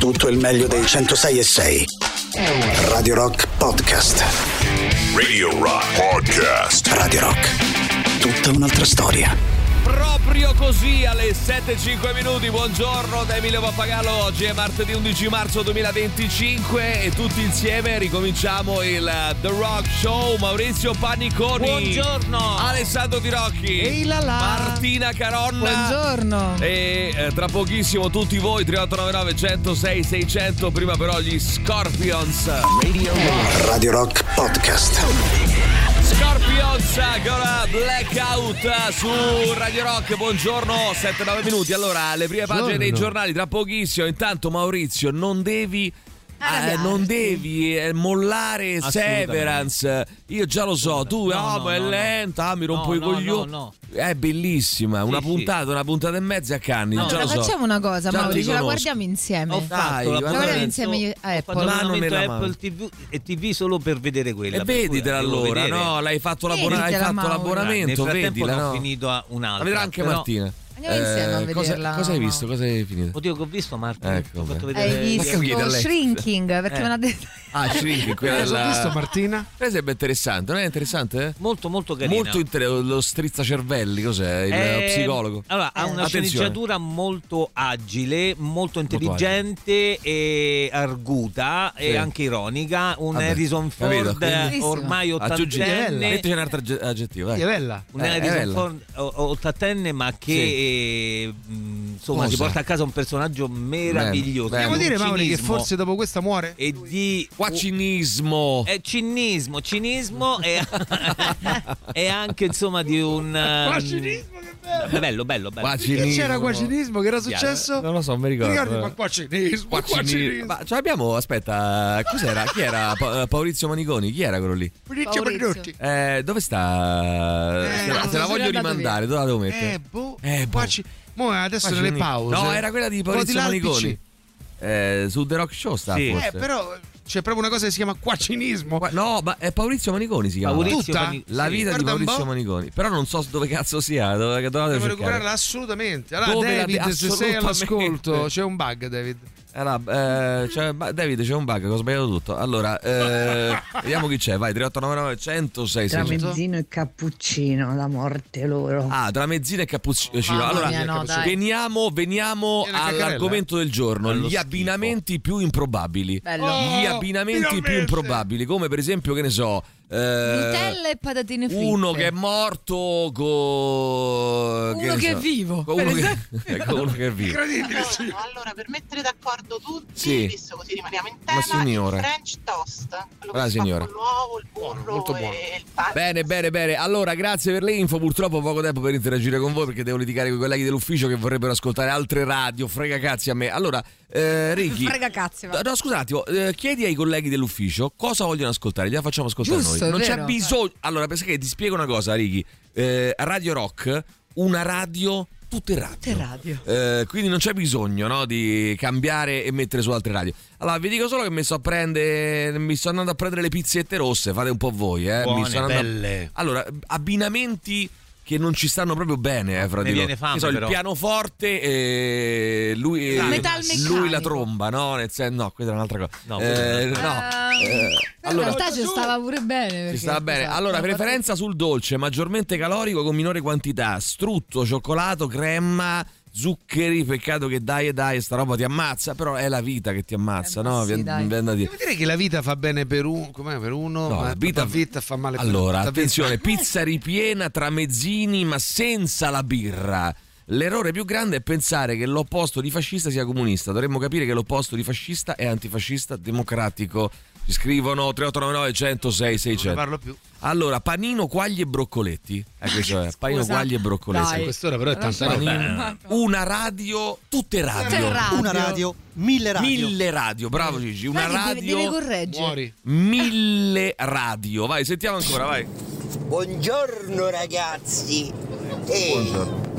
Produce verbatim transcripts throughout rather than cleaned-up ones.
Tutto il meglio dei centosei e sei. Radio Rock Podcast. Radio Rock Podcast. Radio Rock. Tutta un'altra storia. Proprio così alle sette e cinque minuti. Buongiorno da Emilio Pappagallo. Oggi è martedì undici marzo duemilaventicinque e tutti insieme ricominciamo il The Rock Show. Maurizio Paniconi. Buongiorno. Alessandro Di Rocchi. Ehi là là. Martina Caronna. Buongiorno. E eh, tra pochissimo tutti voi tre otto nove nove uno zero sei sei zero zero. Prima però gli Scorpions. Radio Rock. Radio Rock Podcast. Scorpions con la Blackout su Radio Rock. Buongiorno, sette nove minuti. Allora, le prime pagine dei giornali tra pochissimo. Intanto Maurizio, non devi eh, non devi eh, mollare Severance. Io già lo so, tu no, oh, no, ma è no, lenta, no. mi rompo no, i no, coglioni. no, no. È bellissima, una sì, puntata, sì. una puntata e mezza a Cannes. No, già lo so. Facciamo una cosa, Già Mauri, ce la conosco. guardiamo insieme. Ho Dai, fatto guarda- guardiamo insieme a Apple. Ho fatto Mano l'abbonamento nella mano. Apple T V e T V solo per vedere quella. E veditela allora, no? L'hai fatto, l'abbona- hai Veditela, fatto Mauro. l'abbonamento, Nel frattempo vedila, ne ho no? finito a un'altra. La vedrà anche però- Martina. Andiamo insieme a Eh, cosa, vederla, cosa hai no? visto? Cosa hai finito? Oddio, che ho visto Marta. Ecco, Ho fatto beh. vedere. Hai Ma capite, visto lei? Shrinking perché Eh. me l'ha detto. Ah, Shrinking, quella Cosa della... ho visto Martina? Per esempio è interessante, non è interessante? Eh? Molto molto carina. Molto inter- lo strizzacervelli, cos'è? Il Eh, psicologo. Allora, ha Eh. una Attenzione. sceneggiatura molto agile, molto intelligente e arguta Sì. e anche ironica. Un Vabbè, Harrison capito, Ford quindi- ormai Aggiungi, ottantenne. metteci un altro agge- aggettivo, Sì, dai. è bella. Un Eh, è Harrison bella. Ford o- ottantenne, ma che eh, mh, insomma Cosa? si porta a casa un personaggio meraviglioso. Bene, Devo bene. dire, Un Mauri, che cinismo forse dopo questa muore? e di Qua cinismo. è cinismo, cinismo e, e anche insomma di un Qua um, cinismo, che bello! bello, bello, bello. Qua Che cinismo. c'era qua cinismo? Che era successo? Non lo so, mi ricordo. Ricordi, ma qua cinismo, Qua qua cinismo. cinismo. Ma ce l'abbiamo, aspetta, cos'era? Chi era? Pa- Maurizio Maniconi? Chi era quello lì? Maurizio Maurizio. Bernotti. Eh, dove sta? Eh, se, non se so la se voglio è andato rimandare, dove la devo mettere? Eh, boh. Eh, Qua boh. ci- Mo adesso Qua nelle cinismo. pause. No, era quella di Un po' Maurizio là al P C. Maniconi. Eh, su The Rock Show sta Sì. forse. Eh, però c'è proprio una cosa che si chiama qua cinismo. Qua- no, ma è Maurizio Maniconi si chiama. Maurizio Tutta? Pani- La sì. vita Guarda di un Maurizio po'. Maniconi. Però non so dove cazzo sia. Dove, dove la devo Devo cercare? recuperarla assolutamente. Allora, Dove la David, de- se sei assolutamente. all'ascolto, c'è un bug, David. Allora, eh, cioè, ba- David, c'è un bug che ho sbagliato tutto. Allora, eh, vediamo chi c'è. Vai, tre otto nove nove uno zero sei sei. Tramezzino e cappuccino, la morte loro. Ah, tramezzina e cappuccino. Mamma Allora, mia, no, dai. veniamo, veniamo Viene a all'argomento del giorno. Allo Gli schifo. abbinamenti più improbabili. Bello. Oh, Gli abbinamenti più finalmente. improbabili, come per esempio, che ne so, eh, Nutella e patatine fritte. uno che è morto con Uno che è vivo, con per uno, che, esempio. con uno che è vivo. Incredibile. sì. Allora, allora, per mettere d'accordo tutti, Sì. visto così rimaniamo in Ma tema, signora. il French toast, quello Brava che si fa signora. con l'uovo, il Buono, burro molto buono. e il pane. Bene, bene, bene. Allora, grazie per le info. Purtroppo ho poco tempo per interagire con voi perché devo litigare con i colleghi dell'ufficio che vorrebbero ascoltare altre radio. Frega cazzi a me. Allora, eh, Ricky. Frega cazzi, va. No, scusa un attimo, eh, chiedi ai colleghi dell'ufficio cosa vogliono ascoltare, gliela facciamo ascoltare Giusto, noi. Non è c'è vero. bisogno. Allora, perché ti spiego una cosa, Ricky. Eh, Radio Rock, una radio, tutte radio. Tutte radio. Eh, quindi non c'è bisogno, no, di cambiare e mettere su altre radio. Allora, vi dico solo che mi sto a prendere. Mi sto andando a prendere le pizzette rosse, fate un po' voi, eh. Buone, mi sto andando a- belle. Allora, abbinamenti che non ci stanno proprio bene, eh, fra Ne di loro. viene fame, Che so, il però. pianoforte e lui, Il metalmeccanico. lui la tromba, no? Nel senso, no, questa è un'altra cosa. No, Eh, quella no. Ehm, Eh, però allora, in realtà ci stava pure bene. ci perché, sta bene. scusa, Allora, la preferenza sul dolce, maggiormente calorico con minore quantità, strutto, cioccolato, crema, zuccheri, peccato che dai e dai, sta roba ti ammazza, però è la vita che ti ammazza, Eh, ma no? sì, Vien- dai. vien da dire. Devo dire che la vita fa bene per, un, com'è, per uno, No, ma la vita- la vita fa male per Allora, la vita- attenzione, pizza ripiena, tramezzini, ma senza la birra. L'errore più grande è pensare che l'opposto di fascista sia comunista. Dovremmo capire che l'opposto di fascista è antifascista democratico. Ci scrivono tre otto nove nove uno zero sei sei Non ne zero. parlo più. Allora, panino, quagli e broccoletti. Eh, questo è, panino, Scusa, quagli e broccoletti. dai. A quest'ora però è tanta roba. Panino, una radio, tutte radio. Tutte radio. Una radio, mille radio. Mille radio, bravo Gigi, una Guarda che deve, radio, deve correggere. Muori. mille radio. Vai, sentiamo ancora, vai. Buongiorno ragazzi. Ehi, Buongiorno.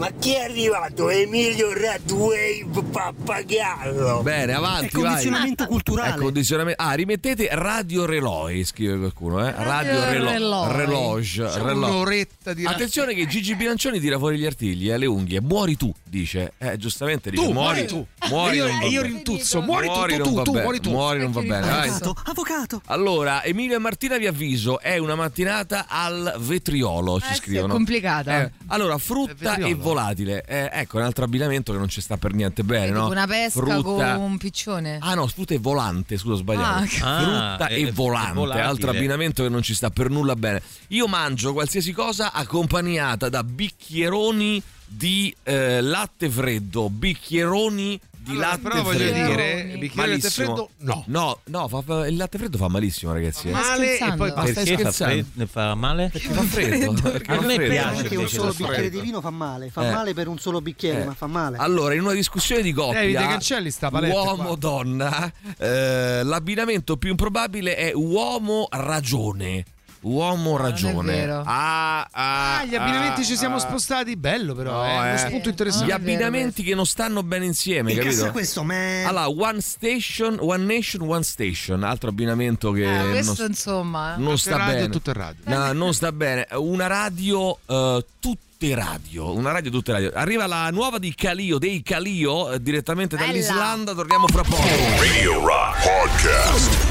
Ma chi è arrivato? Emilio Red Wave Pappagallo. Bene, avanti, È condizionamento vai. culturale. È condizionamento. Ah, rimettete Radio Reloi, scrive qualcuno, eh? Radio, Radio Relo- Reloi. Reloge. C'è Reloi. un'oretta di Attenzione che Gigi Bilancioni tira fuori gli artigli e le unghie. Muori tu, dice. Eh, giustamente dice. Tu, muori muori tu. Muori io, non va io bene. rintuzzo. Muori, Muori tu, non tu, va tu, bene. muori tu. Muori non va bene. Vai. Avvocato, avvocato. Allora, Emilio e Martina, vi avviso, è una mattinata al vetriolo, ci Eh sì, scrivono. è complicata. Eh, allora, frutta e volatile. Eh, ecco, un altro abbinamento che non ci sta per niente bene, Tipo no? una pesca frutta... con un piccione. Ah no, frutta e volante, scusa, ho sbagliato. Ah, che- frutta Ah, e è- volante, è volatile. altro abbinamento che non ci sta per nulla bene. Io mangio qualsiasi cosa accompagnata da bicchieroni di eh, latte freddo, bicchieroni di Allora, latte però voglio freddo. dire, bicchiere di latte Malissimo. freddo no. No, no, fa- fa- il latte freddo fa malissimo, ragazzi. eh. Ma Male e scherzando? poi Ma stai Perché fa, scherzando? fred- fa male? Perché fa freddo. Perché A fa me freddo. piace Anche un invece solo lo bicchiere freddo. di vino fa male, fa Eh. male per un solo bicchiere, Eh. ma fa male. Allora, in una discussione di coppia, Davide, cancelli sta paletta qua. uomo-donna, eh, l'abbinamento più improbabile è uomo-ragione. Uomo ragione. vero. Ah, ah, Ah, gli abbinamenti ah, ci siamo ah. spostati, bello però, No, è uno eh. spunto Gli interessante. Non è vero abbinamenti che non stanno bene insieme, Che cazzo capito? è questo, man? Allora, One Station, One Nation, One Station, altro abbinamento che Eh, questo non, insomma. non Tutto sta il radio, bene. tutto il radio. No, non sta bene. Una radio, eh, tutte radio. Una radio, tutte radio. Arriva la nuova di Calio, dei Calio, eh, direttamente Bella. dall'Islanda. Torniamo fra poco. Radio Rock Podcast.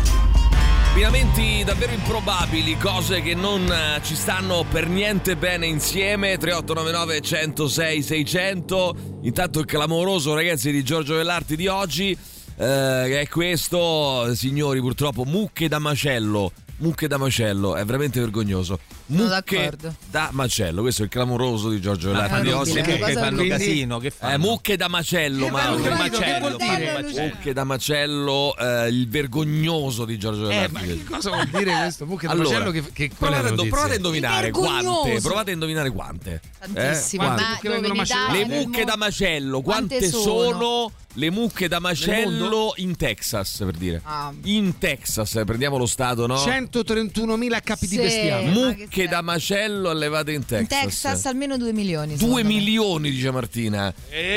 Abbinamenti davvero improbabili, cose che non eh, ci stanno per niente bene insieme. tre otto nove nove uno zero sei sei zero zero. Intanto il clamoroso, ragazzi, di Giorgio Vellarti di oggi eh, è questo, signori, purtroppo mucche da macello. Mucche da macello, è veramente vergognoso. Sono Mucche d'accordo. da macello, questo è il clamoroso di Giorgio Vellarti di oggi. orribile. Che, Cosa che fanno orribile. casino, che fanno? Eh, mucche da macello, Mauro. Che Che macello, vuol che dire? macello. Mucche da macello, eh, il vergognoso di Giorgio Eh, Vellarti. ma Che cosa vuol dire questo? Mucche da Allora, macello che, che qual è provate, la a, notizia? provate a indovinare Vergognoso. quante. Provate a indovinare quante. Tantissimo. Eh? Quante? Ma Perché dove vengono in macellate? Italia, Le nel mucche mondo? da macello, quante, Quante sono? sono? Le mucche da macello in Texas, per dire. Ah. In Texas, eh, prendiamo lo stato, no? centotrentunomila capi di Sì. bestiame. Ma che Mucche sei? da macello allevate in In Texas. Texas almeno due milioni. Due secondo me. milioni, dice Martina.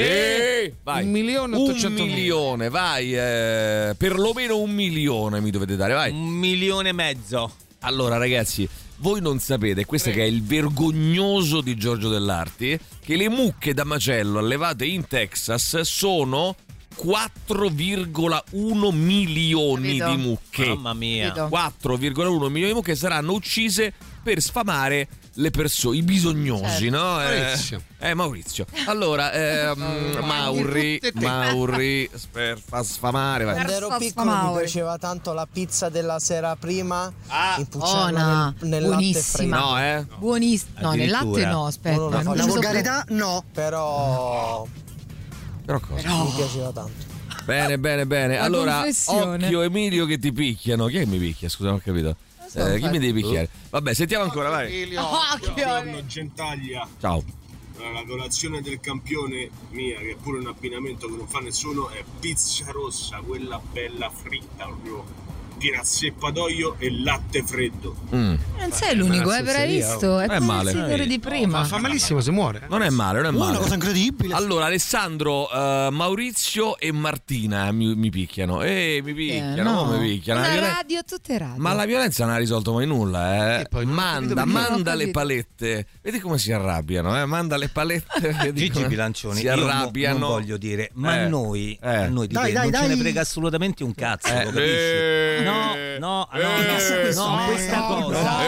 Eh, vai. Un milione e Un ottocentomila. milione, vai. Eh, perlomeno un milione mi dovete dare, vai. Un milione e mezzo. Allora, ragazzi, voi non sapete, questo che è il vergognoso di Giorgio Vellarti, che le mucche da macello allevate in Texas sono quattro virgola uno milioni Capito? di mucche. Mamma mia. Capito? quattro virgola uno milioni di mucche saranno uccise per sfamare le persone, i bisognosi, Certo. no? Eh, Maurizio. Eh, Maurizio. Allora, ehm, Mauri, Mauri, per fa sfamare, vai. Quando ero Verso piccolo mi Sfamauri. piaceva tanto la pizza della sera prima, Ah. impucciarla Buona, nel, nel latte buonissima. freddo. No, eh? Buonissimo. No, nel latte Addirittura. no, aspetta. Non lo non faccio. ci La so volgarità no. Però Però cosa? mi piaceva tanto. Bene, bene, bene. La allora, confessione. occhio Emilio che ti picchiano. Chi è che mi picchia? Scusa, non ho capito. so, Eh, chi infatti. mi devi picchiare? Vabbè, sentiamo ancora, vai. Occhio. Gentaglia, Ciao. la colazione del campione mia, che è pure un abbinamento che non fa nessuno, è pizza rossa, quella bella fritta, proprio piena zeppa d'olio e latte freddo. Mm. Non sei l'unico, È eh, una per hai sasseria, visto? È Non è come male. il signore di prima. Ma fa malissimo se muore. Non è male, non è Una male. cosa incredibile. Allora, Alessandro, eh, Maurizio e Martina mi, mi picchiano. Eh, mi Eh, picchiano, no. come mi picchiano? La Una violen- radio, tutte radio. Ma la violenza non ha risolto mai nulla, eh. E poi non ho capito manda, perché. manda Non ho le capito. palette. Vedi come si arrabbiano, eh? Manda le palette. vedi Gigi come Bilancioni, si io mo- arrabbiano. non voglio dire, ma Eh, noi, eh. a noi di Dai, te dai, non ce dai. ne frega assolutamente un cazzo, Eh, lo capisci? eh, no, no, no, eh, no, cazzo è questo, no, man? questa No, cosa,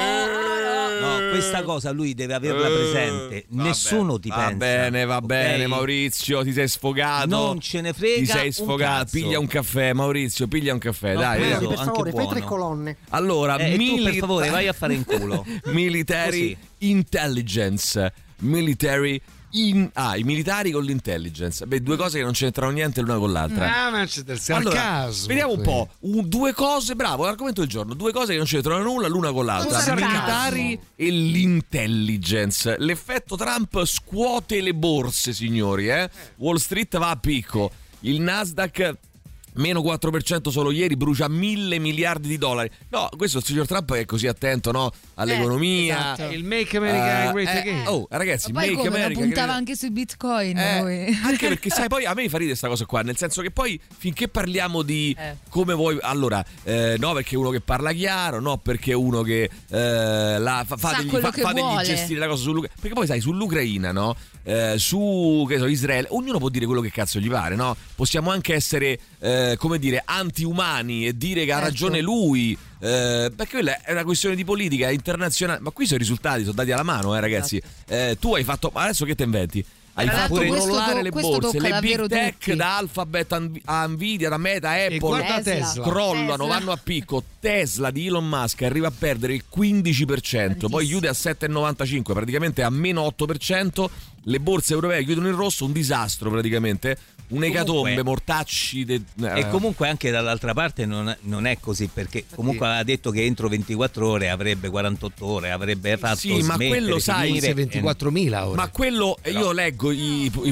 Eh, no, questa cosa lui deve averla presente. Vabbè, Nessuno ti va pensa. bene, va ok? bene, Maurizio, ti sei sfogato. Non ce ne frega Ti sei un sfogato. cazzo. Piglia un caffè, Maurizio, piglia un caffè, No, dai. preso. vediamo. per anche favore, fai buono. tre colonne. Allora, Eh, e tu, per milita- favore, vai a fare in culo. Military intelligence. Military in ah, i militari con l'intelligence. Beh, due cose che non c'entrano niente l'una con l'altra. Ah, ma c'è del Allora, sarcasmo. vediamo un po'. Un- due cose, bravo, l'argomento del giorno. Due cose che non c'entrano nulla l'una con l'altra. Un sarcasmo. Militari e l'intelligence. L'effetto Trump scuote le borse, signori. Eh? Wall Street va a picco. Il Nasdaq Meno quattro per cento solo ieri, brucia mille miliardi di dollari. No, questo il signor Trump è così attento, no? All'economia. Eh, esatto. Il Make America Uh, Great eh, Again. oh, ragazzi, Ma poi Make come la America puntava Great- anche sui bitcoin Eh, lui. anche perché sai, poi a me fa ridere questa cosa qua, nel senso che poi finché parliamo di Eh. come vuoi, allora eh, no, perché è uno che parla chiaro, no, perché è uno che eh, la, fa, Sa fategli, quello fa, che fategli vuole. gestire la cosa sull'Ucraina, perché poi sai, sull'Ucraina, no, eh, su che so, Israele, ognuno può dire quello che cazzo gli pare, no? Possiamo anche essere eh, come dire anti-umani e dire che ha Certo. ragione lui, eh, perché quella è una questione di politica internazionale, ma qui sono i risultati, sono dati alla mano, eh, ragazzi. Eh, tu hai fatto, ma adesso che te inventi? Hai Tra fatto l'altro questo crollare to- le questo borse, tocca le big davvero tech tutti. da Alphabet a Nv- a Nvidia, da Meta, Apple, guarda Tesla. Tesla. crollano, Tesla. vanno a picco. Tesla di Elon Musk arriva a perdere il quindici per cento, poi chiude a sette virgola novantacinque, praticamente a meno otto per cento. Le borse europee chiudono in rosso, un disastro praticamente. Un'ecatombe, Comunque- mortacci. De, eh, E comunque anche dall'altra parte non, non è così, perché comunque aveva detto che entro ventiquattro ore avrebbe quarantotto ore, avrebbe fatto Sì, ma smettere, quello, sai, finire, Forse ventiquattromila ore. Ma quello, Però- io leggo i, i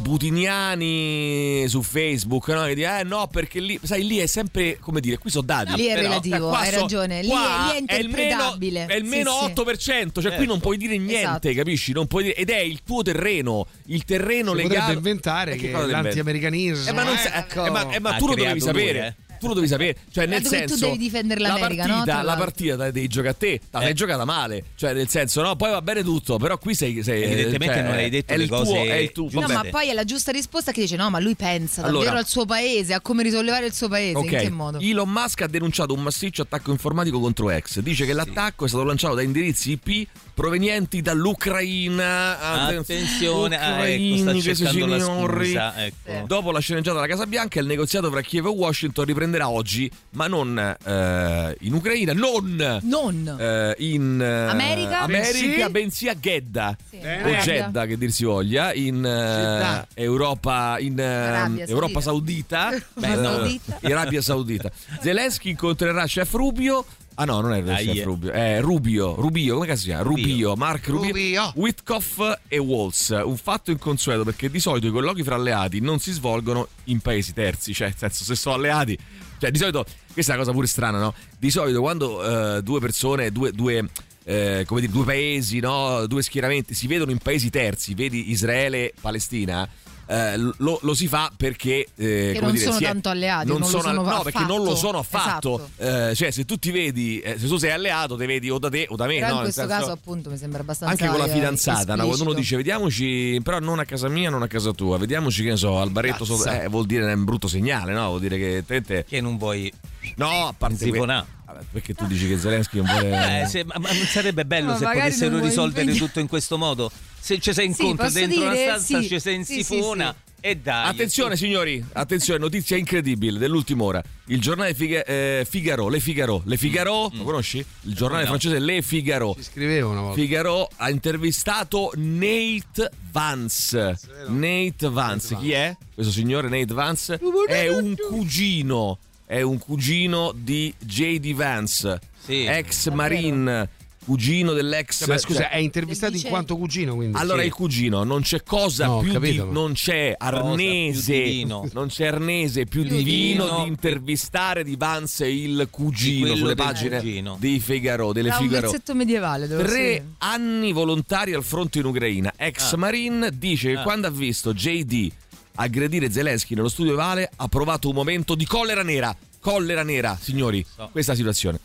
putiniani su Facebook, no? Che dicono, eh no, perché lì, sai, lì è sempre, come dire, qui sono dati. Lì è Però, relativo, qua hai so- ragione, lì qua è- lì è il meno- interpretabile. È il Sì, meno sì. otto per cento, cioè qui Certo. non puoi dire niente, Esatto. capisci? Non puoi dire, ed è il tuo terreno, il terreno Si legato. potrebbe inventare Eh, che cosa te inventi? l'antiamericanismo. Eh, ma, non sa- ecco. eh, ma, eh, ma Ha tu lo devi creato sapere. lui, eh. Tu lo devi sapere, cioè nel Dato che tu senso devi difendere la l'America, no? partita, Tra la l'altro. partita te devi giocare a te, la sei Eh. giocata male, cioè nel senso no, poi va bene tutto, però qui sei, sei Evidentemente cioè, non hai detto è le il tuo, cose è il tuo, giuste. No, vabbè. ma poi è la giusta risposta che dice no, ma lui pensa Allora- davvero al suo paese, a come risollevare il suo paese, Ok, in che modo? Elon Musk ha denunciato un massiccio attacco informatico contro X. Dice che l'attacco è stato lanciato da indirizzi I P provenienti dall'Ucraina. Attenzione, ah, ecco, Ucraini, sta questi cercando la signori. scusa, ecco. Dopo la sceneggiata alla Casa Bianca, il negoziato fra Kiev e Washington riprenderà oggi, ma non eh, in Ucraina, non Non. eh, in eh, America? America, Bensì? bensì a Jeddah. Sì. O Arabia. Jeddah che dir si voglia, in eh, Jeddah. Europa, in eh, Arabia Europa Saudita, Beh, eh, Saudita. in Arabia Saudita. Zelensky incontrerà Chef Rubio. Ah no, non è il Ah, Chef yeah. Rubio, è Rubio, Rubio, come si chiama? Rubio, Rubio. Mark Rubio, Rubio. Witkoff e Waltz. Un fatto inconsueto perché di solito i colloqui fra alleati non si svolgono in paesi terzi, cioè nel senso se sono alleati, cioè di solito, questa è una cosa pure strana, no? Di solito quando eh, due persone, due, due eh, come dire, due paesi, no? Due schieramenti si vedono in paesi terzi, vedi Israele, Palestina, eh, lo, lo si fa perché eh, Che come non dire, sono si è- tanto alleati, non lo sono no, affatto. perché non lo sono affatto. Esatto. Eh, cioè se tu ti vedi, eh, se tu sei alleato, ti vedi o da te o da me, Però no? in Nel questo senso- caso appunto mi sembra abbastanza anche con la eh, fidanzata, no? Quando uno esplicito. dice vediamoci, però non a casa mia, non a casa tua, vediamoci che ne so, al baretto Cazzo. sotto, eh, vuol dire è un brutto segnale, no? Vuol dire che te, te- Che non vuoi no, a parte que- ziponà. Vabbè, perché tu dici che Zelensky non vuole Eh, se- ma, ma non sarebbe bello Ma se magari potessero non vuoi risolvere impegnare- tutto in questo modo? Se ci sei Sì, incontro posso dentro una dire, stanza, sì. ci sei in Sì, sì, sifona sì. e dai. Attenzione signori, attenzione, notizia incredibile dell'ultima ora. Il giornale Figa- eh, Figaro, Le Figaro, Le Figaro, lo conosci? Il giornale No. francese Le Figaro. Ci scrivevo una volta. Figaro ha intervistato Nate Vance. Nate Vance, chi è? Questo signore Nate Vance è un cugino, è un cugino di J D Vance, Sì. ex Marine, cugino dell'ex. Cioè, ma scusa, cioè- è intervistato in Dice- quanto cugino, quindi. allora Sì. il cugino, non c'è cosa No, ho più capito, di, ma- non c'è arnese, più divino. non c'è arnese più, Più divino, divino. di intervistare di Vance il cugino quello sulle del pagine cugino. dei Figaro, delle Era un Figaro. versetto medievale, devo Tre dire. anni volontari al fronte in Ucraina. Ex Ah. Marine dice che Ah. quando ha visto J D aggredire Zelensky nello studio ovale ha provato un momento di collera nera. Collera nera, signori, So. questa situazione.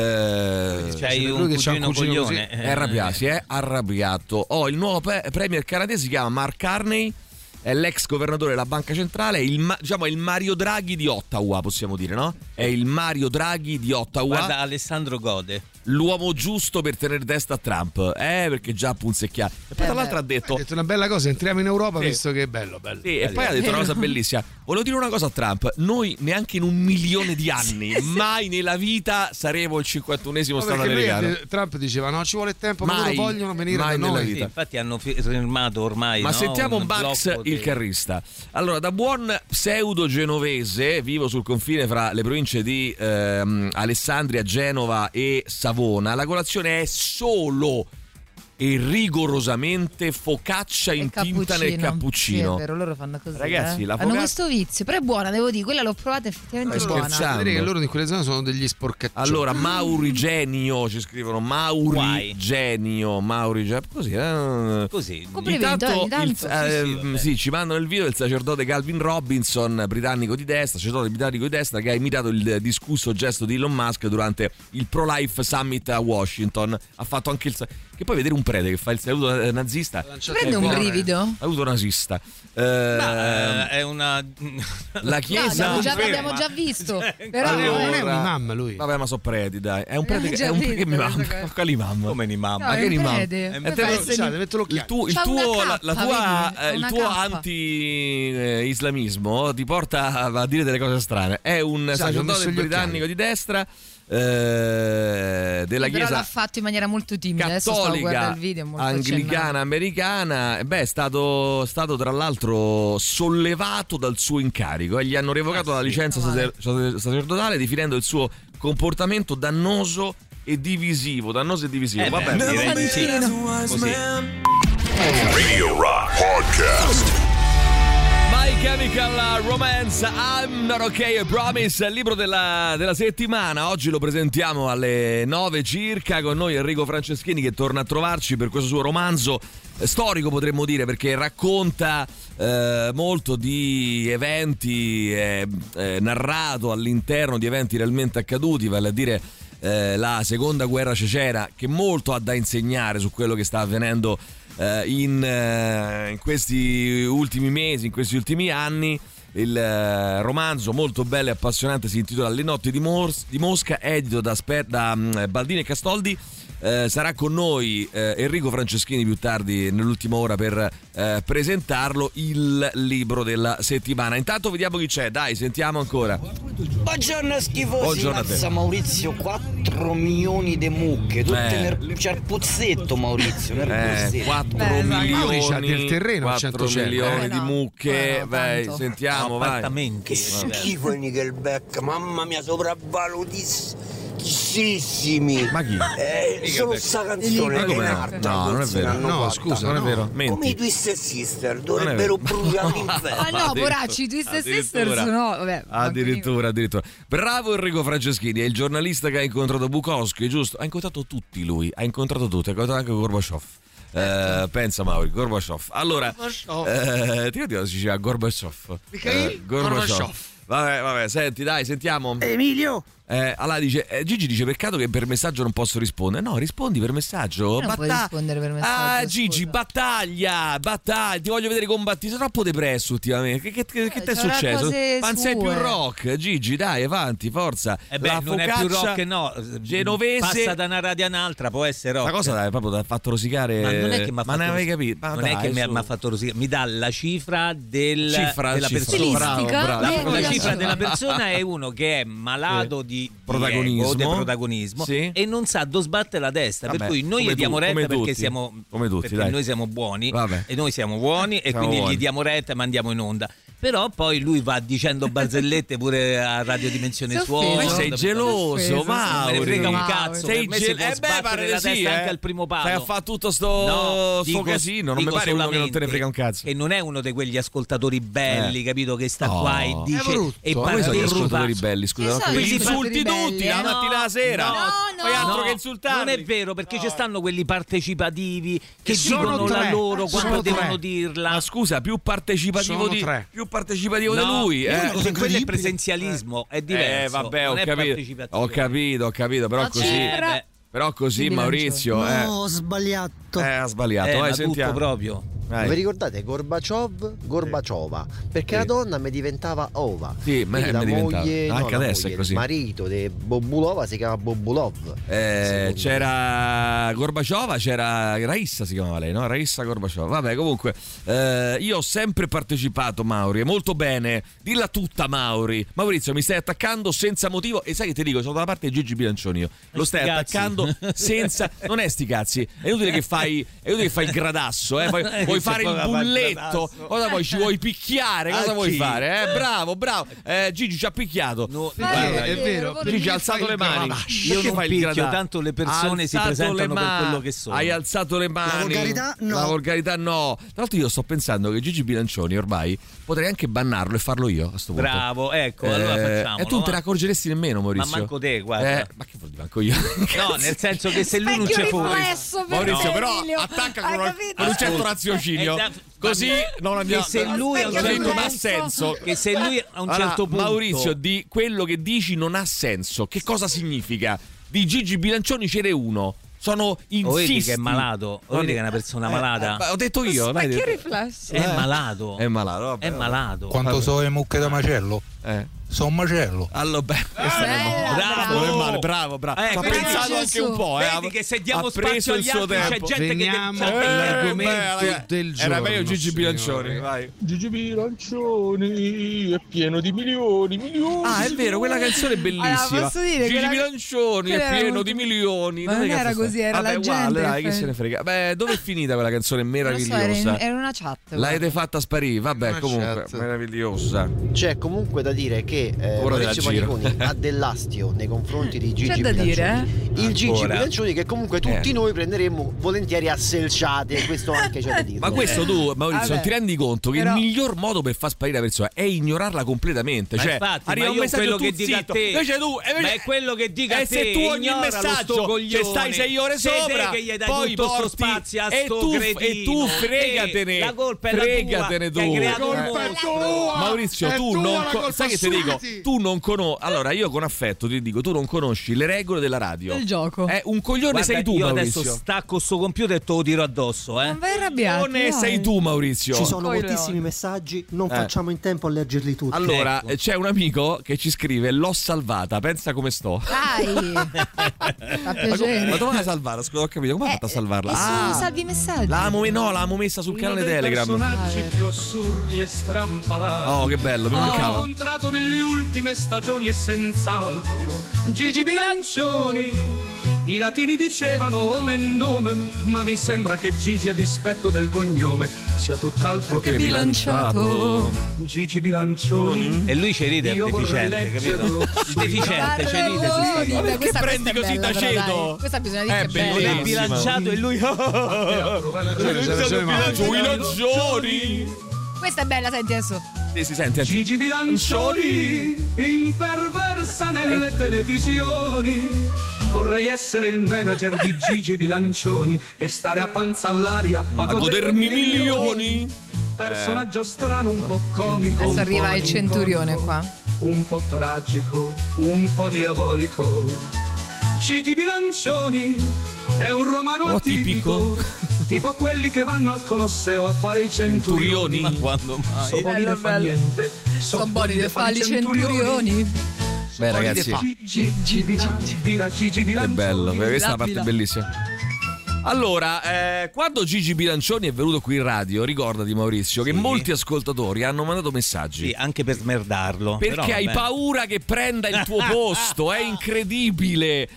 Eh, C'hai Lui un che c'ha un cugino cugino così. coglione. è arrabbiato, si è arrabbiato. Oh, il nuovo pe- premier canadese si chiama Mark Carney, è l'ex governatore della banca centrale, il, ma- diciamo è il Mario Draghi di Ottawa, possiamo dire, no? È il Mario Draghi di Ottawa, Guarda, Alessandro gode. l'uomo giusto per tenere testa a Trump, eh, perché già punzecchiato. E poi Eh tra l'altro beh. ha detto Ha detto una bella cosa, entriamo in Europa Sì. visto che è bello, bello. sì, e poi ha detto una cosa bellissima. Volevo dire una cosa a Trump: noi neanche in un milione di anni, mai nella vita saremo il cinquantunesimo No, stato perché lui, americano. eh, Trump diceva no, ci vuole tempo, ma Mai, loro vogliono venire mai da nella noi. vita. Sì, infatti hanno fi- firmato ormai. Ma no? sentiamo un Bax blocco il di- carrista. Allora, da buon pseudo genovese, vivo sul confine fra le province di ehm, Alessandria, Genova e Savona, la colazione è solo e rigorosamente focaccia in tinta nel cappuccino. Sì, è vero, loro fanno così. Ragazzi, eh. la hanno focaccia... questo vizio, però è buona, devo dire, quella l'ho provata effettivamente Stai buona. scherzando? Vedete che loro in quelle zone sono degli sporcaccioni. Allora, Maurigenio ci scrivono Maurigenio, Maurigenio, così, eh? Così. Complimenti, Intanto, ogni tanto. il, eh, sì, sì, sì, ci mandano il video del sacerdote Calvin Robinson, britannico di destra, sacerdote britannico di destra, che ha imitato il discusso gesto di Elon Musk durante il Pro-Life Summit a Washington. Ha fatto anche il che poi vedere un prete che fa il saluto nazista Ti prende un brivido? Saluto nazista. Eh, Ma, eh, è una la chiesa no, già, l'abbiamo già visto. Però allora, non eh. è un imam lui. Vabbè, ma so preti, dai. È un prete che già è un visto che mi questa mamma. cosa. Quali imam? come un imam. No, Ma è che un imam? prete. Eh, Poi te fa lo- il segno- Scusate, metto Il l'occhiale. tuo, il C'ha tuo, una la, la cappa, tua, vedi? eh, il Una tuo cappa. anti-islamismo ti porta a dire delle cose strane. È un Sì, ho messo sacerdote gli britannico occhiali. di destra eh, della Sì, però chiesa l'ha fatto in maniera molto timida. Adesso stavo guardando cattolica il video, è molto anglicana accennato. americana. Beh, è stato, stato tra l'altro sollevato dal suo incarico e gli hanno revocato la licenza Male. sacer- sacerdotale definendo il suo comportamento dannoso e divisivo. Dannoso e divisivo. Eh, Vabbè, beh, direi di sì. Santino. Così. Radio Rock Podcast. My Chemical Romance, I'm Not Okay, I Promise, il libro della, della settimana. Oggi lo presentiamo alle nove circa con noi Enrico Franceschini, che torna a trovarci per questo suo romanzo eh, storico, potremmo dire, perché racconta eh, molto di eventi, eh, eh, narrato all'interno di eventi realmente accaduti, vale a dire eh, la seconda guerra cecena, che molto ha da insegnare su quello che sta avvenendo In, in questi ultimi mesi, in questi ultimi anni. Il eh, romanzo molto bello e appassionante si intitola Le notti di, Mors- di Mosca, edito da, Sper- da um, Baldini e Castoldi. Eh, sarà con noi eh, Enrico Franceschini più tardi nell'ultima ora per eh, presentarlo, il libro della settimana. Intanto vediamo chi c'è, dai, sentiamo ancora. Buongiorno schifosi, Buongiorno a te. mazza Maurizio, quattro milioni di mucche, tutte Eh. nel c'è il pozzetto Maurizio, nel Eh, pozzetto. quattro Beh, Mauri c'ha milioni del terreno a quattro centocento. milioni Eh, di no. mucche. Eh, no, vai, tanto. sentiamo, vai. Appartamenti. Che schifo il Nickelback, mamma mia, sopravvalutissimi. Ma chi? Eh, solo sta canzone Ma che come è no? un'altra, No, non è forse vero. l'hanno No, fatta. scusa, Non è vero, Come i menti. Twisted Sister, Non è dovrebbero vero. bruciare all'inferno. Ah no, Addirittura. poracci, i Twisted Sisters Addirittura. no, vabbè. Addirittura, addirittura. Bravo Enrico Franceschini, è il giornalista che ha incontrato Bukowski, giusto? Ha incontrato tutti lui, ha incontrato tutti, ha incontrato anche Gorbaciov. Eh, pensa Mauri, Gorbaciov. Allora, eh, ti ricordi si diceva Gorbaciov? Eh, Gorbaciov. Vabbè, vabbè, senti, dai, sentiamo. Emilio, Eh, allora dice, eh, Gigi dice peccato che per messaggio non posso rispondere. No, rispondi per messaggio. Non puoi rispondere per messaggio, Ah, Gigi, scusa. battaglia, battaglia. Ti voglio vedere combattere. Sei troppo depresso ultimamente. Che, che, che Eh, ti è c'avrà successo? cose Ma non sei più sue. rock, Gigi, dai, avanti, forza. Eh beh, La non è più focaccia rock, no. genovese. Passa da una radio a un'altra, può essere rock. La cosa dai, proprio ti ha fatto rosicare. Ma non è che mi ha Ma fatto ne avevi rosicare. capito? Ma non dai, è che mi ha, su. mi ha fatto rosicare, mi dà la cifra del, Cifra, della cifra. persona. Bravo, Stilistica? bravo. La, Eh, la quella cifra cifra. della persona è uno che è malato di, di Protagonismo. ego, di protagonismo Sì. e non sa dove sbattere la testa. Vabbè, per cui noi come gli diamo tu- retta come perché tutti. siamo Come tutti, perché dai. noi siamo buoni Vabbè. e noi siamo buoni e Siamo quindi buoni. gli diamo retta e mandiamo in onda. Però poi lui va dicendo barzellette pure a Radio Dimensione Sei Suono. offeso. Ma sei geloso, Offeso, Mauri. Me ne frega un Mauri. cazzo. Sei per me si gel- può eh beh, sbattere pare la di sì, testa eh. anche al primo palo. Stai a fare tutto sto, No, sto dico- casino. Non mi dico pare uno che non te ne solamente frega un cazzo. che non è uno di quegli ascoltatori belli, Eh. capito, che sta Oh. qua e dice È brutto. e Ma quali sono gli partecipa. ascoltatori belli? Scusa, Che no? sono Quelli gli insulti ascoltatori tutti belli, la eh? mattina alla sera. No, no, Fai altro no. che insultarli. Non è vero, perché ci stanno quelli partecipativi che sono dicono la tre. loro Sono quando tre. devono dirla. Ma scusa, più partecipativo Sono di tre. più partecipativo di No, lui, eh. quello- quello è incredibile. presenzialismo, è diverso. Eh, vabbè, ho non è capito. partecipazione. Ho capito, ho capito, però Ma così c'è- Eh, beh, però così Di bilancio. Maurizio, eh. no, ho sbagliato. Eh, ha sbagliato. eh, Vai, ma sentiamo. tutto proprio. Vai. Vi ricordate Gorbaciov, Gorbaciova? Perché Sì. la donna mi diventava Ova. Sì, me- Quindi mi la diventava. moglie, Anche no, la adesso è moglie, così. Il marito di Bobulova si chiama Bobulov. Eh, secondo c'era Gorbaciova, c'era Raissa, si chiamava lei, no? Raissa Gorbaciova. Vabbè, comunque, eh, io ho sempre partecipato, Mauri, è molto bene. Dilla tutta, Mauri. Maurizio, mi stai attaccando senza motivo e sai che ti dico, sono dalla parte di Gigi Bilancioni io. Lo stai Sti cazzi. attaccando senza non è sti cazzi. È inutile che fai è inutile che fai il gradasso, eh? Poi, poi vuoi fare il bulletto? Cosa vuoi? Ci vuoi picchiare? Cosa Ah, vuoi chi? fare? Eh, bravo, bravo. Eh, Gigi ci ha picchiato. No, Guarda, è vero. Gigi ha alzato le mani. Io Perché non fai il picchio, gradasso? tanto le persone Ha si alzato presentano le per mani. quello che sono. Hai alzato le mani. La volgarità no. La volgarità no. Tra l'altro io sto pensando che Gigi Bilancioni ormai potrei anche bannarlo e farlo io a sto punto. Bravo, ecco, allora facciamolo. E tu non te ne accorgeresti nemmeno, Maurizio. Ma manco te, guarda. Eh, ma che vuol dire manco io? No, nel senso che se lui non Specchio c'è fuori. riflesso per Maurizio, te, però Emilio. attacca Hai con, una- capito? con un certo Ascolta, raziocinio. è da- Così non andiamo. Che se lui a un così certo non ha punto- senso. Che se lui a un Allora, certo punto Maurizio, di quello che dici non ha senso. Che cosa significa? Di Gigi Bilancioni ce n'è uno. Sono o vedi insisti. che è malato, o vedi che è una persona malata. Eh, ho detto io, l'hai Specchio detto. riflesso. È malato. È malato, vabbè, È vabbè. malato. Quanto so le mucche da macello? Eh. Sono macello. Allora, beh, questo non è male. Bella, Bravo. Non è male, bravo, bravo. Eh, Ci ha bravo, pensato anche Gesù. un po', eh. Vedi che se diamo ha preso spazio il agli suo altri c'è tempo. gente Veniamo che all'argomento Eh, beh, ragazzi, del giorno. era meglio Gigi Bilancioni, signore. vai. Gigi Bilancioni è pieno di milioni, milioni. Ah, è vero, quella canzone è bellissima. Allora, posso dire Gigi che la- Bilancioni quella è era pieno molto- di milioni. Ma Dove non cazzo era sta? così, era Vabbè, la uguale, gente dai, che chi fa- se ne frega. Beh, dove è finita quella canzone Non lo so, era, meravigliosa? in, era una chat. L'avete fatta sparire, vabbè, Una comunque, chat. meravigliosa. C'è comunque da dire che eh, Ora della Maurizio giro. Paniconi ha dell'astio nei confronti di Gigi C'è da Bilancioni. dire, Il Gigi Ancora. Bilancioni che comunque tutti Eh. noi prenderemmo volentieri a selciate, questo anche c'è da dirlo. Ma questo tu, Maurizio, Vabbè. non ti rendi conto che Però- il miglior modo per far sparire la persona è ignorarla completamente? Ma Cioè, infatti, arriva ma un io messaggio quello tu che dica a zitto. te- Invece tu, e invece- ma è quello che dica a e te, se tu ogni ignoralo sto messaggio coglione. ci stai sei ore Sei te sopra, che gli dai poi tutto sto porti spazio a e sto tu, cretino. e tu fregatene. Eh, la colpa è la tua, fregatene tu. che hai creato un Eh. mostro. Maurizio, È tu tua non la co- colpa, sai che ti dico? assumiti. Tu non conosci. Allora, io con affetto ti dico, tu non conosci le regole della radio. Del gioco. È un coglione Guarda, sei tu, io Maurizio. adesso stacco sto computer e te lo tiro addosso, eh. Non vai arrabbiato. Coglione dai. sei tu, Maurizio. Ci sono Poi moltissimi no. messaggi, non Eh. facciamo in tempo a leggerli tutti. Allora, Ecco. c'è un amico che ci scrive: l'ho salvata, pensa come sto. Dai. Fa Ma, piacere. ma dove l'hai salvata? Scusa, ho capito. Come hai fatto a salvarla? Eh, su, Ah, salvi i messaggi. l'amo, no, l'amo messa sul canale Telegram. personaggi più assurdi e strampalati. Oh, che bello, mi Ho mancava. incontrato nelle ultime stagioni e senz'altro Gigi Bilancioni. I latini dicevano nome e nome, ma mi sembra che Gigi a dispetto del cognome sia tutt'altro che bilanciato. Gigi Bilancioni. E lui ci ride, è Io vorrei deficiente, capito? leggerlo. Il deficiente ci ride su sta Barelloni, cosa. beh, questa- prendi questa è così bella, da però, ceto? dai. Questa bisogna dire Eh, che è Non bella. è bellissima. bilanciato e lui Bilancioni. Questa è bella, senti adesso. Sì, si sente. Gigi Bilancioni, imperversa nelle televisioni. Vorrei essere il manager di Gigi Bilancioni e stare a panza all'aria A godermi milioni. Personaggio strano, un po' comico. Adesso un arriva po' il centurione qua. Un po' tragico, un po' diabolico. Gigi Bilancioni è un romano Oh, atipico. tipico. Tipo quelli che vanno al Colosseo a fare i centurioni. Ma quando mai? So buoni Bello, da fa bello. niente. Sono buoni di fare i centurioni. Beh, ragazzi, Gigi, Gigi, Gigi che Bilancioni. bello. Questa è una parte Bila. bellissima. Allora, eh, quando Gigi Bilancioni è venuto qui in radio, ricordati Maurizio che Sì. molti ascoltatori hanno mandato messaggi. Sì, anche per smerdarlo. Perché però, hai vabbè. paura che prenda il tuo posto, è incredibile.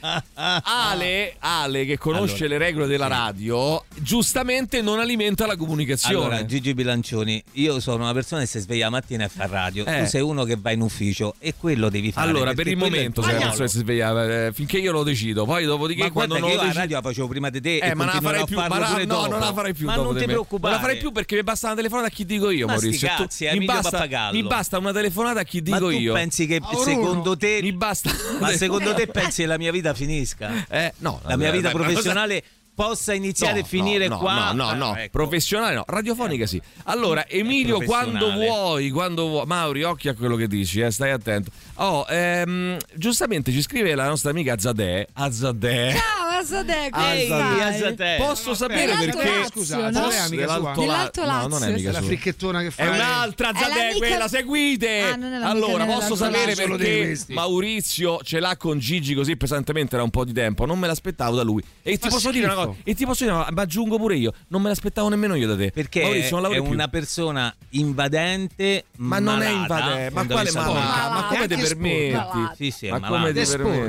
Ale, Ale che conosce Allora, le regole della sì. radio, giustamente non alimenta la comunicazione. Allora, Gigi Bilancioni, io sono una persona che si sveglia la mattina e fa radio. Eh. Tu sei uno che va in ufficio e quello devi fare. Allora, per perché il quello è momento il sei una tuo persona che si ruolo. svegliava eh, finché io lo decido. Poi dopodiché Ma quando guarda non che lo io la decido radio la facevo prima di te Eh, e ma non la continuerò farai a più, farlo ma la- pure no, dopo. non la farai più Ma dopo non di ti me. preoccupare. Non la farai più perché mi basta una telefonata a chi dico io, Ma sti Maurizio. Tu- cazzi, è mi, Emilio basta, Pappagallo. mi basta una telefonata a chi Ma dico tu io. pensi che Aurora, secondo te mi basta Ma secondo te pensi che la mia vita finisca? Eh, no, La mia vita eh, ma cosa- professionale possa iniziare No, e finire no, qua? No, no, no, Ah, ecco. professionale no, radiofonica sì. Allora, Emilio, quando professionale. vuoi, quando vuoi, Mauri, occhio a quello che dici, eh, stai attento. Oh, ehm, giustamente ci scrive la nostra amica Azadeh. Azadeh. Ciao, Azadeh, come Ehi, stai? Azadeh. Posso sapere Dell'Alto perché? Lazio, Scusa, no? Azadeh è amica sua? Dell'Alto La- Dell'Alto No, non è Lazio. amica È la sua. fricchettona che fa. È un'altra È Zadeh, l'amica- quella, seguite! Ah, non è l'amica allora, della posso Lazio. sapere Solo di perché questi. Maurizio ce l'ha con Gigi così pesantemente da un po' di tempo. Non me l'aspettavo da lui. E ti Fa posso dire una schifo. cosa, e ti posso dire una cosa, ma aggiungo pure io, non me l'aspettavo nemmeno io da te. Perché Maurizio, non è lavori più. una persona invadente, Ma non è malata, invadente, ma quale fondamentalmente. malata? Ma come ti Anche permetti? sporca. Sì, sì, è Ma malato. come ti È permetti? sporca.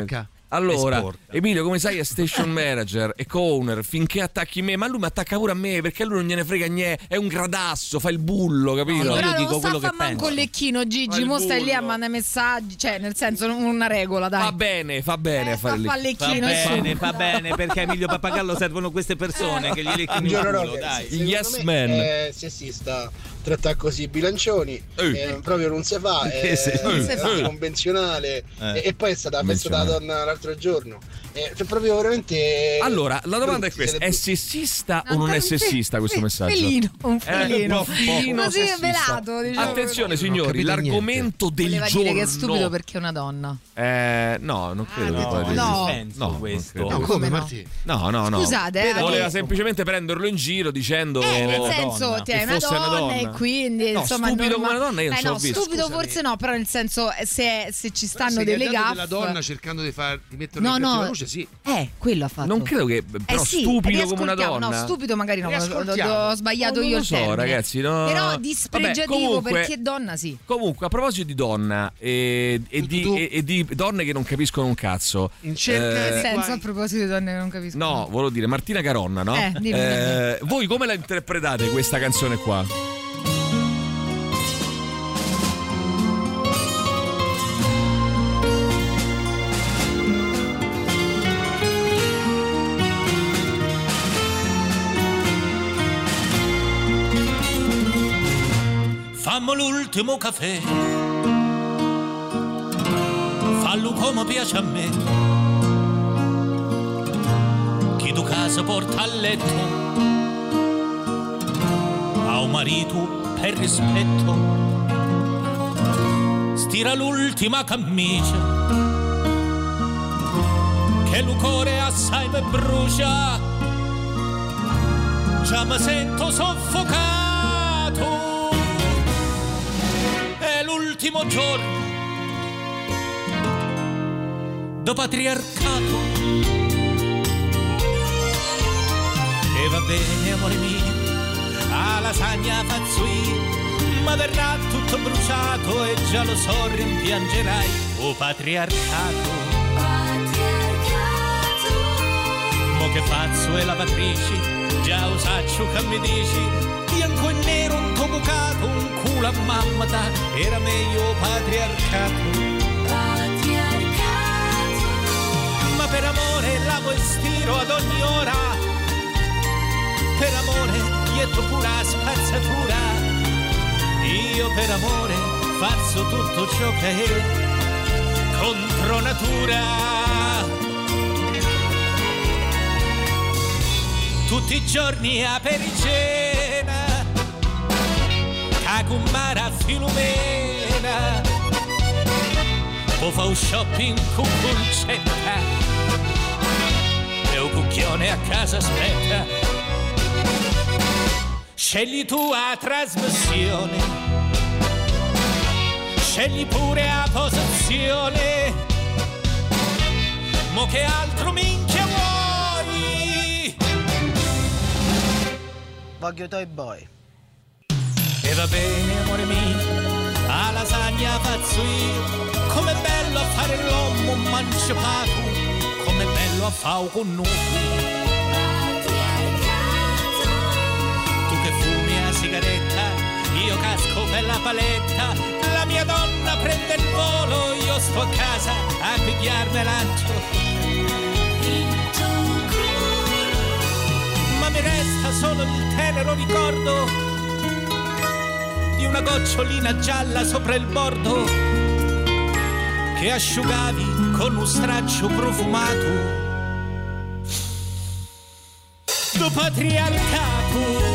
Allora, Esporta. Emilio, come sai, è station manager e co-owner. Finché attacchi me, ma lui mi attacca pure a me perché a lui non gliene frega niente. È un gradasso, fa il bullo, capito? Però io non dico sta quello a fa che manco penso. il lecchino, Fa Gigi. il Mo stai lì a bullo. mandare messaggi. Cioè, nel senso, non una regola, dai. Fa bene, fa bene Eh, a fare fa il fa il Va lecchino. e su. bene, va bene, perché a Emilio Pappagallo servono queste persone che gli lecchino il Buongiorno, culo, Rock. dai. Secondo Yes me man. È sessista trattare così i bilancioni, Eh. eh, proprio non si fa, Che è, se- è non si fa. convenzionale. Eh. E, e poi è stata la festa della donna l'altro giorno. Eh, cioè proprio veramente. Allora, la domanda è questa: Siete è brutti. sessista o No, non è un fe- sessista questo fe- messaggio? Felino, un Eh, felino. un po' fino Così è sessista. velato, diciamo. Attenzione Non ho signori, capito l'argomento del Voleva giorno. dire che è stupido perché è una donna. Eh, no, non credo che No, voglia dire. no. senso No, non questo. credo. No, come come no? Martì? No, no, no. Scusate, eh, voleva adesso- semplicemente prenderlo in giro dicendo Eh, nel una senso, donna. ti Che è una fosse donna, una donna. e quindi No, insomma stupido norma- come una donna io non eh, ce l'ho no, visto. stupido Scusami. forse no, però nel senso se, se ci stanno Se delle gli ha dato gaffe. della donna cercando di, far, di metterlo No, in no. cattiva luce, sì. Eh, quello ha fatto. Non credo che però eh sì, stupido come una riascoltiamo. donna. No, stupido magari no, ho, ho- Riascoltiamo. ho sbagliato Non io lo il so, termine. ragazzi, no. Però Vabbè, dispregiativo comunque- perché donna sì. Comunque, a proposito di donna e, e Tu, di, tu, tu. e- e di donne che non capiscono un cazzo. In cerca Eh, Nel di senso, guai. a proposito di donne che non capisco. No, volevo dire Martina Caronna, no? Eh, dimmi, Eh, voi come la interpretate questa canzone qua? Fammo l'ultimo caffè, fallo come piace a me. Chi tu casa porta a letto, a un marito per rispetto. Stira l'ultima camicia, che il cuore assai mi brucia. Già mi sento soffocato. È l'ultimo giorno do patriarcato. E va bene amore mio, a lasagna faccio io, ma verrà tutto bruciato e già lo so rimpiangerai. O patriarcato, patriarcato. Mo che faccio e lavatrici, già usaccio che mi dici, bianco e nero un tuo bucato, un culo a mamma da, era meglio patriarcato. Patriarcato. Ma per amore lavo e stiro ad ogni ora, per amore dietro pura spazzatura, io per amore faccio tutto ciò che è contro natura. Tutti i giorni a pericena, cacumbara a Filumena, o fa un shopping con concetta, e un cucchione a casa aspetta. Scegli tu a trasmissione, scegli pure a posizione, mo che altro minchia vuoi? Voglio Toy Boy. E va bene amore mio, a lasagna faccio io, com'è bello a fare l'uomo manciapato, com'è bello a fare con noi. Tu che fumi a sigaretta, io casco per la paletta, la mia donna prende il volo, io sto a casa a pigliarmi l'ancio. Ma mi resta solo il tenero ricordo di una gocciolina gialla sopra il bordo che asciugavi con un straccio profumato do patriarcato.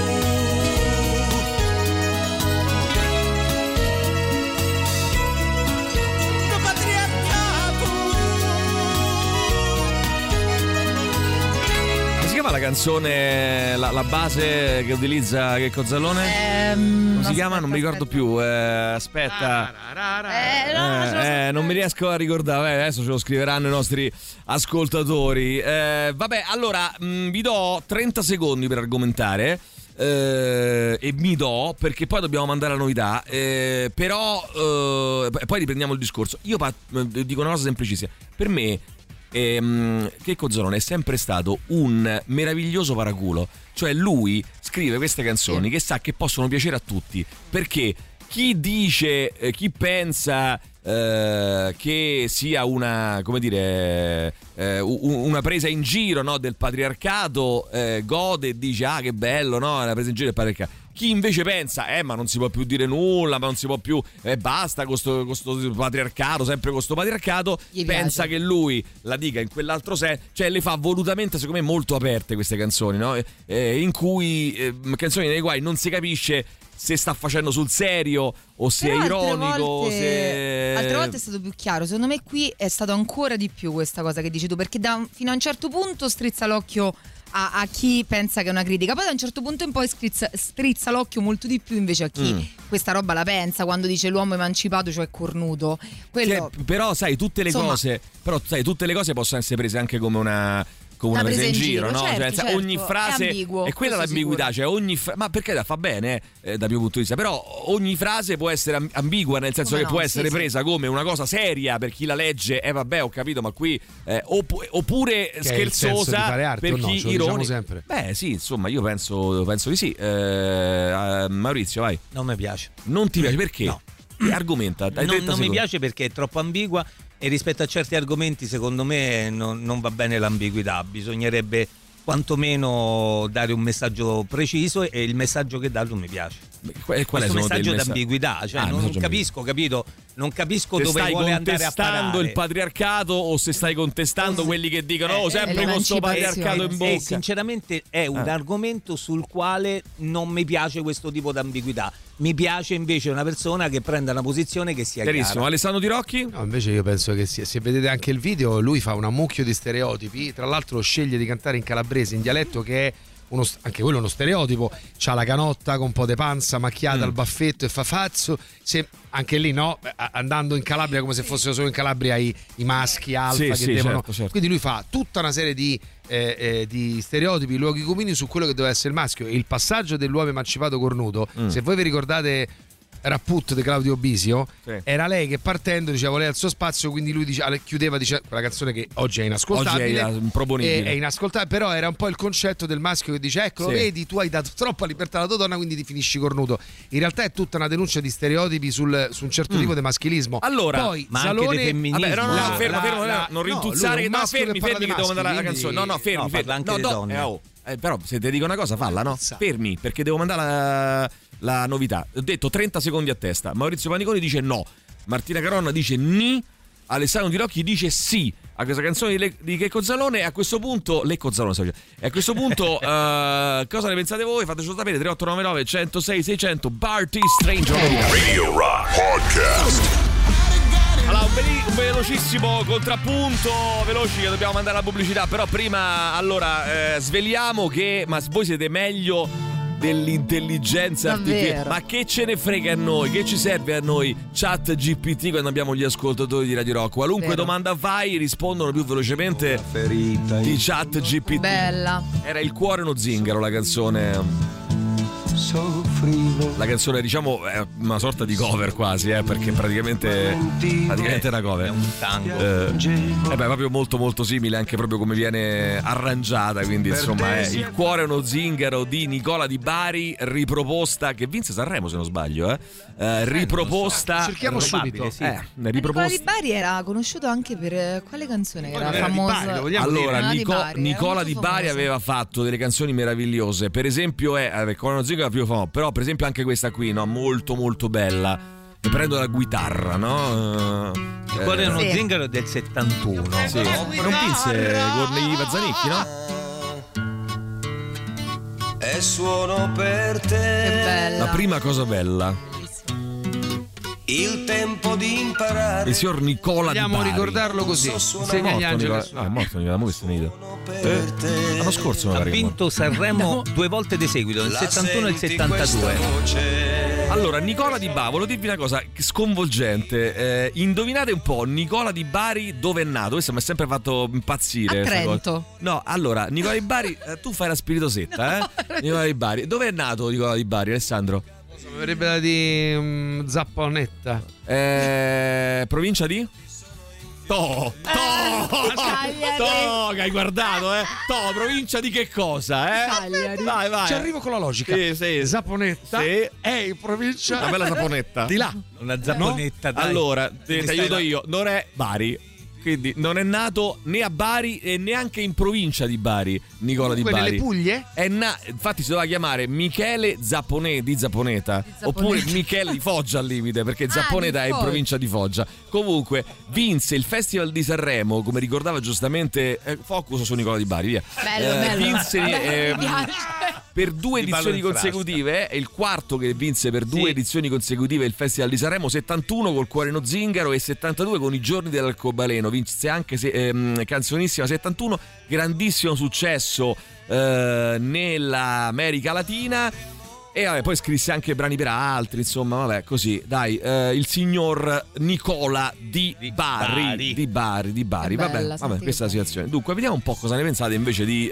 La canzone, la, la base che utilizza Checco Zalone? Ehm, Come si aspetta, chiama? Non mi ricordo aspetta. più. Eh, aspetta, Eh, no, no, ce lo so. Eh, eh, non mi riesco a ricordare. Eh, adesso ce lo scriveranno i nostri ascoltatori. Eh, vabbè, allora mh, vi do trenta secondi per argomentare. Eh, e mi do perché poi dobbiamo mandare la novità. Eh, però, eh, poi riprendiamo il discorso. Io pa- dico una cosa semplicissima. Per me, E, um, Checco Zalone è sempre stato un meraviglioso paraculo, cioè lui scrive queste canzoni che sa che possono piacere a tutti, perché chi dice, eh, chi pensa eh, che sia una, come dire, eh, una presa in giro, no, del patriarcato, eh, gode e dice ah che bello, no, una presa in giro del patriarcato. Chi invece pensa, eh ma non si può più dire nulla, ma non si può più, eh, basta con questo patriarcato, sempre con questo patriarcato, Gli pensa piace. che lui la dica in quell'altro senso, cioè le fa volutamente, secondo me, molto aperte queste canzoni, no? Eh, in cui, eh, canzoni nelle quali non si capisce se sta facendo sul serio o se Però è altre ironico, volte, se... altre volte è stato più chiaro. Secondo me qui è stato ancora di più questa cosa che dici tu, perché da, fino a un certo punto strizza l'occhio a, a chi pensa che è una critica, poi da un certo punto in poi strizza, strizza l'occhio molto di più invece a chi Mm. questa roba la pensa, quando dice l'uomo emancipato, cioè cornuto. Quello, Che- però sai, tutte le Insomma- cose, però sai, tutte le cose possono essere prese anche come una come una, presa in giro, no? certo, Cioè, certo, ogni frase è ambiguo, è quella questo l'ambiguità, cioè ogni fra- ma perché fa bene eh, dal mio punto di vista, però ogni frase può essere am- ambigua, nel senso Come che no, può sì, essere sì. presa come una cosa seria per chi la legge, e eh, vabbè, ho capito, ma qui eh, opp- oppure Che è il senso di scherzosa fare arte, per o no? chi Ce lo diciamo ironica. sempre. Beh, sì, insomma, io penso penso di sì. Eh, eh, Maurizio, vai. Non mi piace. Non ti piace perché? No. Eh, Argomenta, hai Non, trenta non mi secondi. piace perché è troppo ambigua e rispetto a certi argomenti secondo me non, non va bene l'ambiguità, bisognerebbe quantomeno dare un messaggio preciso e il messaggio che dà non mi piace. Qual- qual è Questo secondo te il messaggio messa- d'ambiguità, cioè Ah, il non messaggio capisco, capito? Non capisco se dove stai vuole andare a contestando parare. il patriarcato o se stai contestando quelli che dicono oh, sempre con sto patriarcato in E bocca. sinceramente è un Ah. argomento sul quale non mi piace questo tipo di ambiguità. Mi piace invece una persona che prenda una posizione che sia Chiarissimo. chiara. Alessandro Di Rocchi? No, invece io penso che sia, se vedete anche il video, lui fa un ammucchio di stereotipi, tra l'altro sceglie di cantare in calabrese, in dialetto che è uno, anche quello è uno stereotipo, c'ha la canotta con un po' di panza macchiata Mm. al baffetto e fa fazzo, se, anche lì no, a- andando in Calabria come se fossero solo in Calabria i, i maschi alfa Sì, che sì, devono, certo, certo. quindi lui fa tutta una serie di, eh, eh, di stereotipi, luoghi comuni su quello che doveva essere il maschio, e il passaggio dell'uomo emancipato cornuto, Mm. se voi vi ricordate Rapput di Claudio Bisio, Sì. era lei che partendo diceva voleva il suo spazio, quindi lui diceva, chiudeva diceva, quella canzone che oggi è inascoltabile, Oggi è improponibile. è, è inascoltabile, però era un po' il concetto del maschio che dice eccolo, Sì. vedi, tu hai dato troppa libertà alla tua donna, quindi ti finisci cornuto. In realtà è tutta una denuncia di stereotipi sul, su un certo Mm. tipo di maschilismo. Allora, poi ma anche Zalone, di femminismo. Vabbè, no, no, no, la- fermo, la- fermo, la- non no, rintuzzare, lui è un no, maschio fermi, che parla fermi di che devo mandare la maschi, canzone. No, no, quindi- fermi, No, fermi. parla anche No, di no, donne. eh, oh. Eh, però se ti dico una cosa, falla, no? Fermi, perché devo mandare la, la novità. Ho detto trenta secondi a testa. Maurizio Paniconi dice no. Martina Caronna dice ni. Alessandro Di Rocchi dice sì a questa canzone di, Le- di Checco Zalone. E a questo punto Lecco Zalone stavo dicendo. E a questo punto eh, cosa ne pensate voi? Fatecelo sapere. tre otto nove nove uno zero sei sei zero zero Barty Strange Radio Rock Podcast. Allora, un, veli- un velocissimo contrappunto, veloci che dobbiamo mandare alla pubblicità, però prima, allora, eh, sveliamo che, ma voi siete meglio dell'intelligenza artificiale, Davvero? ma che ce ne frega a noi, che ci serve a noi Chat G P T quando abbiamo gli ascoltatori di Radio Rock, qualunque Vero. domanda fai rispondono più velocemente di Chat G P T. Bella. Era Il cuore uno zingaro la canzone. La canzone, diciamo, è una sorta di cover quasi, eh, perché praticamente praticamente è una cover. È un tango. Eh, eh beh, proprio molto molto simile anche proprio come viene arrangiata, quindi insomma è Il cuore è uno zingaro di Nicola Di Bari, riproposta, che vinse Sanremo se non sbaglio, eh, eh riproposta, cerchiamo subito. sì. eh, Nicola riproposta. Di Bari era conosciuto anche per eh, quale canzone che era Era di famosa? Bari, lo vogliamo Allora, Nicola di Nico- Bari, era Nicola molto Di Bari famoso. aveva fatto delle canzoni meravigliose. Per esempio, è eh, con uno zingaro più famoso, però per esempio anche questa qui, no? Molto molto bella. E prendo la chitarra, no? Il cuore è uno Sì. zingaro del settantuno. Sì. Non vinse con i Mazzanicchi, no? E suono per Che te bella. La prima cosa bella. il tempo di imparare. Il signor Nicola Di vogliamo Bari. ricordarlo così, È insegna agli morto angeli Nicola. a No, è suonare. morto Nicola, ma questo è finito. Eh, l'anno scorso Ha magari è morto. vinto Sanremo due volte di seguito, nel La settantuno e il senti settantadue. questa voce? Allora, Nicola Di Bari, volevo dirvi una cosa sconvolgente. Eh, indovinate un po', Nicola Di Bari dove è nato? Questo mi ha sempre fatto impazzire. A questa Trento. cosa. No, allora, Nicola Di Bari, eh, tu fai la spiritosetta, eh? Nicola Di Bari. Dove è nato Nicola Di Bari, Alessandro? Mi verrebbe da di um, Zapponetta. Eh, provincia di? To, To, To, che hai guardato, eh? To, provincia di che cosa, eh? Cagliari. Vai, vai. Ci arrivo con la logica. Sì, sì. Zaponetta Sì. è in provincia. Una bella saponetta. Di là. Una zaponetta, dai. Allora, ti Ti ti aiuto stai- io. Non è Bari. Quindi non è nato né a Bari e neanche in provincia di Bari, Nicola Di Comunque Bari. nelle Puglie? È na- infatti si doveva chiamare Michele Zappone di Zapponeta, Zapponeta. oppure Michele di Foggia al limite, perché Zapponeta di è in Foggia. provincia di Foggia. Comunque vinse il Festival di Sanremo, come ricordava giustamente eh, Focus su Nicola Di Bari, via. Bello, Eh, bello. vinse Bello, ehm, mi piace. per due Ti ballo edizioni in frasca. consecutive, è il quarto che vinse per due Sì. edizioni consecutive il Festival di Sanremo, settantuno col Cuore no zingaro e settantadue con I giorni dell'arcobaleno. Vinse anche se, ehm, canzonissima settantuno, grandissimo successo eh, nell'America Latina. E vabbè, poi scrisse anche brani per altri, insomma, vabbè, così, dai, eh, il signor Nicola Di, Di Bari, Bari. Di Bari, Di Bari, Che vabbè, bella, vabbè, senti questa è la che situazione. Dunque, vediamo un po' cosa ne pensate invece di...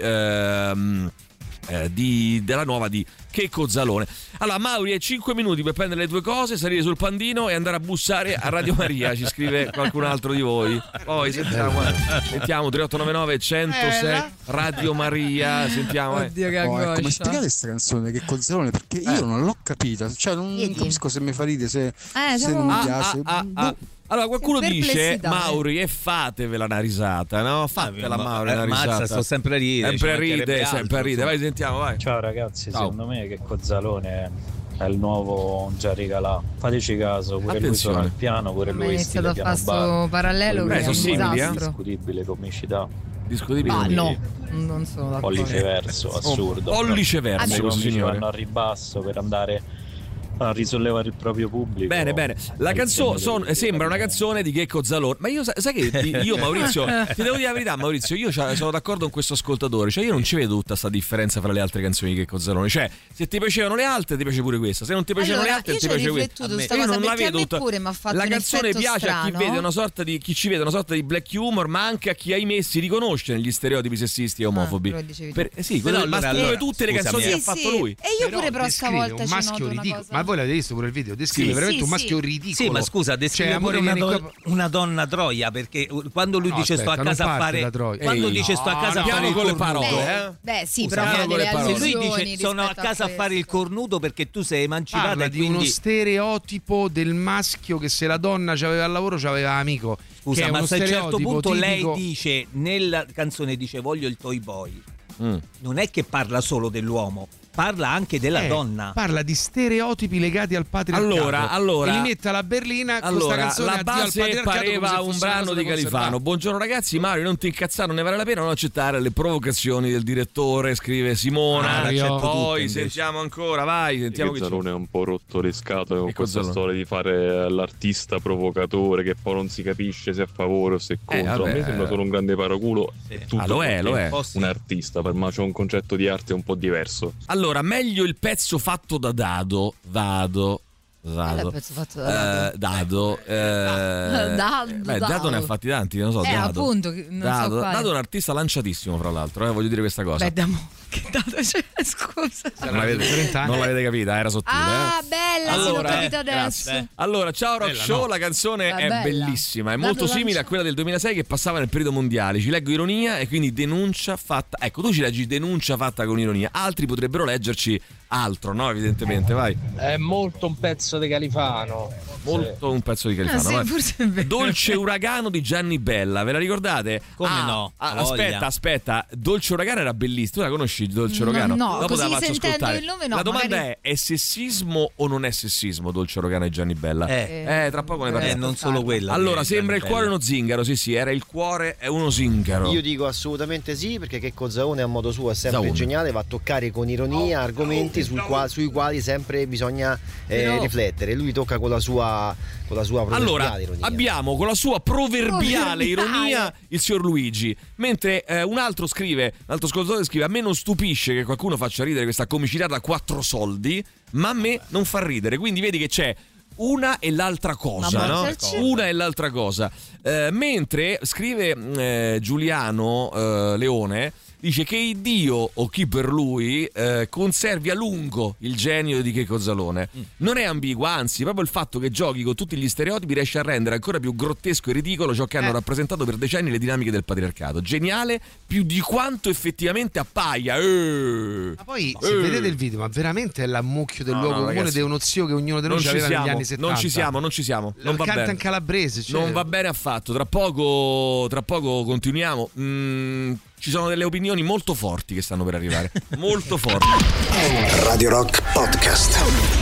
ehm, eh, di, della nuova di Checco Zalone. Allora, Mauri, hai cinque minuti per prendere le tue cose, salire sul pandino e andare a bussare a Radio Maria. Ci scrive qualcun altro di voi. Poi sentiamo, eh. sentiamo tre otto nove nove uno zero sei Radio Maria. Sentiamo, eh. Oddio, che Oh, come angoscia. spiegate questa canzone che Cozzalone? Perché io Eh. non l'ho capita, cioè non Chiedi. capisco se mi fa ridere, se, Eh, se siamo- non mi Ah, piace. ah, ah, ah. Allora qualcuno Che dice perplessità, eh. Mauri e fatevela una risata, no? Fatela ma- Mauri eh, una mazza, risata. sto sempre a ridere, Sempre a ci mancherebbe ridere, sempre a altro, ridere. Vai, insomma. sentiamo, vai. Ciao ragazzi, Ciao. secondo me che Cozzalone è il nuovo Gianni Calà. Fateci caso, pure lui Attenzione. suona il piano, pure Mi ha lui iniziato a stile fare piano bar. sto parallelo Pure che Eh, è un sono simili, eh? disastro. Discutibile comicità, Discutibile. Ah, no, non sono d'accordo. pollice verso, assurdo. Pollice verso, I questo comici signore. vanno a ribasso per andare a risollevare il proprio pubblico. Bene, bene. La Al canzone segno del- sembra una canzone di Checco Zalone. Ma io, sa- sai che ti- io, Maurizio, ti devo dire la verità, Maurizio. Io cioè, sono d'accordo con questo ascoltatore. Cioè, io non ci vedo tutta questa differenza fra le altre canzoni di Checco Zalone. Cioè, se ti piacevano le altre, ti piace pure questa. Se non ti piacevano Allora, le altre, io ti ci ho piace questa. riflettuto A sta me- io cosa, non la perché a vedo me tutta. pure m'ha fatto La un canzone effetto piace a chi strano. vede una sorta di chi ci vede una sorta di black humor, ma anche a chi ahimè si riconosce negli stereotipi sessisti e omofobi. quello dicevi tu. Per- eh sì, quello, Però ma allora, come allora, tutte le scusami, canzoni che Sì, ha fatto sì. lui. E io pure però descrive stavolta un ci maschio noto una ridicolo. cosa. Ma voi l'avete visto pure il video? Descrive Sì, veramente sì, un maschio sì. ridicolo. Sì, ma scusa, descrive Cioè, pure amore, una, vieni do- qua- una donna troia, perché quando lui No, dice sto aspetta, a casa non a parte fare da troia. quando Ehi, dice sto a no, casa a piano fare il con le cornuto, parole, Beh, eh? beh, sì, Scusa, però piano aveva con le delle parole. se lui allusioni dice sono a rispetto casa a fare il questo. cornuto perché tu sei emancipata Parla e di uno quindi stereotipo del maschio che se la donna c'aveva al lavoro c'aveva amico. che scusa, è ma uno se a un certo stereotipo punto tipico- lei dice nella canzone dice voglio il toy boy, Mm. non è che parla solo dell'uomo, parla anche della Eh, donna. Parla di stereotipi legati al patriarcato. Allora, allora- e li mette alla berlina con questa Allora, canzone la addio al base patriarcato come pareva se un fosse una brano cosa di da Califano. conservare. Buongiorno ragazzi, Mario, non ti incazzare, non ne vale la pena non accettare le provocazioni del direttore, scrive Simona. Mario. Poi Tutte, invece. sentiamo ancora, vai, sentiamo che c'è. Zalone è un po' rotto le scatole con Che questa Cozzalone? storia di fare l'artista provocatore che poi non si capisce se è a favore o se è contro. vabbè. A me sembra solo un grande paraculo. Sì. È tutto Ah, lo è, lo è. un un artista, per me c'è un concetto di arte un po' diverso. Allora, meglio il pezzo fatto da Dado, Dado. Qual è Dado, il pezzo fatto da Eh, Dado, eh, Dado, beh, Dado Dado. ne ha fatti tanti, non so. Eh, Dado. appunto, che non so Dado, quale. Dado è un artista lanciatissimo, fra l'altro, eh, voglio dire questa cosa. Beh, damo, che dato c'è? Scusa. non, l'avete, non l'avete capita, era sottile. Ah, eh. bella, sì, l'ho Allora, capito eh, adesso. grazie. Allora, ciao Rock Bella, Show, no. la canzone Ma è bella. bellissima, è Dato molto simile lancia- a quella del duemilasei che passava nel periodo mondiale. Ci leggo ironia e quindi denuncia fatta. Ecco, tu ci leggi denuncia fatta con ironia, altri potrebbero leggerci altro, no? Evidentemente, vai. È molto un pezzo di Califano. Molto un pezzo di Califano. Ah, sì, vai. forse è vero. Dolce Uragano di Gianni Bella, ve la ricordate? Come Ah, no? ah, Ha voglia. aspetta, aspetta, Dolce Uragano era bellissima. Tu la conosci Dolce No, Uragano? no, Dopo te la così faccio sentendo ascoltare. il nome no, La domanda magari- è: è sessismo o non è sessismo Dolce Uragano e Gianni Bella? Eh. eh tra poco ne Eh, parliamo. non solo quella. Allora, di sembra il Gianni cuore Bella. uno zingaro, sì sì, era il cuore è uno zingaro. Io dico assolutamente sì, perché Checco Zalone a modo suo è sempre Zalone. geniale, va a toccare con ironia argomenti sui, qua- sui quali sempre bisogna eh, Però- riflettere. Lui tocca con la sua, con la sua proverbiale Allora, ironia. abbiamo con la sua proverbiale Proverbiale. ironia il signor Luigi, mentre eh, un altro scrive, un altro ascoltatore scrive: a me non stupisce che qualcuno faccia ridere questa comicità da quattro soldi, ma a me non fa ridere. Quindi vedi che c'è una e l'altra cosa, Ma no? certo. Una e l'altra cosa. Eh, mentre scrive eh, Giuliano eh, Leone, dice che Dio o chi per lui eh, conservi a lungo il genio di Checco Zalone. Mm. Non è ambigua, anzi proprio il fatto che giochi con tutti gli stereotipi riesce a rendere ancora più grottesco e ridicolo ciò che hanno eh. rappresentato per decenni le dinamiche del patriarcato. Geniale più di quanto effettivamente appaia. Eh. Ma poi eh. se vedete il video, ma veramente è l'ammucchio del no, luogo no, comune ragazzi, di uno zio che ognuno di noi aveva negli anni settanta. Non ci siamo, non ci siamo. Non va canta bene. in calabrese, cioè. Non va bene affatto. Tra poco, tra poco continuiamo. Mm, ci sono delle opinioni molto forti che stanno per arrivare. Molto forti. Radio Rock Podcast.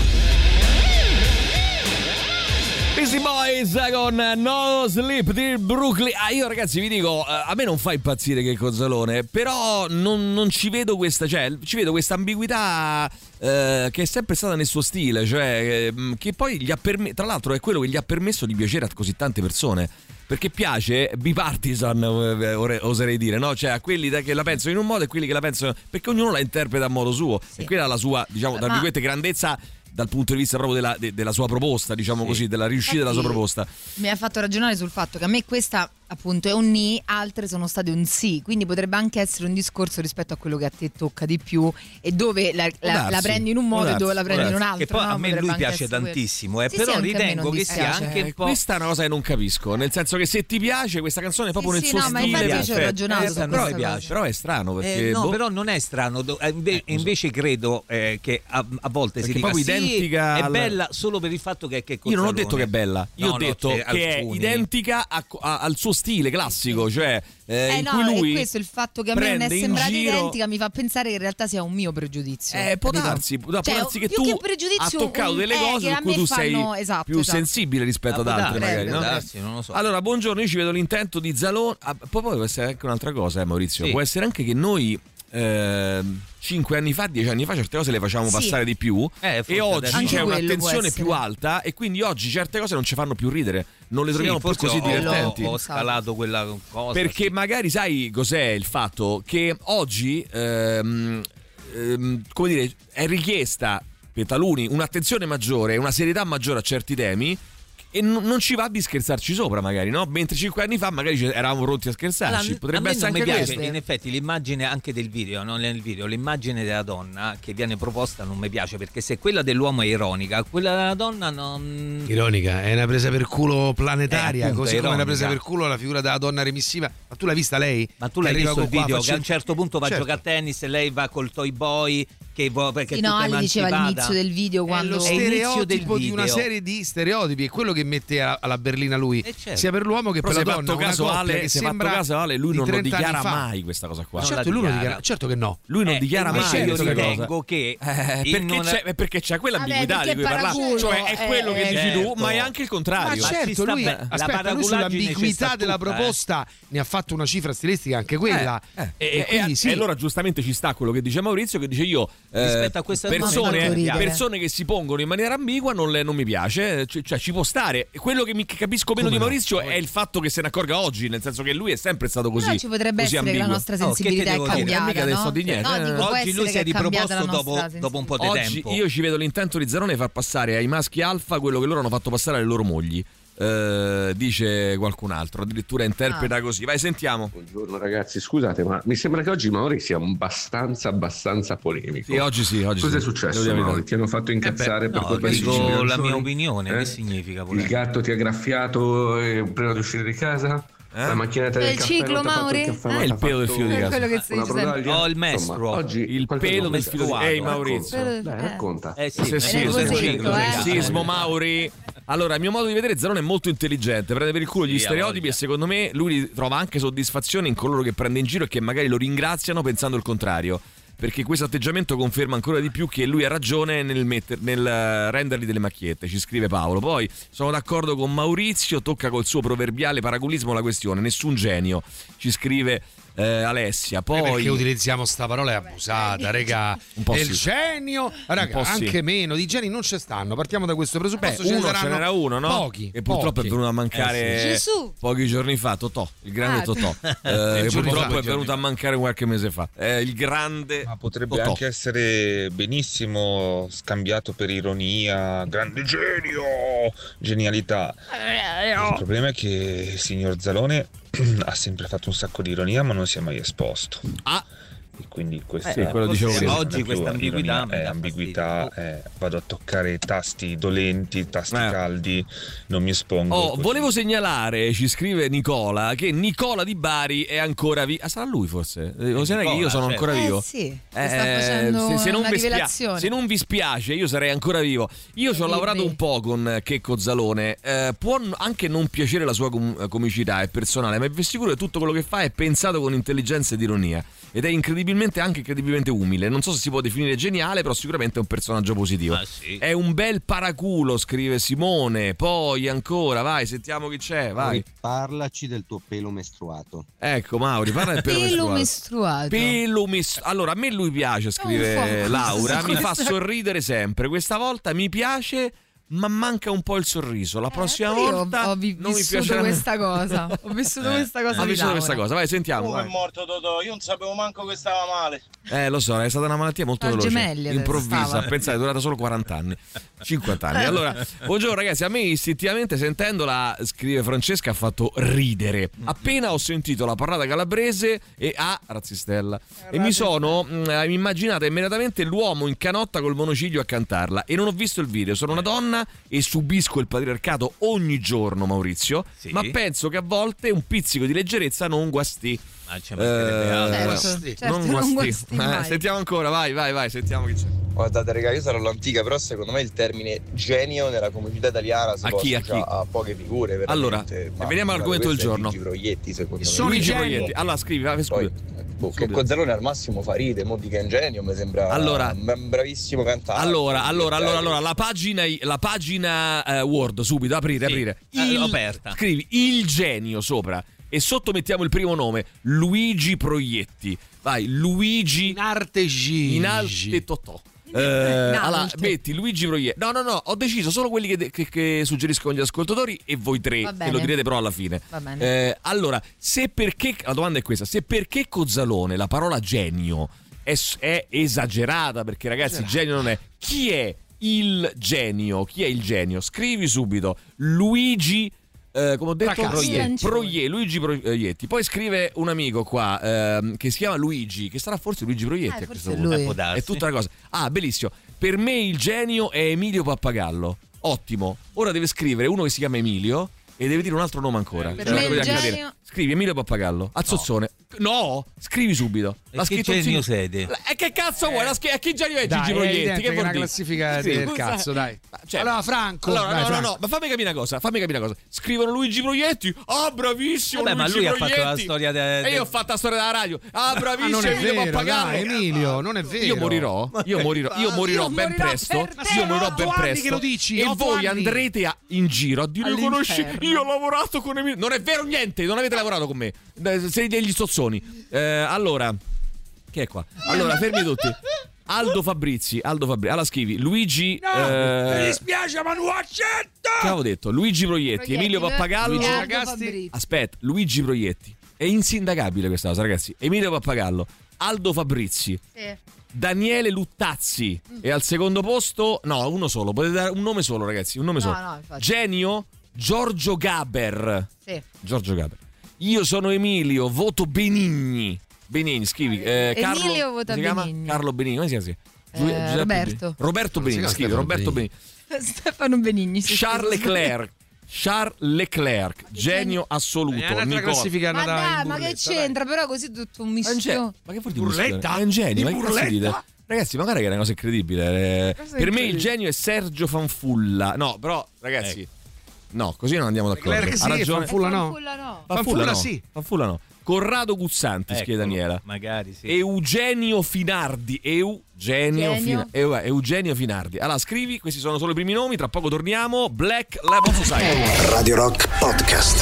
Beastie Boys con No Sleep di Brooklyn. Ah, io ragazzi vi dico, a me non fa impazzire Checco Zalone, però non, non ci vedo questa, cioè ci vedo questa ambiguità eh, che è sempre stata nel suo stile, cioè eh, che poi gli ha permesso, tra l'altro è quello che gli ha permesso di piacere a così tante persone. Perché piace bipartisan, oserei dire, no? Cioè a quelli che la pensano in un modo e quelli che la pensano, perché ognuno la interpreta a modo suo. Sì. E quella è la sua, diciamo, tra virgolette, grandezza dal punto di vista proprio della, de, della sua proposta, diciamo sì. così, della riuscita Infatti, della sua proposta. Mi ha fatto ragionare sul fatto che a me questa appunto è un ni, altre sono state un sì, quindi potrebbe anche essere un discorso rispetto a quello che a te tocca di più e dove la, la, la prendi in un modo e dove la prendi in un altro. Che poi no? a me potrebbe lui piace tantissimo, eh, sì, però sì, ritengo che sia anche un po'. Questa è una cosa che non capisco, nel senso che se ti piace questa canzone è proprio sì, nel sì, suo no, stile, ma infatti ci ho ragionato eh, su però, questa piace, però è strano perché eh, no, boh. però non è strano, invece, eh, invece credo eh, che a, a volte perché si dica proprio sì, identica è al... bella solo per il fatto che è che io non ho detto che è bella, io no, ho detto no, che alcuni. è identica a, a, al suo stile classico, cioè eh, eh in no, cui lui è questo il fatto che a me non è sembrata giro... identica mi fa pensare che in realtà sia un mio pregiudizio. Eh, può capito? darsi, può cioè, darsi che più tu che ha toccato delle un, cose eh, su cui tu fanno, sei esatto, più esatto. sensibile rispetto ad ah, altre, darsi, magari, no? darsi, non lo so. Allora, buongiorno, io ci vedo l'intento di Zalone. Ah, poi può essere anche un'altra cosa, eh, Maurizio. Sì. Può essere anche che noi eh, cinque anni fa, dieci anni fa certe cose le facciamo sì. passare di più eh, e oggi anche c'è un'attenzione più alta e quindi oggi certe cose non ci fanno più ridere, non le troviamo sì, più così ho, divertenti. Ho scalato quella cosa perché sì. magari sai cos'è il fatto che oggi ehm, ehm, come dire, è richiesta per taluni un'attenzione maggiore, una serietà maggiore a certi temi e n- non ci va di scherzarci sopra magari, no? Mentre cinque anni fa magari eravamo pronti a scherzarci. Allora, potrebbe a me essere non anche mi piace, questo. in effetti l'immagine anche del video, non nel video, l'immagine della donna che viene proposta non mi piace, perché se quella dell'uomo è ironica, quella della donna non... Ironica, è una presa per culo planetaria, Eh, appunto, così come ironica. una presa per culo la figura della donna remissiva. Ma tu l'hai vista lei? Ma tu Che l'hai arriva visto il con qua, video faccio- che a un certo punto va Certo. a giocare a tennis e lei va col toy boy che vuole, perché Sì, è no, tutta Ali diceva emancipata. all'inizio del video È quando lo È l'inizio del stereotipo di una video. serie di stereotipi, è quello che mette a- alla berlina lui, Eh, certo. sia per l'uomo che Però per se la hai donna. fatto Una caso coppia Ale, che se hai fatto sembra caso Ale, lui di non lo trenta anni dichiara fa. mai questa cosa qua. Non Certo, la lui non dichiara. dichiara, certo che no. Lui non Eh, dichiara mai invece io questa cosa. ritengo che Eh, perché, in una- c'è, perché c'è quella Vabbè, ambiguità di perché cui parlavo, paraculo, cioè è quello che eh, dici tu, certo. ma è anche il Ma contrario. ci certo, sta lui, bene. La aspetta, lui paraculaggine ci sull'ambiguità sta della tutta, eh. proposta ne ha fatto una cifra stilistica anche quella. Eh, eh, e, e, e quindi e- sì. e allora giustamente ci sta quello che dice Maurizio, che dice io eh, Rispetto a questa persone, domanda, persone che si pongono in maniera ambigua non, le, non mi piace, cioè, cioè ci può stare. Quello che mi capisco meno Come di no? Maurizio è il fatto che se ne accorga oggi, nel senso che lui è sempre stato così. Però ci potrebbe così essere che la ambiguo. nostra Oh, che sensibilità ti è devo dire? cambiata, Mica adesso no? di niente, No, eh. dico, può Oggi essere lui si che è cambiata la riproposto dopo, nostra dopo un po' di Oggi tempo. io ci vedo l'intento di Zalone di far passare ai maschi alfa quello che loro hanno fatto passare alle loro mogli. Eh, dice qualcun altro, addirittura interpreta Ah. così. Vai, sentiamo. Buongiorno ragazzi, scusate, ma mi sembra che oggi Mauri sia abbastanza abbastanza polemico. Sì, oggi sì, oggi Cosa sì. è successo, Devo dire la Mauri? verità. Ti hanno fatto incazzare Eh beh, per no, colpa di dico Gigi la Bilancioni? mia opinione, Eh? che significa? Il volere? gatto ti ha graffiato eh, prima di uscire di casa? Eh? La macchinetta del Il caffè ciclo, non ti ha fatto Mauri? il caffè, Eh, non il ti ha pelo del fatto filo di È casa. quello che si una dice sempre. brodaglia? Ho il Insomma, mestro. oggi Il qualche pelo cosa del è filo di successo. Ehi Maurizio. Quello- Dai, eh. racconta. Eh sì, Sì, sì, è nervosismo, ciclo, eh. esatto. Sismo Mauri. Allora, a mio modo di vedere Zalone è molto intelligente, prende per il culo gli Sì, ha stereotipi voglia. e secondo me lui trova anche soddisfazione in coloro che prende in giro e che magari lo ringraziano pensando il contrario. Perché questo atteggiamento conferma ancora di più che lui ha ragione nel, metter, nel eh, rendergli delle macchiette, ci scrive Paolo. Poi sono d'accordo con Maurizio, tocca col suo proverbiale paraculismo la questione, nessun genio, ci scrive eh, Alessia. Poi Perché utilizziamo sta parola è abusata, regà. Un po' È il sì. genio, raga, Un po' sì. anche meno di geni non ce stanno. Partiamo da questo Beh, presupposto. ce ne uno ce saranno n'era uno, no? Pochi. Che purtroppo pochi. è venuto a mancare Eh sì. Gesù. pochi giorni fa. Totò, il grande Ah, Totò. Eh, che giorni purtroppo fa. è venuto a mancare qualche mese fa. Eh, il grande. Ma potrebbe Totò. anche essere benissimo scambiato per ironia, grande genio, genialità. Il problema è che il signor Zalone ha sempre fatto un sacco di ironia, ma non si è mai esposto. Ah, E quindi questa Eh, quello dicevo prima. Oggi questa ambiguità mi è dà ambiguità, eh, vado a toccare tasti dolenti, tasti caldi, non mi espongo. Oh, così. volevo segnalare, ci scrive Nicola, che Nicola Di Bari è ancora vivo. Ah, sarà lui forse? Eh, o se non è che io sono certo. ancora Eh vivo. sì, Eh, sta facendo se, se non una vi spia- rivelazione. se non vi spiace, io sarei ancora vivo. Io ci ho Vivi. lavorato un po' con Checco Zalone. Eh, può n- anche non piacere la sua com- comicità, è personale, ma è sicuro che tutto quello che fa è pensato con intelligenza ed ironia. Ed è incredibilmente anche incredibilmente umile. Non so se si può definire geniale, però sicuramente è un personaggio positivo. Ah, sì. È un bel paraculo, scrive Simone. Poi ancora, vai, sentiamo chi c'è, vai. Parlaci del tuo pelo mestruato. Ecco, Mauri, parla del pelo, Pelo mestruato. mestruato. Pelo mes- Allora, a me lui piace, scrive Oh, Laura, mi fa questa- sorridere sempre. Questa volta mi piace, ma manca un po' il sorriso. La prossima Io volta ho vi- non mi vissuto piacerà. questa cosa. Ho vissuto Eh, questa cosa ha di vissuto Laura. questa cosa, vai, sentiamo. Come è vai. morto Totò? Io non sapevo manco che stava male. Eh, lo so, è stata una malattia molto Al veloce, gemelli adesso improvvisa. stava. Pensate, è durata solo quaranta anni, cinquanta anni. Allora, buongiorno ragazzi, a me istintivamente sentendola, scrive Francesca, ha fatto ridere. Appena ho sentito la parlata calabrese e ah, razzistella. E mi sono mh, immaginata immediatamente l'uomo in canotta col monociglio a cantarla. E non ho visto il video, sono una donna e subisco il patriarcato ogni giorno, Maurizio. Sì. Ma penso che a volte un pizzico di leggerezza non guasti. Ah, ci mancherebbe altro. Eh, Certo, certo, non non guasti. guasti Eh, mai. sentiamo ancora, vai, vai, vai, sentiamo chi c'è. Guardate raga, io sarò l'antica, però secondo me il termine genio nella comicità italiana si A può chi, a associare chi? a poche figure veramente. Allora, Ma veniamo all'argomento del questo è giorno. Luigi Proietti, secondo me. Sono Luigi Proietti. Allora scrivi, vai, scusa. Poi, boh, che Cozzalone al massimo fa ride, mo di che è un genio, mi sembra Allora- un bravissimo cantante. Allora, allora, allora, allora, la pagina, la pagina eh, Word, subito, aprire, Sì, aprire. eh, l'ho aperta. Scrivi il genio sopra e sotto mettiamo il primo nome, Luigi Proietti. Vai, Luigi In arte Gigi. in arte Totò. Eh, allora, alte. metti Luigi Proietti. No, no, no, ho deciso solo quelli che, che- che suggeriscono gli ascoltatori e voi tre, Va che bene. lo direte però alla fine. Va bene. Eh, allora, se perché la domanda è questa, se perché Cozzalone la parola genio è, è esagerata, perché ragazzi genio non è, chi è il genio? Chi è il genio? Scrivi subito Luigi eh, come ho detto Fracassi. Proietti, Proie- Luigi Proietti. Poi scrive un amico qua ehm, che si chiama Luigi, che sarà forse Luigi Proietti Eh, a questo forse punto. lui. Può darsi. È tutta una cosa. Ah, bellissimo. Per me il genio è Emilio Pappagallo. Ottimo. Ora deve scrivere uno che si chiama Emilio e deve dire un altro nome ancora. Per Cioè, me non il deve accadere. genio- Scrivi Emilio Pappagallo. A Zozzone. No, scrivi subito. E che genio siete? E che cazzo vuoi? La sch- e chi genio è Dai, Gigi è Proietti? evidente Che che è vuol una dire? classifica Sì, del scusa. cazzo, dai. Cioè, Allora, Franco. Allora, dai, no, no, Franco. no, ma fammi capire una cosa, fammi capire una cosa. Scrivono Luigi Proietti. Ah, bravissimo Vabbè, ma Luigi lui ha Proietti. fatto la storia de- E io de- ho fatto la storia della radio. Ah, Ah, bravissimo non è Emilio vero, Pappagallo. dai, Emilio, non è vero. Io morirò, io morirò, io morirò Io ben morirò presto. per te. Io morirò ben Otto anni presto. che lo dici, e otto voi anni. andrete a- in giro a dire All'inferno. conosci. Io ho lavorato con Emilio. Non è vero niente, non avete lavorato con me. Eh, Siete degli stozzoni. Eh, allora, che è qua? Allora, fermi tutti. Aldo Fabrizi, Aldo Fabrizi. Allora scrivi Luigi eh, Mi dispiace, ma non accetto. che avevo detto? Luigi Proietti, Proietti, Emilio Pappagallo. Luigi Luigi Aldo Ragazzi. Fabrizi. Aspetta, Luigi Proietti. È insindacabile questa cosa, ragazzi. Emilio Pappagallo, Aldo Fabrizi, Sì. Daniele Luttazzi e al secondo posto, no, uno solo, potete dare un nome solo, ragazzi, un nome No, solo. no, infatti. Genio Giorgio Gaber. Sì. Giorgio Gaber. Io sono Emilio, voto Benigni. Benigni, scrivi. Eh, Carlo, Emilio come vota si chiama? Benigni. Carlo Benigni, come si chiama? Eh, Giu- Giuseppe Roberto. Benigni. Roberto Non si Benigni, chiama scrivi, Stefano Roberto Benigni. Benigni. Stefano Benigni. sì, Charles scusa. Leclerc. Charles Leclerc, genio assoluto. È un'altra Nicola. classifica Ma nata dai, in ma che burletta, c'entra? Però così tutto un È un genio. misto. Ma che vuol dire Burletta? È un genio, Di ma che cazzo burletta? dite? Ragazzi, ma guarda che è una cosa incredibile. Eh, Cosa per me il incredibile? genio è Sergio Fanfulla. No, però, ragazzi, no, così non andiamo d'accordo. Leclerc sì, Ha ragione. Fanfulla no. Fanfulla no. Fanfulla no. sì. Fanfulla no. Corrado Guzzanti, scrive Eccolo, Daniela. magari sì. Eugenio Finardi. Eugenio, Genio. Fina- Eu- Eugenio Finardi. Allora, scrivi, questi sono solo i primi nomi. Tra poco torniamo. Black Label Society. Radio Rock Podcast.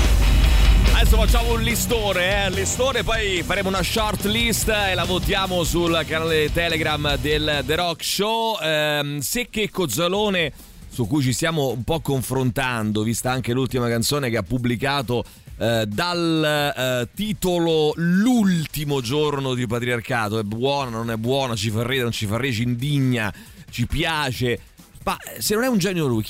Adesso facciamo un listone, eh? listone, poi faremo una short list e la votiamo sul canale Telegram del The Rock Show. Ehm, se Checco Zalone, su cui ci stiamo un po' confrontando, vista anche l'ultima canzone che ha pubblicato eh, dal eh, titolo L'ultimo giorno di patriarcato, è buona, non è buona, ci fa ridere, non ci fa ridere, ci indigna, ci piace. Ma se non è un genio lui, chi è?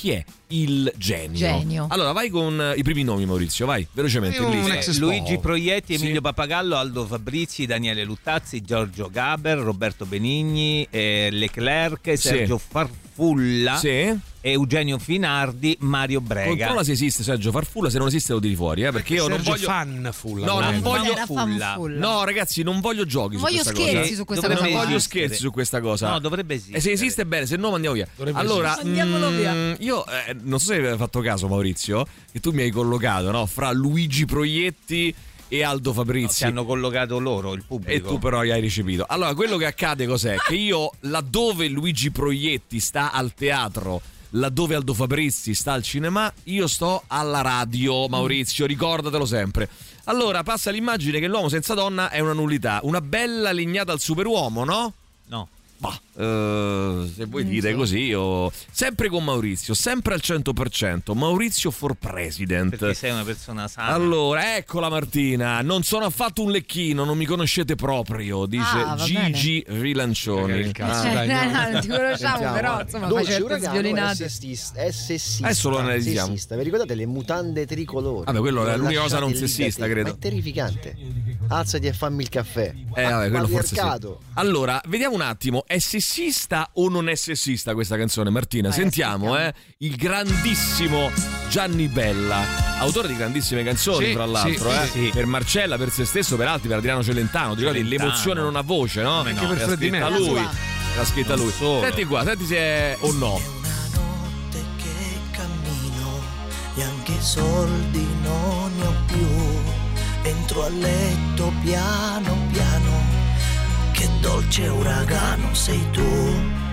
il genio. Genio. Allora vai con i primi nomi, Maurizio, vai velocemente. Luigi Proietti, Emilio Sì. Papagallo, Aldo Fabrizi, Daniele Luttazzi, Giorgio Gaber, Roberto Benigni, eh, Leclerc, Sergio Farfulla, Sì. Eugenio Finardi, Mario Brega. Controlla se esiste Sergio Farfulla, se non esiste lo tiri fuori, eh, perché io Sergio non voglio Fanfulla. No, non voglio Era Fanfulla. No, ragazzi, non voglio giochi Non su voglio questa scherzi cosa. su questa non cosa. voglio esistere. scherzi su questa cosa. No, dovrebbe esistere. E se esiste bene, se no mandiamo via. Dovrebbe allora, Andiamolo mm, via. io eh, non so se avevi fatto caso, Maurizio, che tu mi hai collocato, no, fra Luigi Proietti e Aldo No, Fabrizi. ci hanno collocato loro, il pubblico. E tu però hai ricepito. Allora, quello che accade cos'è? Che io, laddove Luigi Proietti sta al teatro, laddove Aldo Fabrizi sta al cinema, io sto alla radio, Maurizio, ricordatelo sempre. Allora, passa l'immagine che l'uomo senza donna è una nullità, una bella legnata al superuomo, no? No. Bah, eh, se vuoi dire così, io... sempre con Maurizio, sempre al cento per cento. Maurizio for president. Perché sei una persona sana. Allora, eccola Martina, non sono affatto un lecchino, non mi conoscete proprio, dice Ah, va Gigi Rilancioni. Il cazzo, Ah. dai, Eh, no. non ti conosciamo, Sentiamo. però insomma fa Dolce certe Uragano sviolinate. è sessista, è sessista. Adesso lo analizziamo. Sessista. Vi ricordate le mutande tricolori? Vabbè, quello è Le l'unica cosa non lasciate lì da sessista, te. credo. Ma è terrificante. Alzati e fammi il caffè. Eh, vabbè, quello forse sì. Patriarcato. Allora, vediamo un attimo, è sessista o non è sessista questa canzone, Martina? Vai, Sentiamo, ascoltiamo. eh, il grandissimo Gianni Bella, autore di grandissime canzoni, Sì, fra l'altro, sì, eh, sì. per Marcella, per se stesso, per altri, per Adriano Celentano. Ti ricordi? Celentano. L'emozione non ha voce, no? Come no? Anche per L'ha Freddie scritta lui. Mercury. L'ha scritta Non lui. solo. Senti qua, senti se è o no. Notte che cammino e anche soldi non ne ho più. Entro a letto piano piano, che dolce uragano sei tu.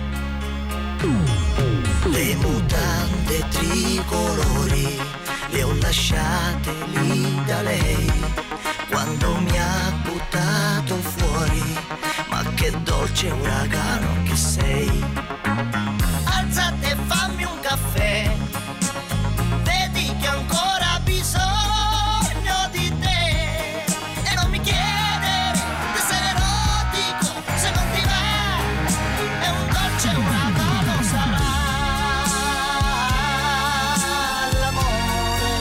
Le mutande tricolori le ho lasciate lì da lei quando mi ha buttato fuori. Ma che dolce uragano che sei. Alzate e fammi un caffè, vedi che ho ancora bisogno di te. E non mi chiedere di essere erotico, se non ti va, è un dolce uragano sarà. L'amore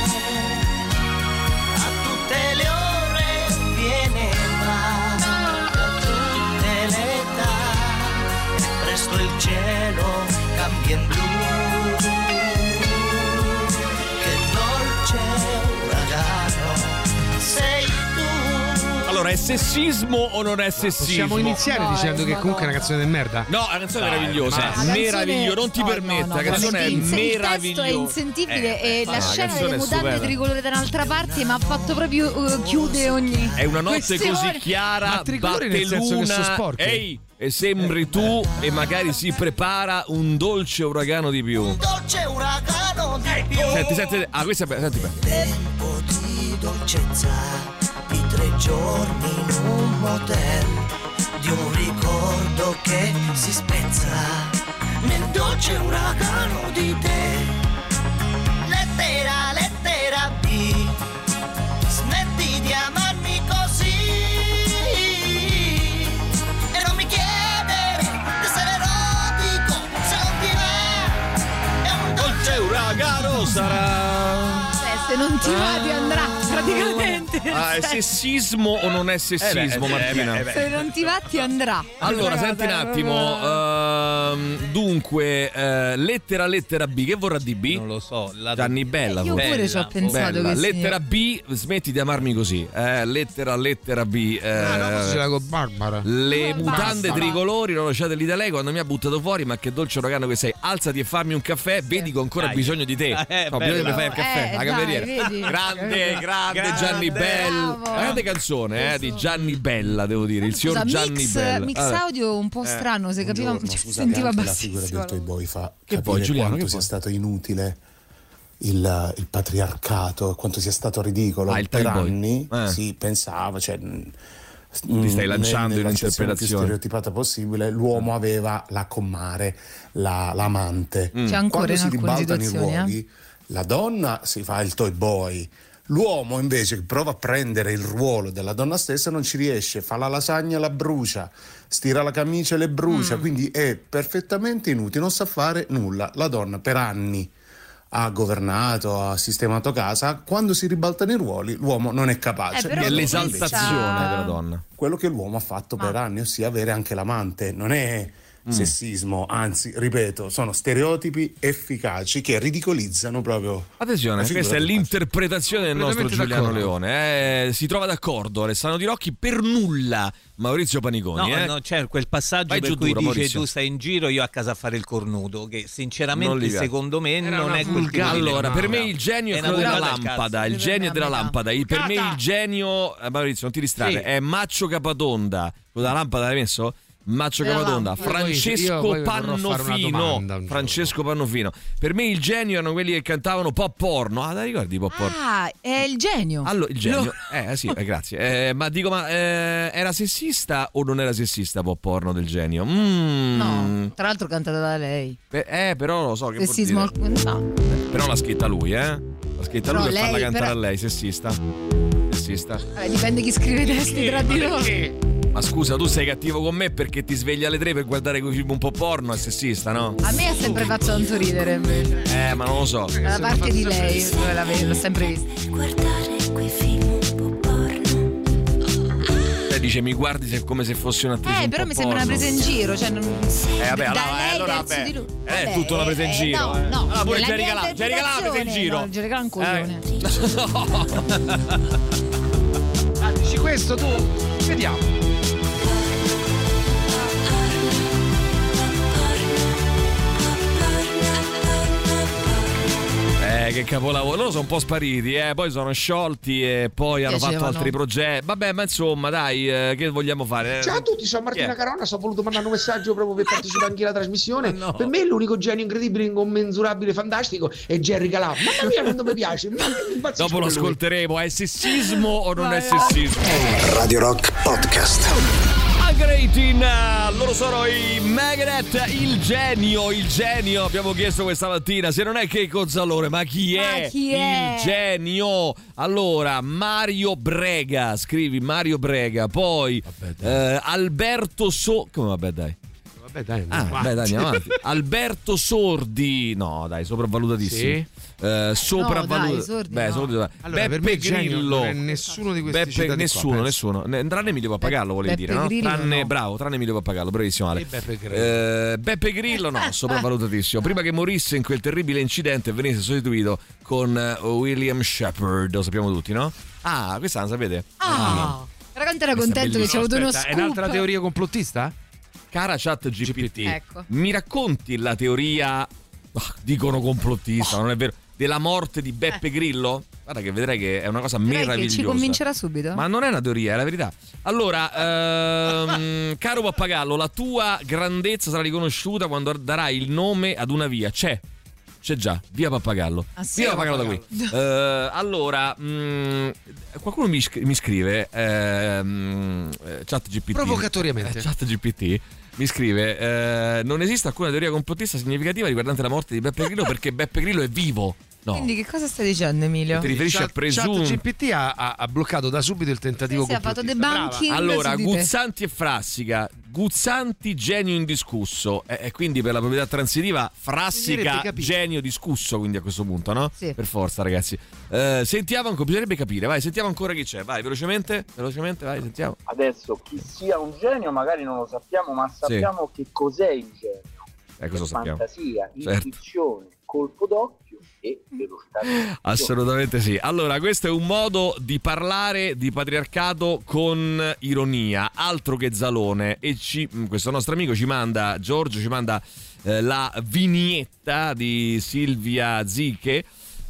a tutte le ore viene e va, a tutte le età, presto il cielo cambia in blu. Che dolce uragano sei tu. Allora, è sessismo o non è sessismo? Possiamo iniziare No, dicendo che ma comunque è no. una canzone di merda? No, la canzone è Dai, meravigliosa, ma- è La canzone- meravigliosa, non ti no, permetta, no, la no, canzone è il testo è meravigliosa. insentibile Eh, e ma la la scena canzone delle è mutande stupenda. tricolore da un'altra parte mi ha fatto proprio uh, chiude ogni È una notte questione. così chiara, Ma tricolori batte nel senso che l'una, sono sporchi. ehi, e sembri tu e magari si prepara un dolce uragano di più. Un dolce uragano di più. Senti, senti, ah, questa è bella, senti bene. Tempo di dolcezza, di tre giorni in un motel, di un ricordo che si spezza nel dolce uragano di te. Lettera, lettera B, smetti di amarmi così e non mi chiedere di essere erotico, se non ti va, è un dolce Uragano sarà. Eh, se non ti va ti andrà praticamente. Ah, è sessismo o non è sessismo, Eh beh, Martina? eh beh, eh beh. Se non ti va ti andrà. Allora, Questa senti un cosa è attimo, proprio- ehm, dunque, eh, lettera lettera B, che vorrà di B? Non lo so. La... Gianni Bella. Io forse. pure ci ho pensato Bella. che Lettera significa- B, smetti di amarmi così. Eh, lettera, lettera B. eh, Ah, no, forse c'era con Barbara. le Basta. mutande tricolori l'ho lasciate lì da lei quando mi ha buttato fuori. Ma che dolce uragano che sei. Alzati e fammi un caffè. Vedi che ho ancora Dai. bisogno di te. Eh, No, bella. bisogno di fare il caffè. Eh, la dai, cameriera. vedi? Grande, grande, Grande. Gianni Bella. Bravo. Grande canzone eh, di Gianni Bella, devo dire. Il signor Scusa, Gianni mix, Bella. mix Vabbè. audio un po' strano, se capiva, Buongiorno, ci scusate, sentiva anche la figura bassissimo. del Toy Boy fa Che capire poi, Giuliano, quanto che sia poi? stato inutile il, il patriarcato, quanto sia stato ridicolo. Ah, il per Toy Boy. anni Eh. si pensava, cioè, mh, Ti stai lanciando in nella accezione più un'interpretazione. stereotipata possibile, l'uomo aveva la comare, la, l'amante. Mm. C'è ancora Quando in si alcune ribaltano i situazioni, ruoli, la donna si fa il Toy Boy. L'uomo invece che prova a prendere il ruolo della donna stessa non ci riesce, fa la lasagna, la brucia, stira la camicia e le brucia, Mm. quindi è perfettamente inutile, non sa fare nulla. La donna per anni ha governato, ha sistemato casa, quando si ribaltano i ruoli l'uomo non è capace. Eh, è l'esaltazione della donna. Quello che l'uomo ha fatto Ma... per anni, ossia avere anche l'amante, non è mm. sessismo, anzi, ripeto, sono stereotipi efficaci che ridicolizzano proprio. Attenzione, questa è l'interpretazione del nostro Giuliano Leone. Eh, si trova d'accordo Alessandro Di Rocchi, per nulla Maurizio Paniconi. No, eh? no, c'è quel passaggio Vai per giù cui duro, dice Maurizio. tu stai in giro, io a casa a fare il cornuto, che sinceramente Non secondo me Era non una è quel tipo di Allora, per me lettura. il genio è, È quello della naturale, lampada, cazzo. il genio è della lampada. Il- Per me il genio, eh, Maurizio, non ti distrarre, Sì. è Maccio Capatonda. Quello della lampada l'hai messo? Maccio Della Capatonda, lampada. Francesco Io poi vorrò fare una Pannofino. domanda un Francesco Pannofino. Per me il genio erano quelli che cantavano pop porno. Ah, dai, ricordi pop porno? Ah, è il genio. Allora, il genio. Lo- Eh sì, eh, grazie. Eh, ma dico, ma eh, era sessista o non era sessista pop porno del genio? Mm. No, tra l'altro cantata da lei. Beh, eh, però lo so che vuol Sessismo dire. al... no. Però l'ha scritta lui, eh? L'ha scritta Però lui per lei, farla cantare però- a lei, sessista. Sessista. Eh, dipende chi scrive i testi tra di loro. Ma scusa, tu sei cattivo con me perché ti svegli alle tre per guardare quei film un po' porno, è sessista, no? A me ha sempre fatto tanto ridere invece. Eh, ma non lo so. Da parte di lei, dove la vedo, l'ho sempre vista. Guardare quei film un po' porno. Lei dice mi guardi se- come se fossi un'attrice. Eh, un però po' mi sembra una porno. presa in giro. Cioè non... Eh, vabbè, da allora, lei allora, verso vabbè. di lui. Eh, è Vabbè, tutta una presa in eh, giro. No, eh. no. Ah, pure nella Jerry mia Calà, Jerry Calà presa in interpretazione, giro. No, Jerry Calà è un coglione. Eh. Ah, dici questo tu? Vediamo. Eh, che capolavoro. Loro sono un po' spariti, eh. Poi sono sciolti e poi hanno Piacevano. fatto altri progetti. Vabbè, ma insomma, dai, eh, che vogliamo fare? Ciao a tutti, sono Martina Chi è? Carona, ho voluto mandare un messaggio proprio per partecipare anche alla trasmissione. Per me l'unico genio incredibile, incommensurabile, fantastico è Jerry Calà. Mamma mia, quanto mi piace. mi impazzisco Dopo lo per lui. ascolteremo. È sessismo o non è sessismo? Radio Rock Podcast. Greatin, loro sono i Megadeth, il genio, il genio. Abbiamo chiesto questa mattina se non è che Cozzalone, ma chi è, Ma chi è? il genio? Allora, Mario Brega, scrivi Mario Brega, poi eh, Alberto So. Come vabbè, dai. Vabbè, dai, Ah, beh, dai, andiamo avanti. Alberto Sordi, no, dai, sopravvalutatissimo. Sì? Eh, sopravvaluta- No, dai, Sordi Beh, no. Sordi- Allora, Beppe per me il genio Grillo. non è nessuno di questi Beppe, citati qua, nessuno, penso. nessuno. Ne- Tranne Emilio Pappagallo, volevi Beppe dire, no? Grillo, Tranne, no. bravo, tranne Emilio Pappagallo, bravissimo Ale. E Beppe Grillo. Eh, Beppe Grillo, no, sopravvalutatissimo. Prima che morisse in quel terribile incidente e venisse sostituito con eh, William Shepard, lo sappiamo tutti, no? Ah, questa la sapete? Ah, però quanto era Questa è contento che c'è avuto uno Aspetta, scoop. è un'altra teoria complottista? Cara chat G P T, Ecco. mi racconti la teoria, ah, dicono complottista, non è vero, della morte di Beppe Grillo? Guarda che vedrai che è una cosa Direi che meravigliosa. ci convincerà subito. Ma non è una teoria, è la verità. Allora, ehm, caro Pappagallo, la tua grandezza sarà riconosciuta quando darai il nome ad una via. C'è. C'è già, via Pappagallo. Ah, sì? Via Pappagallo da qui. Eh, allora, mh, qualcuno mi, scri- mi scrive, ehm, eh, chat G P T. Provocatoriamente. Eh, chat G P T mi scrive, eh, non esiste alcuna teoria complottista significativa riguardante la morte di Beppe Grillo perché Beppe Grillo è vivo. No. Quindi che cosa stai dicendo, Emilio? Ti riferisci a presunti? ChatGPT ha, ha, ha bloccato da subito il tentativo Sì, sì, ha fatto complottista. debunking. Brava. Allora, su di te. Guzzanti e Frassica. Guzzanti, genio indiscusso. E, e quindi per la proprietà transitiva, Frassica, Bisognerebbe capire. genio discusso. Quindi a questo punto, no? Sì. Per forza, ragazzi. Eh, sentiamo ancora, bisognerebbe capire. Vai, sentiamo ancora chi c'è. Vai, velocemente. Velocemente, vai, sentiamo. Adesso chi sia un genio magari non lo sappiamo, ma sappiamo che cos'è il genio. Eh, cosa sappiamo? Fantasia, Certo. intuizione, colpo d'occhio e velocità di reazione. Assolutamente sì. Allora, questo è un modo di parlare di patriarcato con ironia, altro che Zalone. E ci, questo nostro amico ci manda, Giorgio ci manda eh, la vignetta di Silvia Ziche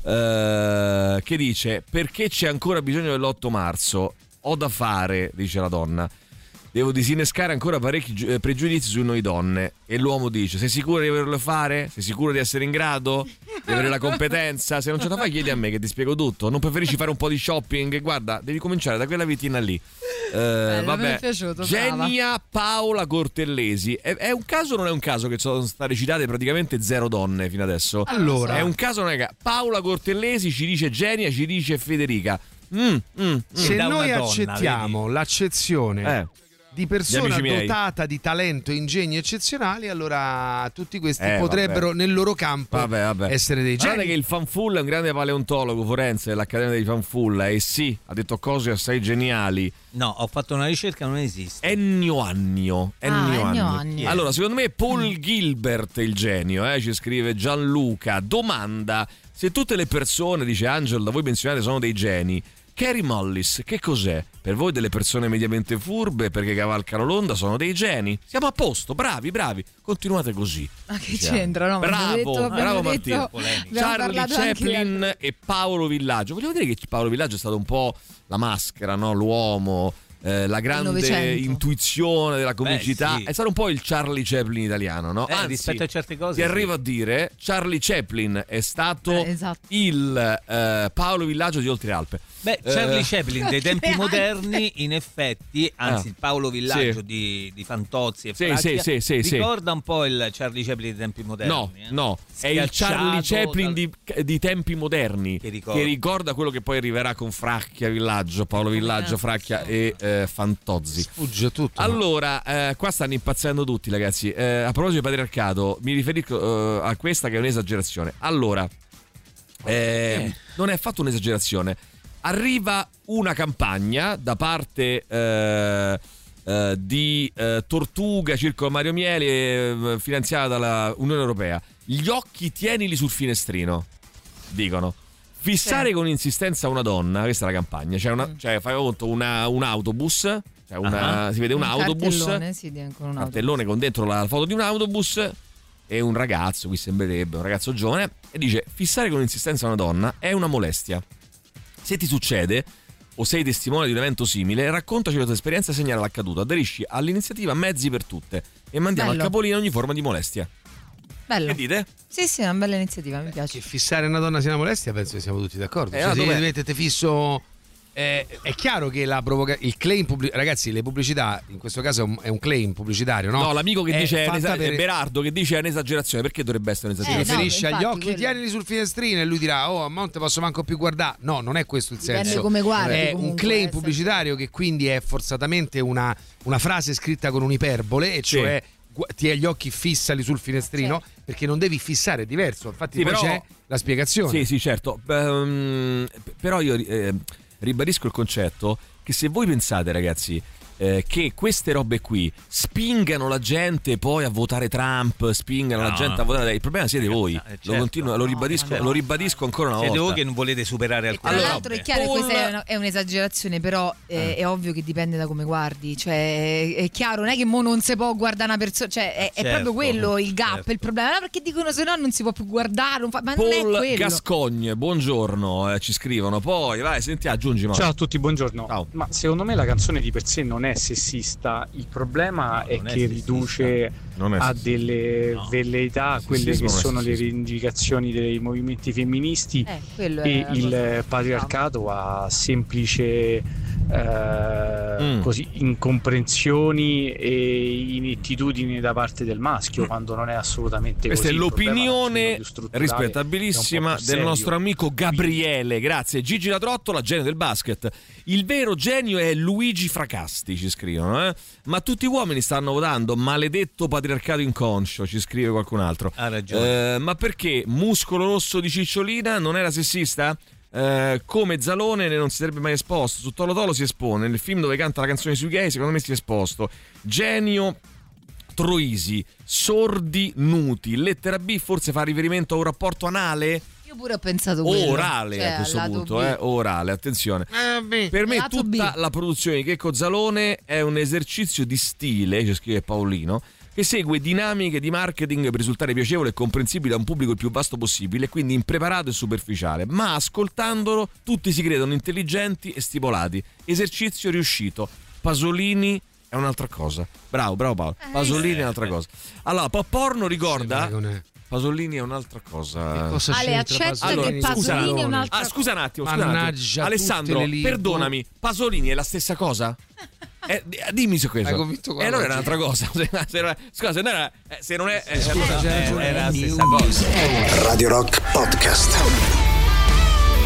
eh, che dice: perché c'è ancora bisogno dell'otto marzo? Ho da fare, dice la donna. Devo disinnescare ancora parecchi gi- eh, pregiudizi su noi donne. E l'uomo dice: sei sicuro di volerlo fare? Sei sicuro di essere in grado? Di avere la competenza? Se non ce la fai chiedi a me che ti spiego tutto. Non preferisci fare un po' di shopping? Guarda, devi cominciare da quella vitina lì. Eh, Bello, mi vabbè. è piaciuto, Genia Paola Cortellesi. È, è un caso o non è un caso che sono state citate praticamente zero donne fino adesso? Allora. È un caso o non è che Paola Cortellesi ci dice Genia, ci dice Federica. Mm, mm, mm. Se da noi una donna, accettiamo l'accezione Eh. di persona miei. dotata di talento e ingegni eccezionali, allora tutti questi Eh, potrebbero vabbè. nel loro campo Vabbè, vabbè. essere dei Guardate geni. che il Fanfulla è un grande paleontologo forense dell'Accademia dei Fanfulla e sì, ha detto cose assai geniali. No, ho fatto una ricerca, non esiste. Ennio Annio. Ah, Ennio Ennio Annio. Annio. Allora, secondo me è Paul Gilbert il genio, eh? Ci scrive Gianluca. Domanda: se tutte le persone, dice Angelo, da voi menzionate sono dei geni, Carey Mullis, che cos'è? Per voi delle persone mediamente furbe perché cavalcano l'onda sono dei geni? Siamo a posto, bravi, bravi. Continuate così. Ma che Siamo. c'entra? No, bravo, abbiamo detto, abbiamo bravo detto, Martino. abbiamo Charlie parlato anche Chaplin e Paolo Villaggio. Vogliamo dire che Paolo Villaggio è stato un po' la maschera, no? L'uomo, eh, la grande Novecento. intuizione della comicità. Beh, sì. È stato un po' il Charlie Chaplin italiano, no? Eh, Anzi, rispetto a certe cose, ti sì. arrivo a dire, Charlie Chaplin è stato Eh, esatto. il eh, Paolo Villaggio di Oltralpe. Beh, Charlie Eh, Chaplin dei tempi Anche. moderni, in effetti, anzi Ah. il Paolo Villaggio Sì. di, di Fantozzi e Sì, Fracchia, sì, sì, sì, ricorda un po' il Charlie Chaplin dei tempi moderni. No, eh? no, è il Schiacciato Charlie Chaplin dal- di, di tempi moderni Che ricorda. che ricorda quello che poi arriverà con Fracchia Villaggio, Paolo Villaggio, Fracchia e eh, Fantozzi. Sfugge tutto. Allora, eh, qua stanno impazzendo tutti, ragazzi. Eh, a proposito di patriarcato, mi riferisco eh, a questa che è un'esagerazione. Allora, eh, non è affatto un'esagerazione. Arriva una campagna da parte eh, eh, di eh, Tortuga, Circo Mario Mieli, eh, finanziata dalla Unione Europea. Gli occhi tienili sul finestrino, dicono. Fissare Sì. con insistenza una donna, questa è la campagna. Cioè, una, cioè fai conto, una, un autobus, cioè una, Ah. si vede un, autobus, cartellone, sì, di- con un autobus. cartellone con dentro la foto di un autobus e un ragazzo, qui sembrerebbe un ragazzo giovane, e dice: fissare con insistenza una donna è una molestia. Se ti succede o sei testimone di un evento simile, raccontaci la tua esperienza e segnala l'accaduto. Aderisci all'iniziativa Mezzi per Tutte e mandiamo Bello. al capolino ogni forma di molestia. Bello. Che dite? Sì, sì, è una bella iniziativa, mi piace. Che fissare una donna sia una molestia, penso che siamo tutti d'accordo. Eh, Cioè, ma se dov'è? vi mettete fisso. eh, è chiaro che la provoca- il claim pubblic- ragazzi, le pubblicità in questo caso è un, è un claim pubblicitario, no? No, l'amico che È dice è, fatta un'esa- per- è Berardo che dice è un'esagerazione. Perché dovrebbe essere si un'esagerazione? no, riferisce agli infatti, occhi, quello- tienili sul finestrino, e lui dirà: oh, ma non te posso manco più guardare. No, non è questo il Dipende senso. come guardi, È un comunque, claim eh, pubblicitario che quindi è forzatamente una, una frase scritta con un'iperbole, e Sì. cioè gu- ti hai gli occhi fissali sul finestrino, Certo. perché non devi fissare, è diverso. Infatti Sì, poi però- c'è la spiegazione. Sì, sì, certo. Ehm, però io eh, ribadisco il concetto che se voi pensate, ragazzi, eh, che queste robe qui spingano la gente poi a votare Trump, spingano No. la gente a votare, il problema siete voi. Eh, certo. Lo, continuo, lo, No, ribadisco, ma no. lo ribadisco ancora una Siete volta. voi che non volete superare E alcune tra Allora, l'altro è robe. chiaro che Paul- questa è, una- è un'esagerazione, però è, è ovvio che dipende da come guardi. Cioè, è, è chiaro, non è che mo non si può guardare una persona, cioè è, è Certo, proprio quello il gap, certo. il problema. No, perché dicono se no non si può più guardare, non fa- ma non è Paul quello. Gascogne, buongiorno, eh, ci scrivono. Poi, vai, senti, aggiungi. Ma. Ciao a tutti, buongiorno. Ciao. Ma secondo me la canzone di per sé non è sessista, il problema è Non è che sessista. riduce Non è a sessista. delle No. velleità quelle Sessismo che non è sono le sessismo. rivendicazioni dei movimenti femministi Eh, quello è e la il cosa. patriarcato a semplice eh, Mm. così, incomprensioni e inettitudini da parte del maschio, quando non è assolutamente Questa così. è Il problema è un l'opinione pochino più strutturale, rispettabilissima è un po' più del serio. nostro amico Gabriele. Grazie. Gigi La Trottola, genio del basket. Il vero genio è Luigi Fracasti, ci scrivono. Eh? Ma tutti gli uomini stanno votando. Maledetto patriarcato inconscio, ci scrive qualcun altro. Ha ragione. Eh, ma perché Muscolo Rosso di Cicciolina non era sessista? Eh, come Zalone non si sarebbe mai esposto. Su Tolo Tolo si espone. Nel film dove canta la canzone sui gay, secondo me si è esposto. Genio Troisi, sordi nuti. Lettera B forse fa riferimento a un rapporto anale? Io pure ho pensato quello. Orale Cioè, a questo al lato punto, B. eh? Orale, attenzione. Per me Lato tutta B. la produzione di Checco Zalone è un esercizio di stile, ci scrive Paolino, che segue dinamiche di marketing per risultare piacevole e comprensibile a un pubblico il più vasto possibile, quindi impreparato e superficiale, ma ascoltandolo tutti si credono intelligenti e stimolati. Esercizio riuscito. Pasolini è un'altra cosa. Bravo, bravo Paolo. Eh, Pasolini è un'altra cosa. Allora, Pop Porno ricorda... Sì, ma non è- Pasolini è un'altra cosa. Che cosa Ale, c'entra accetta Pasolini? che scusa, Pasolini è un'altra Ah, scusa un attimo, scusa un Mannaggia attimo. Alessandro, tutte le lingue. perdonami, Pasolini è la stessa cosa? Eh, di- dimmi su questo. Hai convinto qua E allora oggi. era un'altra cosa. Se, se non è- scusa, se non era, eh, se non è, eh, Scusa, allora- c'è Eh, ragione. era la stessa cosa. Radio Rock Podcast.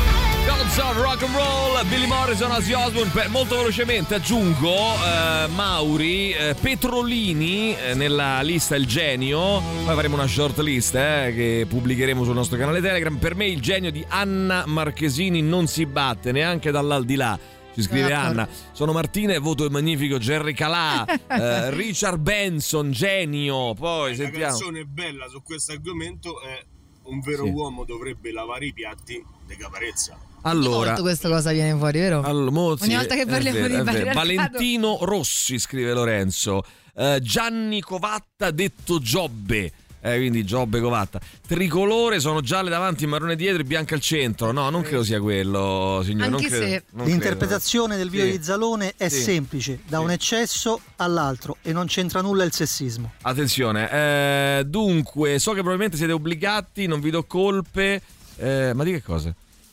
Gods of Rock and Roll, Billy Morrison, Ozzy Osbourne. Per, molto velocemente aggiungo eh, Mauri, eh, Petrolini eh, nella lista Il Genio. Poi faremo una short list eh, che pubblicheremo sul nostro canale Telegram. Per me il genio di Anna Marchesini non si batte neanche dall'aldilà. Ci scrive Anna. Sono Martina e voto il magnifico Jerry Calà. eh, Richard Benson, genio. Poi la sentiamo. La canzone bella su questo argomento è Un vero Sì. uomo dovrebbe lavare i piatti di Caparezza. Allora, Molto questa cosa viene fuori, vero? Allora, mo, sì, Ogni volta che è parliamo vero, di è vero. patriarcato. Valentino Rossi, scrive Lorenzo. Eh, Gianni Covatta detto Giobbe. Eh, quindi Giobbe Covatta. Tricolore, sono gialle davanti, marrone dietro e bianca al centro. No, non credo sia quello, signore. Anche non credo, se non l'interpretazione credo. del video Sì. di Zalone è Sì. semplice, da un eccesso all'altro, e non c'entra nulla il sessismo. Attenzione, eh, dunque, so che probabilmente siete obbligati, non vi do colpe. Eh, ma di che cosa?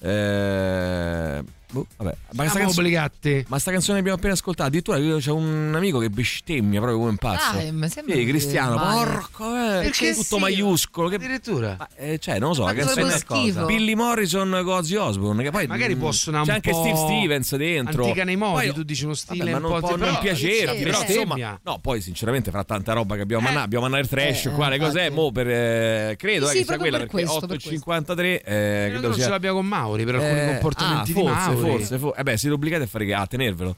Eh, boh, vabbè. Ma sta Siamo canzo- obbligati. Ma sta canzone che abbiamo appena ascoltato, addirittura c'è un amico che bestemmia proprio come un pazzo. Dai, mi sembra Sì, che Cristiano, male. porco, eh, Perché tutto sì. maiuscolo. Che... Addirittura. Ma, eh, cioè, non lo so, Ma la canzone proprio schifo. Billy Morrison con Ozzy Osbourne, che poi Magari mh, può suonare c'è un anche po' Steve Stevens dentro. antica nei modi, Poi- tu dici uno stile vabbè, ma un non po' può non però- piacerti, sì, però bestemmia. insomma, no, poi sinceramente fra tanta roba che abbiamo Eh. mandato, abbiamo mandato il trash, Eh, qua le cos'è, infatti. mo per eh, credo Sì, eh, sì, che sia proprio quella per perché questo, otto e per cinquantatré eh, Credo credo non sia ce l'abbia con Mauri per alcuni eh, comportamenti ah, di forse, Mauri. forse, forse. Eh beh, siete obbligati a fare a tenervelo.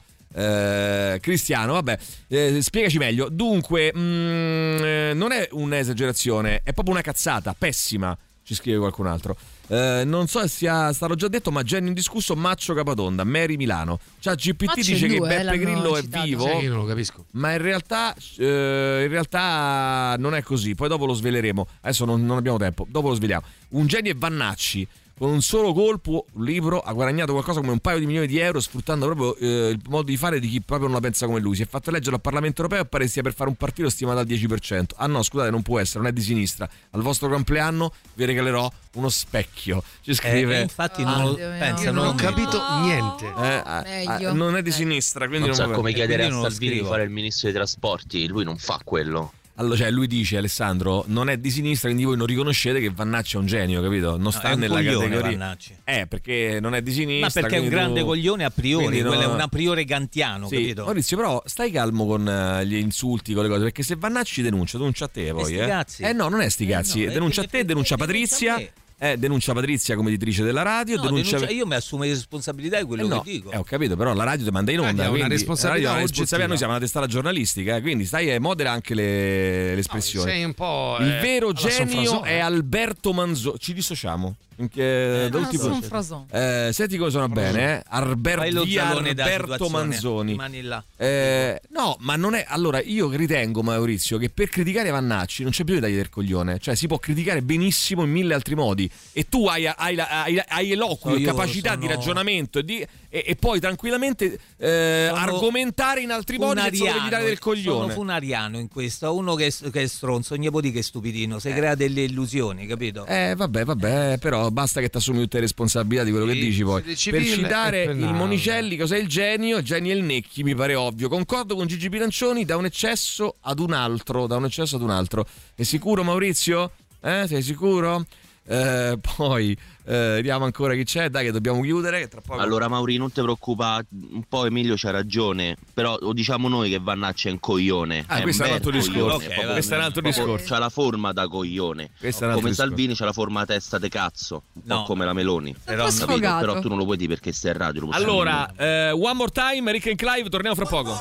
Eh, Cristiano, vabbè, eh, spiegaci meglio. Dunque, mh, eh, non è un'esagerazione, è proprio una cazzata, pessima. Ci scrive qualcun altro. Eh, non so se sia stato già detto, ma genio indiscusso Maccio Capatonda, Mary Milano. Cioè, G P T Maccio dice in che due, eh, Beppe l'hanno Grillo è citato. vivo. Sai che io non lo capisco. Ma in realtà, eh, in realtà non è così. Poi dopo lo sveleremo. Adesso non, non abbiamo tempo. Dopo lo sveliamo. Un genio è Vannacci. Con un solo colpo, un libro, ha guadagnato qualcosa come un paio di milioni di euro, sfruttando proprio eh, il modo di fare di chi proprio non la pensa come lui. Si è fatto eleggere al Parlamento europeo e pare stia per fare un partito stimato al dieci per cento. Ah no, scusate, non può essere, non è di sinistra. Al vostro compleanno vi regalerò uno specchio. Ci scrive. Eh, infatti Ah, non, Dio mio. pensa, Io non ho non- capito niente. Eh, ah, Meglio. ah, non è di sinistra, quindi Non non, sa può- come eh, chiedere quindi a non lo Salvini di scrivo. fare il ministro dei trasporti, lui non fa quello. Allora, cioè, lui dice, Alessandro, non è di sinistra, quindi voi non riconoscete che Vannacci è un genio, capito? Non sta è un nella coglione, categoria. Vannacci. Eh, perché non è di sinistra. Ma perché è un quindi grande tu- coglione a priori, quindi quello no- è un a priori kantiano, Sì, capito? Maurizio, però stai calmo con eh, gli insulti, con le cose, perché se Vannacci denuncia, denuncia a te poi. sti Eh, cazzi. eh no, non è sti Eh, cazzi, no, è denuncia a che- te, denuncia denuncia Patrizia. me. Eh, denuncia Patrizia come editrice della radio, No, denuncia... denuncia- io mi assumo le responsabilità di quello Eh no, che dico. eh, ho capito, però la radio ti manda in La radio onda. ha una quindi- responsabilità la radio ha una oggettiva. responsabilità, noi siamo una testata giornalistica, eh, quindi stai e modera anche le, le espressioni. Sei un po'. Il eh, vero alla genio Sonfrasone. è Alberto Manzoni. Ci dissociamo. In che, da Ah, ultimo- sono Frasone. eh, senti come suona bene, eh? Arber- Fai lo via zalone da Alberto situazione, Manzoni. rimani là. Eh, no, ma non è. Allora, io ritengo, Maurizio, che per criticare Vannacci non c'è bisogno di dargli del coglione. Cioè, si può criticare benissimo in mille altri modi. E tu hai, hai, la- hai, hai eloquio, So, io capacità sono- di ragionamento e, di, e, e poi tranquillamente eh, Sono argomentare in altri modi senza dover funariano, dare del coglione. Sono funariano in questo, uno che, è- che è stronzo, ogni po' di che è stupidino, si crea delle illusioni, capito? Eh vabbè vabbè però basta che ti assumi tutte le responsabilità di quello che Sì, dici poi. siete Per civile citare e il penale. Monicelli, cos'è il genio? Genio e il Necchi mi pare ovvio. Concordo con Gigi Bilancioni, da un eccesso ad un altro, da un eccesso ad un altro. È sicuro Maurizio? Eh, sei sicuro? Eh, poi eh, vediamo ancora chi c'è, dai che dobbiamo chiudere che tra poco... Allora Mauri, non ti preoccupa, un po' Emilio c'ha ragione, però lo diciamo noi che Vannacci è un coglione. Ah, è questo è un altro coglione, discorso. è Ok, proprio- questo è un altro proprio- discorso. C'ha la forma da coglione. Questo è un altro Come discorso. Salvini c'ha la forma a testa de cazzo, un No. po' come la Meloni. Però po' Capito? sfogato. Però tu non lo puoi dire perché stai in radio. lo possiamo Allora, dire. eh, One More Time, Rick and Clive, torniamo fra poco.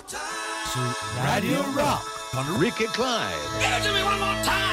Radio Rock con Rick e Clive.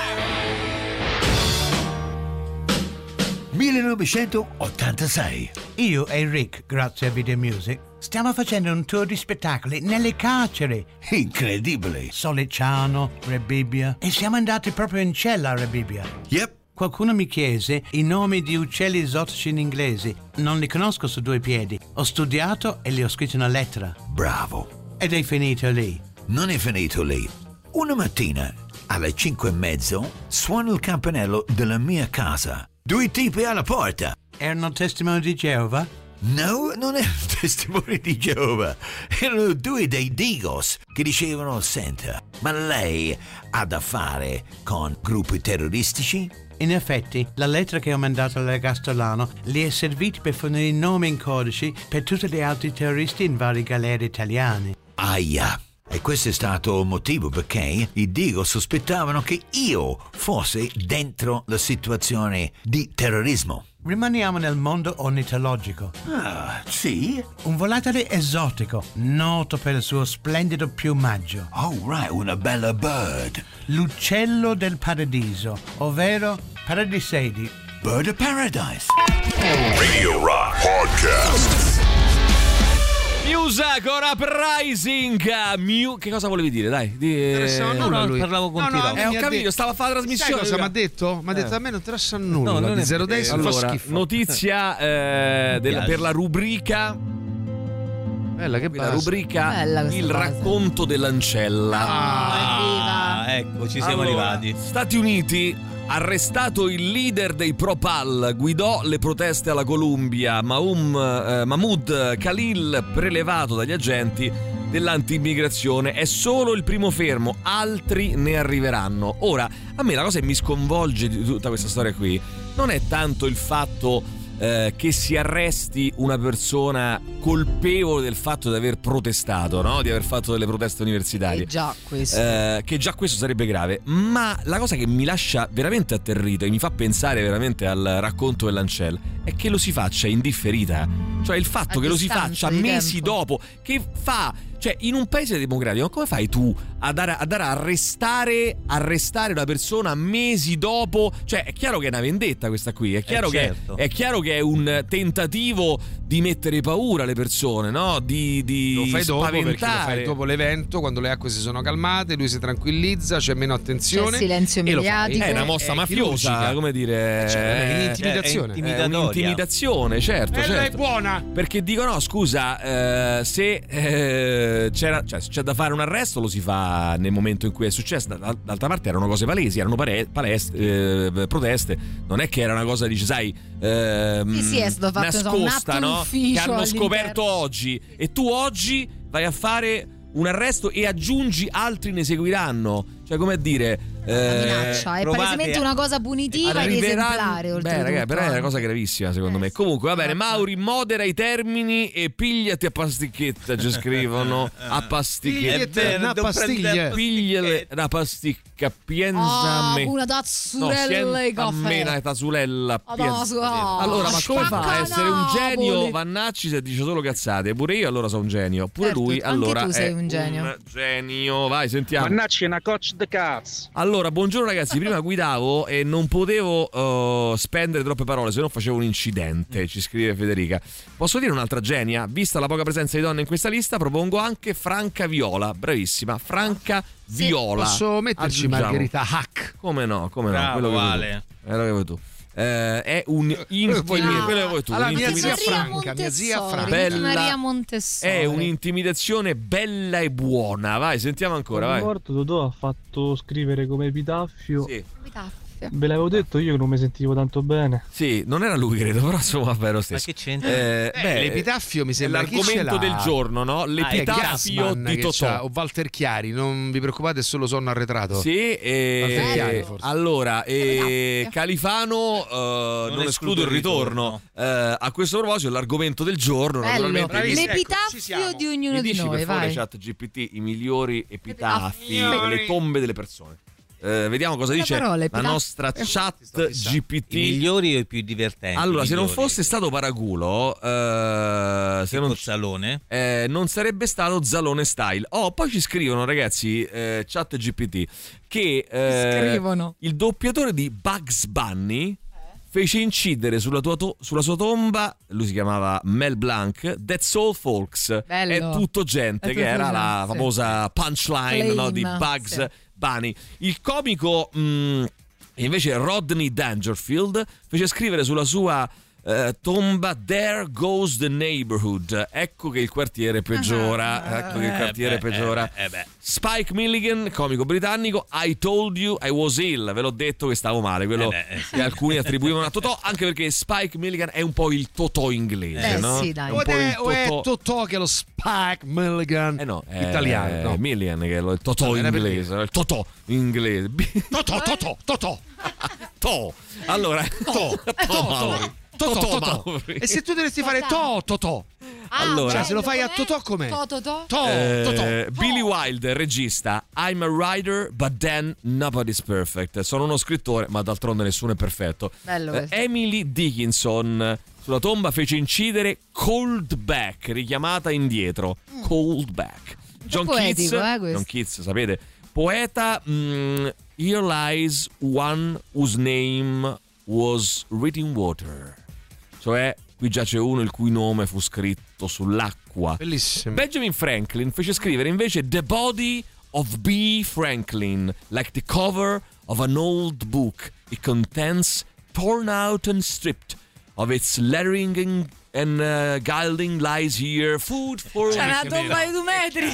millenovecentottantasei. Io e Rick, grazie a Video Music, stiamo facendo un tour di spettacoli nelle carceri. Incredibile. Soliciano, Rebibbia. E siamo andati proprio in cella a Rebibbia. Yep. Qualcuno mi chiese i nomi di uccelli esotici in inglese. Non li conosco su due piedi. Ho studiato e li ho scritti una lettera. Bravo. Ed è finito lì. Non è finito lì. Una mattina, alle cinque e mezzo, suona il campanello della mia casa. Due tipi alla porta. Erano testimoni di Geova? No, non erano testimoni di Geova. Erano due dei Digos che dicevano: senta, ma lei ha da fare con gruppi terroristici? In effetti, la lettera che ho mandato all'ergastolano gli è servita per fornire i nomi in codici per tutti gli altri terroristi in varie galere italiane. Aia. E questo è stato il motivo perché i Digo sospettavano che io fossi dentro la situazione di terrorismo. Rimaniamo nel mondo ornitologico. Ah, sì? Un volatile esotico, noto per il suo splendido piumaggio. Oh, right, una bella bird. L'uccello del paradiso, ovvero Paradisedi. Bird of Paradise. Radio Rock Podcast. Music or Uprising. Mew... Che cosa volevi dire? Dai, di... interessa no, nulla no, lui. parlavo con no, no, Tiro. Eh, ho capito, stavo a fare la trasmissione. Sai cosa mi ha detto? Mi ha detto eh. a me non interessa nulla. No, non di è... Zero Days allora, fa schifo. Notizia eh, del, per la rubrica. Bella, che la rubrica Bella Il cosa. racconto dell'ancella. Ah, ecco, ci siamo allora, arrivati. Stati Uniti. Arrestato il leader dei Pro-Pal, guidò le proteste alla Columbia, Maum, eh, Mahmoud Khalil, prelevato dagli agenti dell'anti-immigrazione. È solo il primo fermo, altri ne arriveranno. Ora, a me la cosa che mi sconvolge di tutta questa storia qui non è tanto il fatto eh, che si arresti una persona colpevole del fatto di aver protestato, no? Di aver fatto delle proteste universitarie. Che già questo. Eh, che già questo sarebbe grave. Ma la cosa che mi lascia veramente atterrito e mi fa pensare veramente al racconto dell'ancella è che lo si faccia in differita. Cioè il fatto A che lo si distanza faccia di mesi tempo. dopo, che fa... Cioè, in un paese democratico, come fai tu a dare, a dare a arrestare, arrestare una persona mesi dopo? Cioè, è chiaro che è una vendetta questa qui, è chiaro, Eh, che, certo. è chiaro che è un tentativo di mettere paura alle persone, no? Di, di Lo fai dopo perché lo spaventare. fai dopo l'evento, quando le acque si sono calmate, lui si tranquillizza, c'è meno attenzione. C'è silenzio e lo fai. mediatico. È una mossa È mafiosa, chirurgica. come dire, Cioè, è eh, un'intimidazione. È è intimidatoria. un'intimidazione, certo, Bella certo. e buona. Perché dicono no, scusa, eh, se eh, c'era, cioè, c'è da fare un arresto lo si fa nel momento in cui è successo. D'al- D'altra parte erano cose palesi, erano pare- palest- eh, proteste. Non è che era una cosa, dici, sai, ehm, Sì, sì, è stato fatto, insomma, un nascosta, atto no? d'ufficio Che hanno all'interno. scoperto oggi. E tu oggi vai a fare un arresto e aggiungi altri ne seguiranno. Cioè, come a dire, Una eh, minaccia, è provate palesemente a- una cosa punitiva ed arriveranno- esemplare. Beh, oltretutto. ragazzi, però è una cosa gravissima secondo me. Comunque, va bene, Esatto. Mauri, modera i termini e pigliati a pasticchetta. Ci scrivono a pasticchetta. Pigliati una pastiglia. Pigliale una pasticca, piensa a Ah, me. una No, tazzurella sien- di a me caffè. una tazzurella. Ah, piensa- no, su- ah, allora, ma come fa a spacca essere un genio Napoli. Vannacci se dice solo cazzate? Pure io allora sono un genio. Pure Certo, lui anche allora tu sei è un genio. un genio. Vai, sentiamo. Mannacci è una coach de cazzo. Allora, buongiorno ragazzi, prima guidavo e non potevo uh, spendere troppe parole, se no facevo un incidente, ci scrive Federica. Posso dire un'altra genia? Vista la poca presenza di donne in questa lista, propongo anche Franca Viola, bravissima, Franca Sì. Viola. Posso metterci Aggiungiamo. Margherita Hack? Come no, come no, Bravo, quello che vuoi tu. Ale. È quello che vuoi tu. Eh, è un intimi- puoi dire. quello che vuoi tu, Allora, mia un'intimida- zia Franca, mia zia Franca. Bella. Maria Montessori. È un'intimidazione bella e buona. Vai, sentiamo ancora, vai. morto Totò ha fatto scrivere come epitaffio. Sì. Epitaffio. Ve l'avevo detto io che non mi sentivo tanto bene. Sì, non era lui credo, però insomma vabbè lo stesso. Ma che c'entra? Eh, Eh, beh, l'epitaffio mi è sembra chi ce l'argomento l'ha? del giorno, no? Ah, è L'epitaffio Gassman di che Totò. c'ha, o Walter Chiari, non vi preoccupate, è solo sonno arretrato. Sì, Walter Chiari, e forse. allora e Califano eh, non, escludo il ritorno. Eh, a questo proposito l'argomento del giorno, Bello. naturalmente. Bravissimo. mi- L'epitaffio di ognuno mi di dici noi, per favore vai. chat G P T i migliori epitaffi Epitaffi. delle tombe delle persone. Eh, vediamo cosa Una dice parola, la epitaffi. nostra chat G P T. I migliori o i più divertenti? Allora, I se non migliori. fosse stato Paraculo, eh, se Tipo non, Zalone? eh, non sarebbe stato Zalone Style. Oh, poi ci scrivono, ragazzi, eh, chat G P T, che eh, Scrivono. il doppiatore di Bugs Bunny fece incidere sulla, tua to- sulla sua tomba, lui si chiamava Mel Blanc, That's All Folks. Bello. È tutto gente, È che tutto era gente, la sì. famosa punchline, Claim, no, di Bugs sì. Bunny. Il comico mh, invece Rodney Dangerfield fece scrivere sulla sua Uh, tomba There Goes the Neighborhood. Ecco che il quartiere peggiora. Ecco che il quartiere Eh beh, peggiora. eh beh, eh beh. Spike Milligan, comico britannico. I told you I was ill. Ve l'ho detto che stavo male. Quello Eh beh, eh sì. che alcuni attribuivano a Totò. Anche perché Spike Milligan è un po' il Totò inglese, Eh, no? sì, dai. Un O po' il è, o è Totò. Totò che è lo Spike Milligan Eh no, è italiano. No. Milligan che è lo- il Totò Era per inglese. Il Totò inglese. Totò, Totò, Totò. To. Allora, To, To Mauri. Totò, Totò Totò. Mauri. E se tu dovresti fare To, Totò? Allora, Cioè, se lo fai a Totò com'è? To, to, to. To, Eh, Totò. Billy Wilder, regista. I'm a writer, but then nobody's perfect. Sono uno scrittore, ma d'altronde nessuno è perfetto. Bello Eh, questo. Emily Dickinson sulla tomba fece incidere Cold Back, richiamata indietro. Cold Back. John Keats, poetico, eh, questo. John Keats, sapete, poeta. mm, Here lies one whose name was written in water. Cioè, qui giace uno il cui nome fu scritto sull'acqua. Bellissimo. Benjamin Franklin fece scrivere invece The Body of B. Franklin, like the cover of an old book. It contains, torn out and stripped of its lettering and, and uh, gilding lies here, food for... C'è una tomba di due metri.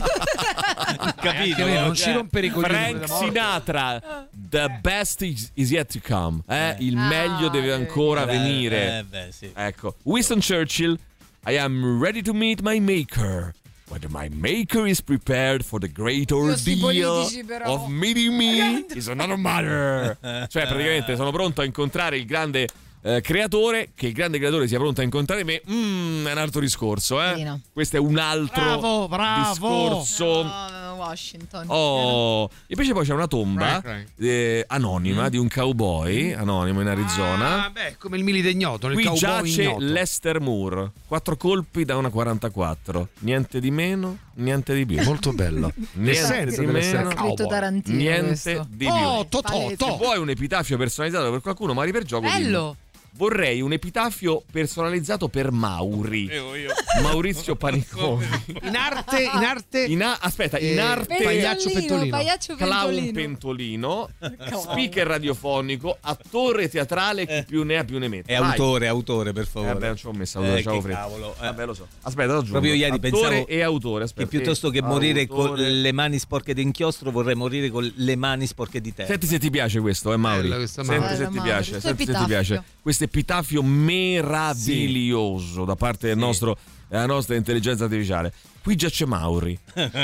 Capito? Non ci rompere i coglioni. Frank Sinatra, the best is, is yet to come. Eh? Il Ah, meglio deve ancora Eh, venire. eh, beh, sì. Ecco, Winston Churchill, I am ready to meet my maker. Whether my maker is prepared for the great Questi ordeal politici, però. of meeting me is another matter. Cioè, praticamente sono pronto a incontrare il grande eh, creatore. Che il grande creatore sia pronto a incontrare me, mm, è un altro discorso, eh? Carino. Questo è un altro Bravo, bravo. discorso. No, Washington. Oh, invece poi c'è una tomba Right, right. eh, anonima di un cowboy anonimo in Arizona. Ah, beh, come il milite ignoto, il Qui cowboy giace ignoto. Lester Moore, quattro colpi da una quarantaquattro, niente di meno, niente di più. Molto bello. Niente senso di dell'essere meno, cowboy. Scritto Tarantino niente questo. di Oh, più. Totò, Palese. to. Se vuoi un epitafio personalizzato per qualcuno, magari per gioco, Bello. dillo. Vorrei un epitafio personalizzato per Mauri. Maurizio Paniconi. In arte, in arte. In a- aspetta, in Eh, arte Pagliaccio Pentolino. Pagliaccio Clown Pentolino. Pentolino, speaker radiofonico, attore teatrale, chi più ne ha più ne mette. È Vai. autore, autore, per Eh favore. vabbè, non ci ho messo, Eh, c'avevo che freddo. cavolo, eh. Vabbè, lo so. Aspetta, lo aggiungo. Proprio ieri attore pensavo e autore, aspetta. che piuttosto che morire con Autore. le mani sporche d'inchiostro vorrei morire con le mani sporche di terra. Senti se ti piace questo, eh Mauri. Bella questa Senti Mauri. se ti Bella, piace, Mauri. senti se ti Questo piace. Questo epitafio meraviglioso da parte del nostro, della nostra intelligenza artificiale. Qui giace Mauri,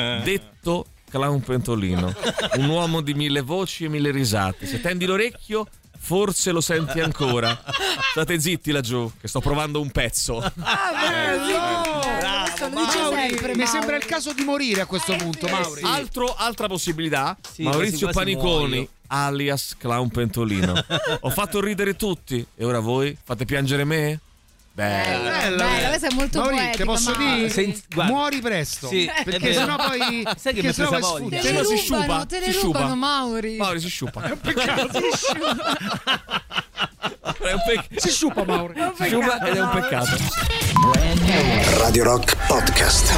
detto Clown Pentolino, un uomo di mille voci e mille risate. Se tendi l'orecchio, forse lo senti ancora. State zitti laggiù, che sto provando un pezzo. Ah, bello. Questo lo dice Mauri, sempre, mi Mauri. sembra il caso di morire a questo punto, Mauri. Altro, altra possibilità, Sì, Maurizio quasi quasi Paniconi muoio. alias Clown Pentolino. Ho fatto ridere tutti e ora voi fate piangere me? Bello. Bello, bello, questo è molto Mauri, poetico. te posso Mauri. dire? Senza- guarda. Muori presto. Sì, è perché vero. sennò poi. Sai che perché mi è sennò presa vai voglia? Te Se ne no si rubano, sciupa, te ne si rubano, sciupa. Mauri. Mauri si sciupa. Si sciupa. È un pec- Si sciupa, Mauri. si sciupa ed è un peccato. Radio Rock Podcast.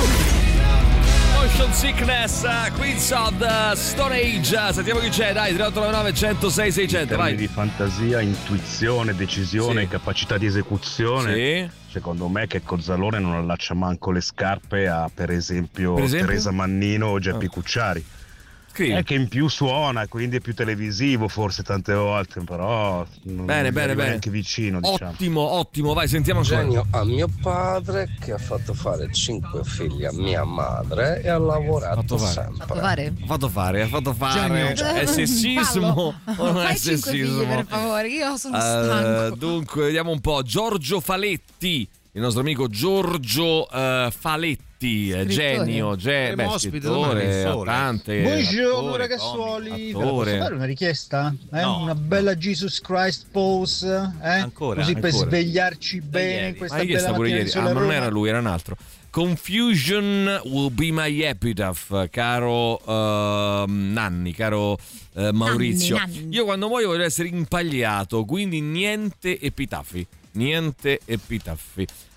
Motion Sickness, Queens of the Stone Age. Sentiamo chi c'è, dai, tre otto nove nove uno zero sei sei zero zero, vai. Di fantasia, intuizione, decisione, Sì. capacità di esecuzione. Sì. Secondo me che Cozzalone non allaccia manco le scarpe a per esempio, Per esempio? Teresa Mannino o Geppi Ah. Cucciari. Scrivi. È che in più suona, quindi è più televisivo forse tante volte, però non Bene, non bene, arriva bene. neanche vicino, diciamo. Ottimo, ottimo, vai, sentiamo ancora. Genio a mio padre che ha fatto fare cinque figli a mia madre e ha lavorato Fatto fare. sempre. Fatto fare? Ha fatto fare, ha fatto fare. Genio. È sessismo o non è Fai cinque figli, sessismo? per favore, io sono Eh, stanco. dunque, vediamo un po'. Giorgio Faletti, il nostro amico Giorgio eh, Faletti, eh, genio, ge- Saremo beh, ospite domani, scrittore, il sole. cantante, Buongiorno attore, ragazzuoli, comico, ve la posso attore. fare una richiesta? Eh? No. Una bella Jesus Christ pose, eh? Ancora, così per ancora. svegliarci Da bene ieri. in questa Ma io bella stavo pure mattina ieri, di sole ah, a ma non Roma. era lui, era un altro. Confusion will be my epitaph, caro eh, Nanni, caro eh, Maurizio. Nanni, Nanni. Io quando muoio voglio essere impagliato, quindi niente epitafi, niente epitafi.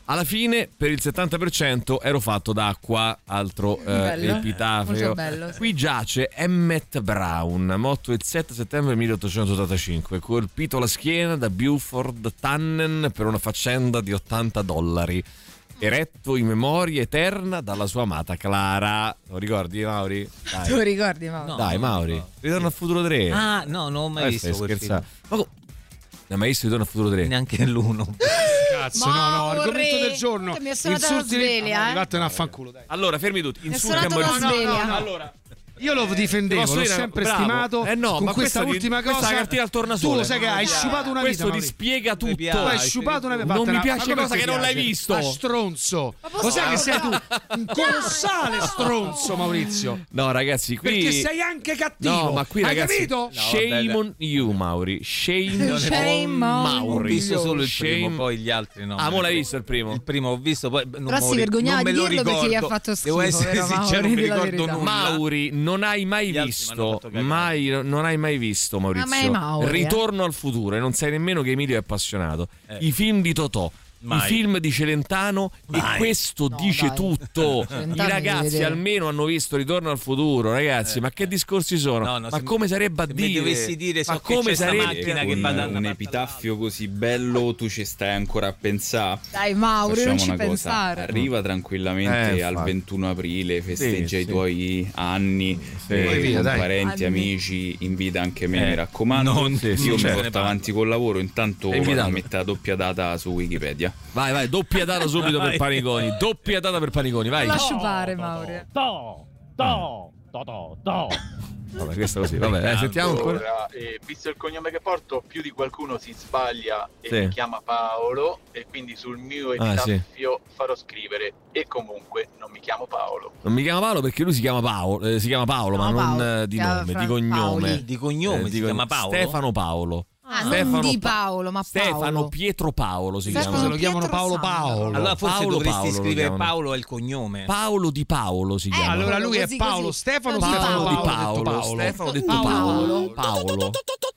Alla fine per il settanta per cento ero fatto d'acqua, altro eh, epitafio. Bello, sì. Qui giace Emmett Brown, morto il sette settembre milleottocentottantacinque, colpito alla schiena da Buford Tannen per una faccenda di ottanta dollari. Eretto in memoria eterna dalla sua amata Clara. Lo ricordi, Mauri? Dai. Tu lo ricordi, Mauri? No, Dai, Mauri. No. Ritorno al futuro tre. Ah, no, non ho mai eh, visto quel film. Ma co- non hai mai visto Ritorno al futuro tre? Neanche l'uno. Cazzo, no, no, argomento del giorno. Che mi è suonata Insulti la sveglia, eh? Vattene a fanculo, dai. Allora, fermi tutti. Mi è Insulti a suonata la Maurizio. sveglia. No, no, no. Allora, io lo difendevo, l'ho sempre bravo. stimato. Eh no, con ma questa, questa ultima di, cosa. questa cartina al tornasole. Tu sai che hai sciupato una Questo vita. ti spiega tutto. Tu hai sciupato una vita. Non mi piace ma cosa che non l'hai piace? visto. Ma stronzo. Cos'è che sei tu? Un colossale stronzo, Maurizio. No, ragazzi, qui perché sei anche cattivo. No, ma qui hai ragazzi, capito? Shame on you, Mauri. Shame, Shame on Mauri. Ho visto solo il Shame. primo, poi gli altri no. Ah, mo l'hai visto il primo? Il primo ho visto, poi non, Però si mori- vergognava non me di lo dirlo ricordo. perché gli ha fatto schifo. Devo essere vero, sincero, Mauri, non mi di la ricordo verità. nulla. Mauri, non hai mai Gli altri visto, mi hanno fatto cagare. mai, non hai mai visto, Maurizio. Ma mai Mauri, Ritorno al futuro e non sai nemmeno che Emilio è appassionato. Eh. I film di Totò. Mai. I film di Celentano Mai. e questo No, dice dai. tutto. Celentano I ragazzi devi vedere. almeno hanno visto Ritorno al futuro, ragazzi. Eh. Ma che discorsi sono? No, no, ma se come mi- sarebbe a se dire? mi dovessi dire so ma che come c'è sta sarebbe? macchina che un, va da una un parte epitaffio così bello, tu ci stai ancora a pensare? Dai, Mauri, Facciamo non ci una cosa, pensare. arriva tranquillamente Eh, al infatti. ventuno aprile, festeggia Sì, i sì. tuoi anni, Poi eh, via, con dai. parenti, Anni. amici, invita anche me, Eh, mi raccomando. non- Io sì, mi certo. porto avanti col lavoro, intanto È invitato. vado a mettere la doppia data su Wikipedia. Vai, vai, doppia data subito per Paniconi. Doppia data per Paniconi, vai. Lascio fare, Mauri. To, to, to, to, to. Vabbè, questo così. Vabbè, eh, sentiamo ancora. Allora, eh, visto il cognome che porto, più di qualcuno si sbaglia e Sì. mi chiama Paolo, e quindi sul mio Ah, epitaffio farò scrivere e comunque non mi chiamo Paolo. Non mi chiama Paolo perché lui si chiama Paolo, eh, si chiama Paolo, No, ma non Paolo. eh, di Si chiama nome, Fra- di cognome. Paoli. Di cognome si di chiama Paolo? Stefano Paolo. Ah, Stefano non di Pa- Paolo, ma Paolo. Stefano Pietro Paolo si Stefano chiama. Se lo chiamano Pietro Paolo Sandro. Paolo. Allora forse Paolo dovresti Paolo lo scrivere chiamano. Paolo è il cognome. Paolo di Paolo si Eh, chiama. Allora lui è così, Paolo così. Stefano, Paolo Stefano Paolo di Paolo, Paolo, detto Paolo. Stefano detto Paolo. Paolo.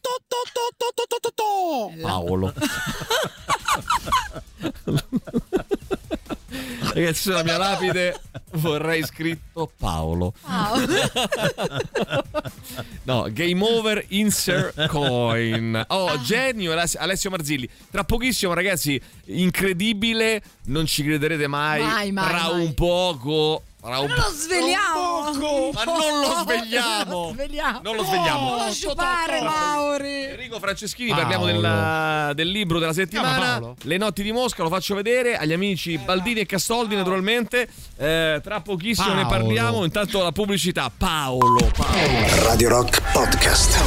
Paolo. Paolo. Ragazzi, sulla mia lapide vorrei scritto Paolo. No, game over, insert coin. Oh, genio Alessio Marzilli. Tra pochissimo, ragazzi, incredibile, non ci crederete mai. Mai, mai, Tra mai. un poco. Tra un Non lo svegliamo. Ma non lo svegliamo. Non lo svegliamo. Non lo svegliamo. Non lascio fare, Mauri. Enrico Franceschini, Paolo. parliamo della- del libro della Chiama settimana, Paolo. Le notti di Mosca, lo faccio vedere agli amici Baldini e Castoldi naturalmente. Eh, tra pochissimo ne Paolo. parliamo, intanto la pubblicità. Paolo, Paolo. Radio Rock Podcast.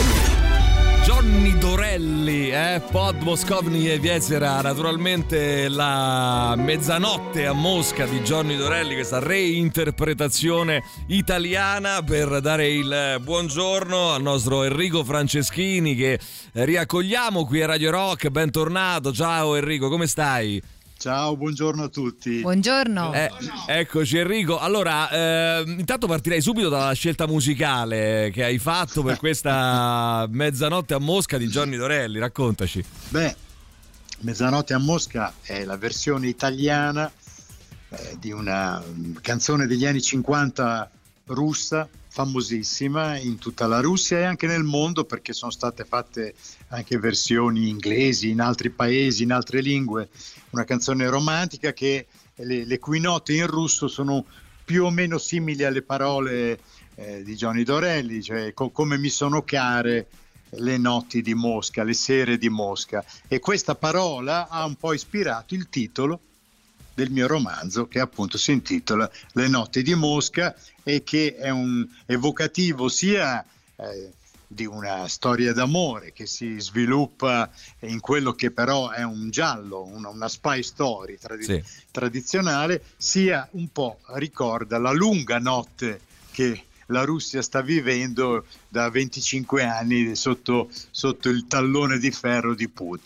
Johnny Dorelli, eh? Pod Moscovny e Viezera, naturalmente la mezzanotte a Mosca di Johnny Dorelli, questa reinterpretazione italiana per dare il buongiorno al nostro Enrico Franceschini che riaccogliamo qui a Radio Rock. Bentornato, ciao Enrico, come stai? Ciao, buongiorno a tutti. Buongiorno. Eh, eccoci Enrico, allora eh, intanto partirei subito dalla scelta musicale che hai fatto per questa mezzanotte a Mosca di Johnny Dorelli, raccontaci. Beh, Mezzanotte a Mosca è la versione italiana eh, di una mm, canzone degli anni cinquanta russa, famosissima in tutta la Russia e anche nel mondo, perché sono state fatte anche versioni inglesi in altri paesi, in altre lingue. Una canzone romantica che le, le cui note in russo sono più o meno simili alle parole eh, di Johnny Dorelli, cioè co- come mi sono care le notti di Mosca, le sere di Mosca. E questa parola ha un po' ispirato il titolo del mio romanzo, che appunto si intitola Le notti di Mosca e che è un evocativo sia eh, di una storia d'amore che si sviluppa in quello che però è un giallo, una, una spy story tradi- Sì. tradizionale, sia un po' ricorda la lunga notte che la Russia sta vivendo da venticinque anni sotto, sotto il tallone di ferro di Putin.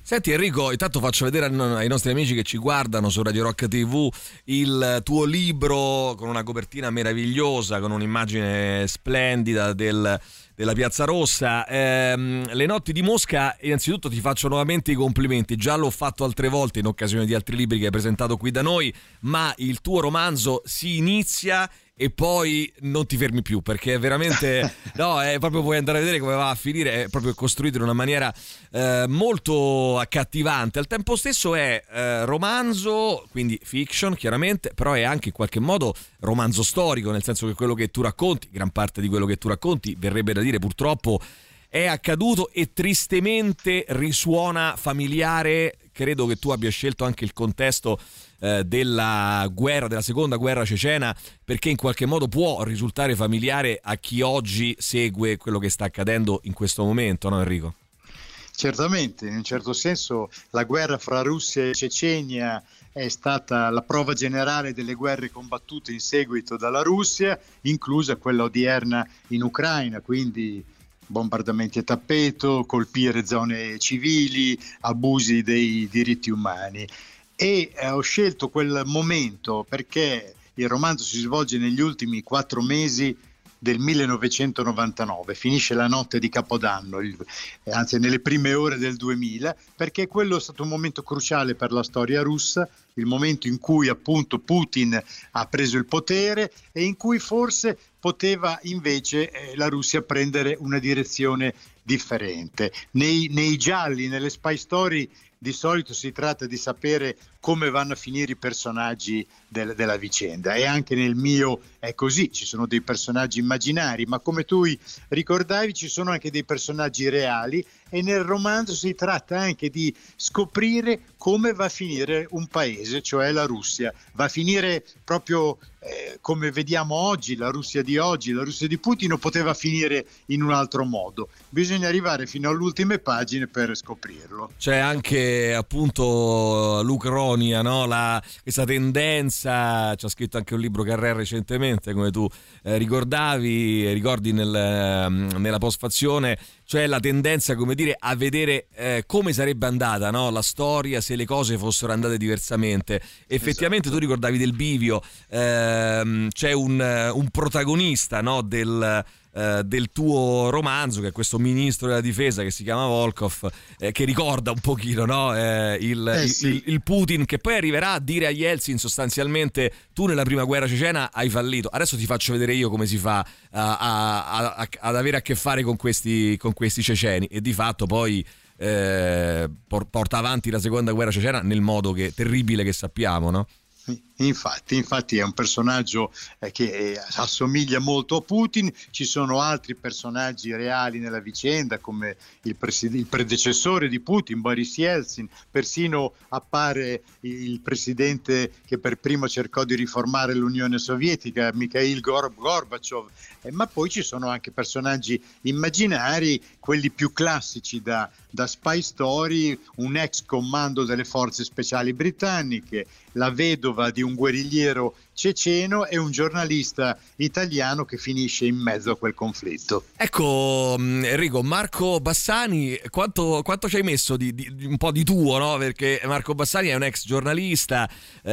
Senti Enrico, intanto faccio vedere ai nostri amici che ci guardano su Radio Rock tivù il tuo libro con una copertina meravigliosa, con un'immagine splendida del, della Piazza Rossa. Ehm, Le notti di Mosca, innanzitutto ti faccio nuovamente i complimenti, già l'ho fatto altre volte in occasione di altri libri che hai presentato qui da noi, ma il tuo romanzo si inizia e poi non ti fermi più, perché è veramente no, è proprio, puoi andare a vedere come va a finire, è proprio costruito in una maniera eh, molto accattivante. Al tempo stesso è eh, romanzo, quindi fiction chiaramente, però è anche in qualche modo romanzo storico, nel senso che quello che tu racconti, gran parte di quello che tu racconti, verrebbe da dire purtroppo è accaduto e tristemente risuona familiare. Credo che tu abbia scelto anche il contesto eh, della guerra, della seconda guerra cecena, perché in qualche modo può risultare familiare a chi oggi segue quello che sta accadendo in questo momento, no Enrico? Certamente, in un certo senso la guerra fra Russia e Cecenia è stata la prova generale delle guerre combattute in seguito dalla Russia, inclusa quella odierna in Ucraina, quindi bombardamenti a tappeto, colpire zone civili, abusi dei diritti umani. E eh, ho scelto quel momento perché il romanzo si svolge negli ultimi quattro mesi del millenovecentonovantanove, finisce la notte di Capodanno, il, anzi nelle prime ore del duemila, perché quello è stato un momento cruciale per la storia russa, il momento in cui appunto Putin ha preso il potere e in cui forse poteva invece eh, la Russia prendere una direzione differente. Nei, nei gialli, nelle spy story, di solito si tratta di sapere come vanno a finire i personaggi del, della vicenda, e anche nel mio è così, ci sono dei personaggi immaginari, ma come tu ricordavi ci sono anche dei personaggi reali, e nel romanzo si tratta anche di scoprire come va a finire un paese, cioè la Russia. Va a finire proprio eh, come vediamo oggi, la Russia di oggi, la Russia di Putin, o poteva finire in un altro modo. Bisogna arrivare fino alle ultime pagine per scoprirlo. C'è anche appunto l'Ucronia, no? La, questa tendenza, ci ha scritto anche un libro Carrè recentemente, come tu eh, ricordavi, ricordi nel, nella postfazione, cioè la tendenza, come dire, a vedere eh, come sarebbe andata, no? La storia se le cose fossero andate diversamente. Effettivamente, esatto. Tu ricordavi del bivio, ehm, c'è un, un protagonista, no? del Uh, del tuo romanzo, che è questo ministro della difesa che si chiama Volkov, eh, che ricorda un pochino, no? eh, il, eh, sì. il, il Putin, che poi arriverà a dire a Yeltsin sostanzialmente: tu nella prima guerra cecena hai fallito, adesso ti faccio vedere io come si fa uh, a, a, a, ad avere a che fare con questi, con questi ceceni. E di fatto poi eh, porta avanti la seconda guerra cecena nel modo che, terribile che sappiamo, no? Infatti, infatti è un personaggio eh, che eh, assomiglia molto a Putin. Ci sono altri personaggi reali nella vicenda, come il, pres- il predecessore di Putin, Boris Yeltsin. Persino appare il presidente che per primo cercò di riformare l'Unione Sovietica, Mikhail Gor- Gorbaciov. Eh, ma poi ci sono anche personaggi immaginari, quelli più classici da, da spy story, un ex comando delle forze speciali britanniche, la vedova di un guerrigliero ceceno e un giornalista italiano che finisce in mezzo a quel conflitto. Ecco Enrico, Marco Bassani, quanto, quanto ci hai messo di, di, di un po' di tuo, no? Perché Marco Bassani è un ex giornalista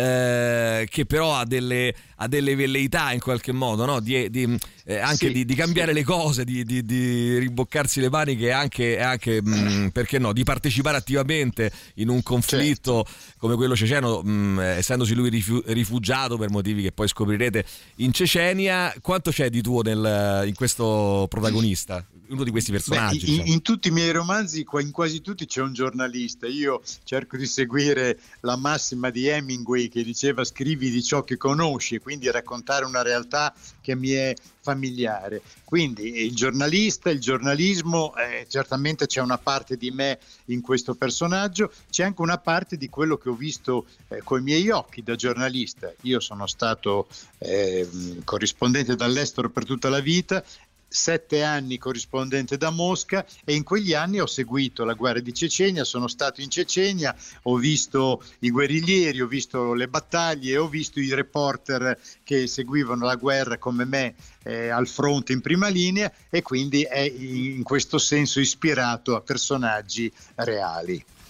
eh, che però ha delle, ha delle velleità in qualche modo, no? di, di, eh, anche sì, di, di cambiare sì. le cose, di, di, di riboccarsi le maniche e anche, anche mh, perché no, di partecipare attivamente in un conflitto certo. come quello ceceno, mh, essendosi lui rifu- rifugiato per motivi che poi scoprirete in Cecenia. Quanto c'è di tuo nel, in questo protagonista, uno di questi personaggi? Beh, diciamo. in, in tutti i miei romanzi, in quasi tutti, c'è un giornalista. Io cerco di seguire la massima di Hemingway, che diceva: scrivi di ciò che conosci, e quindi raccontare una realtà che mi è familiare. Quindi il giornalista, il giornalismo, eh, certamente c'è una parte di me in questo personaggio, c'è anche una parte di quello che ho visto eh, coi miei occhi da giornalista. Io sono stato eh, corrispondente dall'estero per tutta la vita, sette anni corrispondente da Mosca, e in quegli anni ho seguito la guerra di Cecenia, sono stato in Cecenia, ho visto i guerriglieri, ho visto le battaglie, ho visto i reporter che seguivano la guerra come me eh, al fronte in prima linea, e quindi è in questo senso ispirato a personaggi reali.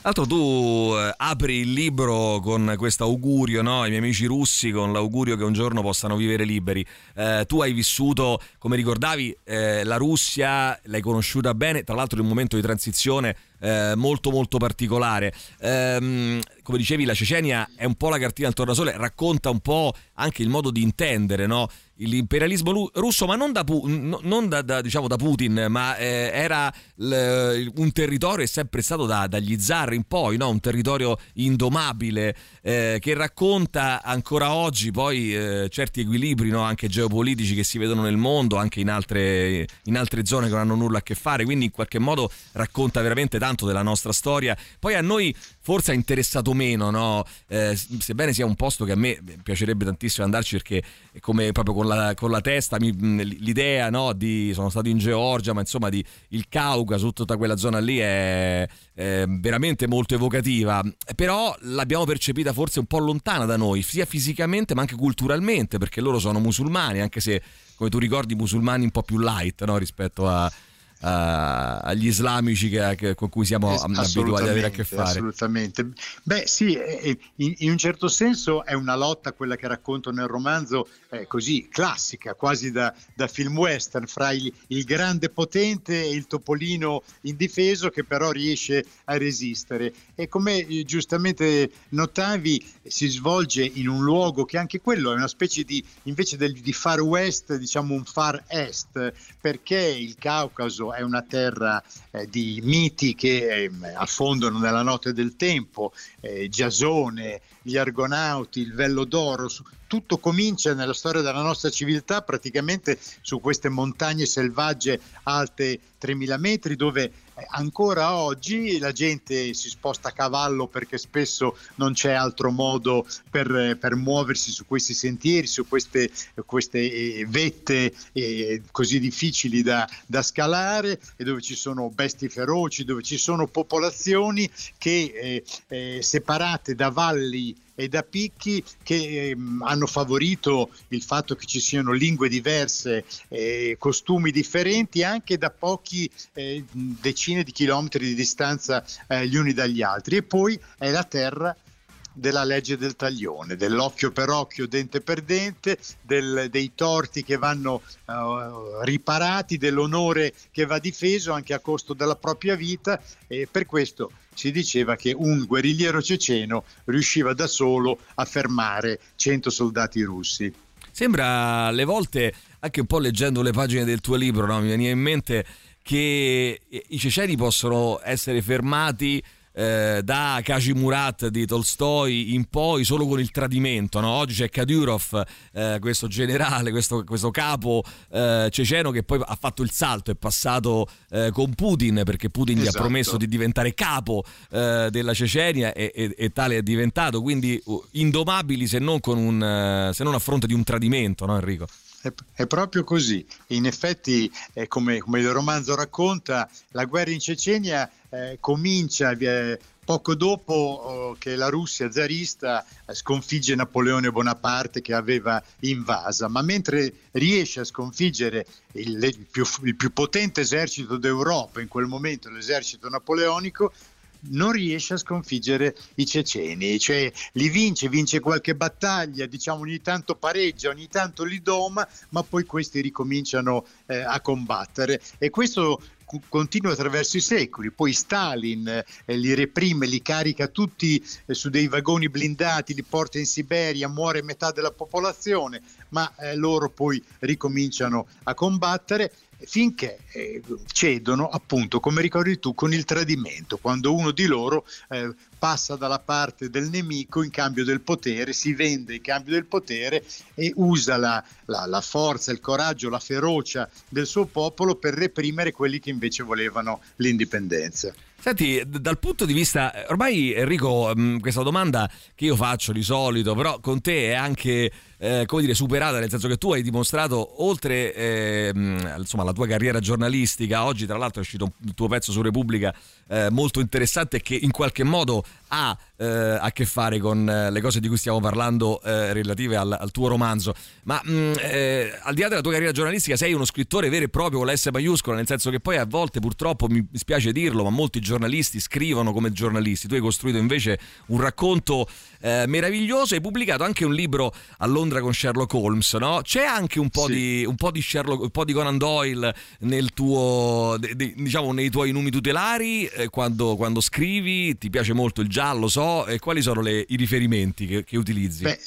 Altro tu eh, apri il libro con questo augurio, no? I miei amici russi con l'augurio che un giorno possano vivere liberi. Eh, tu hai vissuto, come ricordavi, eh, la Russia, l'hai conosciuta bene, tra l'altro in un momento di transizione eh, molto molto particolare. Ehm, come dicevi, la Cecenia è un po' la cartina al tornasole, racconta un po' anche il modo di intendere, no? L'imperialismo russo, ma non da, non da, da, diciamo da Putin, ma eh, era l, un territorio, è sempre stato da, dagli zar in poi, no? Un territorio indomabile eh, che racconta ancora oggi poi eh, certi equilibri, no? Anche geopolitici che si vedono nel mondo, anche in altre, in altre zone che non hanno nulla a che fare, quindi in qualche modo racconta veramente tanto della nostra storia. Poi a noi forse ha interessato meno, no? Eh, sebbene sia un posto che a me piacerebbe tantissimo andarci, perché come proprio con la, con la testa mi, l'idea, no, di sono stato in Georgia, ma insomma di il Caucaso, tutta quella zona lì è, è veramente molto evocativa, però l'abbiamo percepita forse un po' lontana da noi, sia fisicamente ma anche culturalmente, perché loro sono musulmani, anche se come tu ricordi musulmani un po' più light, no, rispetto a Uh, agli islamici che, che, con cui siamo abituati ad avere a che fare. Assolutamente. Beh sì, in, in un certo senso è una lotta, quella che racconto nel romanzo, eh, così classica, quasi da, da film western, fra il, il grande potente e il topolino indifeso che però riesce a resistere. E come giustamente notavi, si svolge in un luogo che anche quello è una specie di, invece del, di far west, diciamo un far est, perché il Caucaso è una terra eh, di miti che eh, affondano nella notte del tempo, eh, Giasone, gli Argonauti, il Vello d'Oro, su, tutto comincia nella storia della nostra civiltà praticamente su queste montagne selvagge alte tremila metri, dove eh, ancora oggi la gente si sposta a cavallo perché spesso non c'è altro modo per, per muoversi su questi sentieri, su queste, queste eh, vette eh, così difficili da, da scalare, e dove ci sono bestie feroci, dove ci sono popolazioni che eh, eh, separate da valli e da picchi che eh, hanno favorito il fatto che ci siano lingue diverse, eh, costumi differenti anche da pochi eh, decine di chilometri di distanza eh, gli uni dagli altri. E poi è la terra della legge del taglione, dell'occhio per occhio, dente per dente, del, dei torti che vanno uh, riparati, dell'onore che va difeso anche a costo della propria vita, e per questo si diceva che un guerrigliero ceceno riusciva da solo a fermare cento soldati russi. Sembra alle volte, anche un po' leggendo le pagine del tuo libro, no? Mi veniva in mente che i ceceni possono essere fermati Eh, da Kajimurat di Tolstoi in poi solo con il tradimento, no? Oggi c'è Kadyrov, eh, questo generale, questo, questo capo eh, ceceno che poi ha fatto il salto, è passato eh, con Putin, perché Putin esatto. gli ha promesso di diventare capo eh, della Cecenia e, e, e tale è diventato, quindi uh, indomabili se non con un uh, se non a fronte di un tradimento, no Enrico? È, è proprio così. In effetti, eh, come, come il romanzo racconta, la guerra in Cecenia eh, comincia eh, poco dopo oh, che la Russia zarista eh, sconfigge Napoleone Bonaparte, che aveva invasa, ma mentre riesce a sconfiggere il, il, più, il più potente esercito d'Europa in quel momento, l'esercito napoleonico, non riesce a sconfiggere i ceceni, cioè li vince, vince qualche battaglia, diciamo ogni tanto pareggia, ogni tanto li doma, ma poi questi ricominciano eh, a combattere, e questo continua attraverso i secoli. Poi Stalin eh, li reprime, li carica tutti eh, su dei vagoni blindati, li porta in Siberia, muore metà della popolazione, ma eh, loro poi ricominciano a combattere finché eh, cedono, appunto, come ricordi tu, con il tradimento, quando uno di loro eh, passa dalla parte del nemico in cambio del potere, si vende in cambio del potere e usa la, la, la forza, il coraggio, la ferocia del suo popolo per reprimere quelli che invece volevano l'indipendenza. Senti, dal punto di vista, ormai Enrico, questa domanda che io faccio di solito, però con te è anche eh, come dire superata, nel senso che tu hai dimostrato, oltre eh, insomma la tua carriera giornalistica. Oggi tra l'altro è uscito un tuo pezzo su Repubblica eh, molto interessante, che in qualche modo ha eh, a che fare con eh, le cose di cui stiamo parlando eh, relative al, al tuo romanzo. Ma mh, eh, al di là della tua carriera giornalistica, sei uno scrittore vero e proprio con la S maiuscola, nel senso che poi a volte, purtroppo, mi spiace dirlo, ma molti giornalisti scrivono come giornalisti. Tu hai costruito invece un racconto eh, meraviglioso, hai pubblicato anche un libro a Londra con Sherlock Holmes, no? C'è anche un po' sì. di un po' di Sherlock, un po' di Conan Doyle nel tuo, de, de, diciamo, nei tuoi numi tutelari eh, quando, quando scrivi. Ti piace molto il giallo, so, e quali sono le, i riferimenti che, che utilizzi? Beh,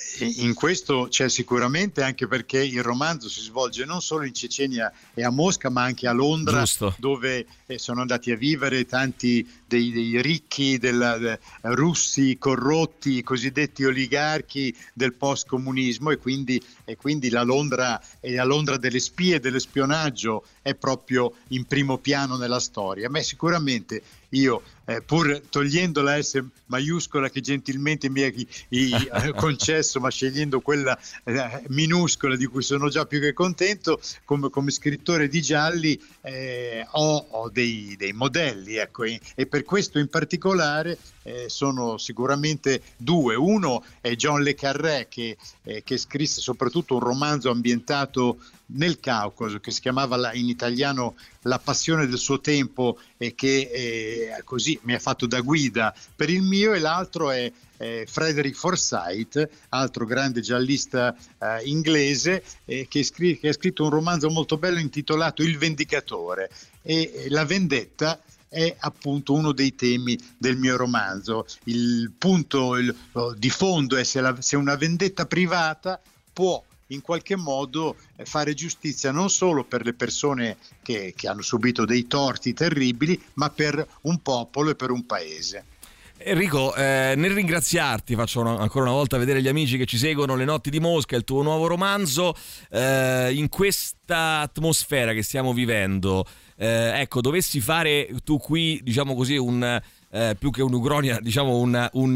in questo c'è sicuramente, anche perché il romanzo si svolge non solo in Cecenia e a Mosca, ma anche a Londra, Giusto. dove sono andati a vivere tanti dei, dei ricchi della, de, russi corrotti, i cosiddetti oligarchi del post-comunismo, e quindi, e quindi la Londra, e la Londra delle spie e dell'espionaggio è proprio in primo piano nella storia. Ma sicuramente io, eh, pur togliendo la S maiuscola che gentilmente mi è eh, concesso, ma scegliendo quella eh, minuscola di cui sono già più che contento, come, come scrittore di gialli eh, ho, ho dei, dei modelli, ecco, e, e per questo in particolare eh, sono sicuramente due. Uno è John le Carré, che, eh, che scrisse soprattutto un romanzo ambientato nel Caucaso che si chiamava la, in italiano La passione del suo tempo, e che eh, così mi ha fatto da guida per il mio, e l'altro è eh, Frederick Forsyth, altro grande giallista eh, inglese, eh, che, scri- che ha scritto un romanzo molto bello intitolato Il Vendicatore, e, e la vendetta è appunto uno dei temi del mio romanzo. Il punto il, di fondo è se, la, se una vendetta privata può in qualche modo fare giustizia non solo per le persone che, che hanno subito dei torti terribili, ma per un popolo e per un paese. Enrico, eh, nel ringraziarti, faccio una, ancora una volta vedere gli amici che ci seguono, Le notti di Mosca, il tuo nuovo romanzo, eh, in questa atmosfera che stiamo vivendo, eh, ecco, dovessi fare tu qui, diciamo così, un... Eh, più che un'ucronia, diciamo un, un,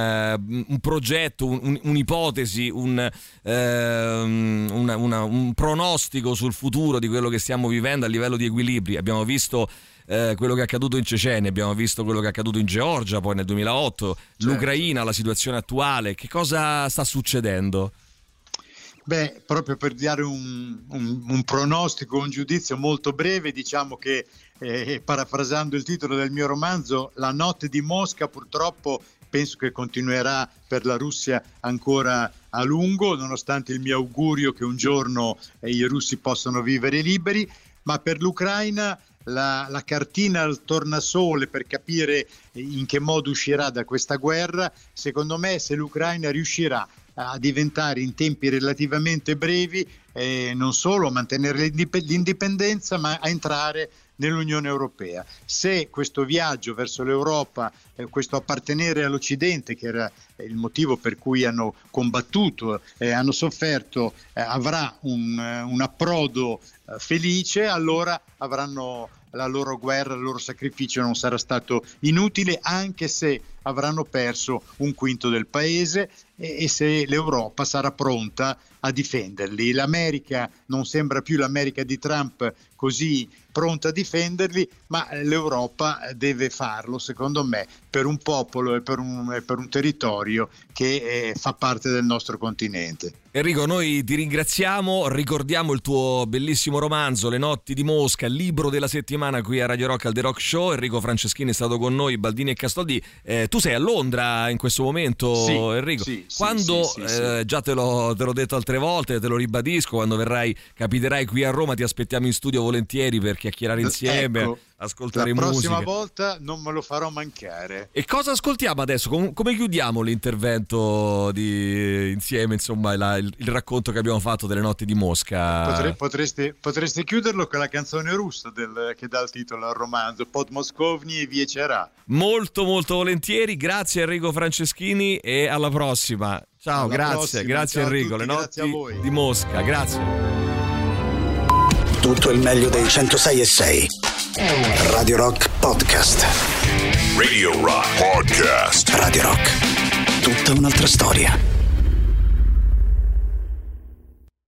uh, un progetto, un, un'ipotesi, un, uh, una, una, un pronostico sul futuro di quello che stiamo vivendo a livello di equilibri. Abbiamo visto uh, quello che è accaduto in Cecenia, abbiamo visto quello che è accaduto in Georgia poi nel duemilaotto, certo. L'Ucraina, la situazione attuale. Che cosa sta succedendo? Beh, proprio per dare un, un, un pronostico, un giudizio molto breve, diciamo che eh, parafrasando il titolo del mio romanzo, la notte di Mosca purtroppo penso che continuerà per la Russia ancora a lungo, nonostante il mio augurio che un giorno eh, i russi possano vivere liberi, ma per l'Ucraina la, la cartina al tornasole per capire in che modo uscirà da questa guerra, secondo me, se l'Ucraina riuscirà a diventare in tempi relativamente brevi eh, non solo a mantenere l'indipendenza, ma a entrare nell'Unione Europea. Se questo viaggio verso l'Europa, eh, questo appartenere all'Occidente, che era il motivo per cui hanno combattuto e eh, hanno sofferto, eh, avrà un, un approdo eh, felice, allora avranno la loro guerra, il loro sacrificio non sarà stato inutile, anche se avranno perso un quinto del paese e, e se l'Europa sarà pronta a difenderli. L'America non sembra più l'America di Trump così pronta a difenderli, ma l'Europa deve farlo, secondo me, per un popolo e per un, e per un territorio che eh, fa parte del nostro continente. Enrico, noi ti ringraziamo, ricordiamo il tuo bellissimo romanzo Le notti di Mosca, libro della settimana qui a Radio Rock al The Rock Show. Enrico Franceschini è stato con noi, Baldini e Castoldi. Eh, tu sei a Londra in questo momento, sì, Enrico? Sì, quando, sì, sì, sì, eh, sì. già te l'ho, te l'ho detto altre volte, te lo ribadisco, quando verrai, capiterai qui a Roma, ti aspettiamo in studio volentieri per chiacchierare insieme, ecco, ascoltare musica. La musica. prossima volta non me lo farò mancare. E cosa ascoltiamo adesso? Com- come chiudiamo l'intervento di insieme, insomma, la, il, il racconto che abbiamo fatto delle notti di Mosca? Potre, potreste, potreste chiuderlo con la canzone russa del, che dà il titolo al romanzo, Pod Moskovny e Viecera. Molto molto volentieri, grazie Enrico Franceschini e alla prossima. Ciao, alla grazie, prossima. grazie Ciao Enrico, tutti, le notti di Mosca, grazie. Tutto il meglio dei centosei e sei. Radio Rock Podcast. Radio Rock Podcast. Radio Rock. Tutta un'altra storia.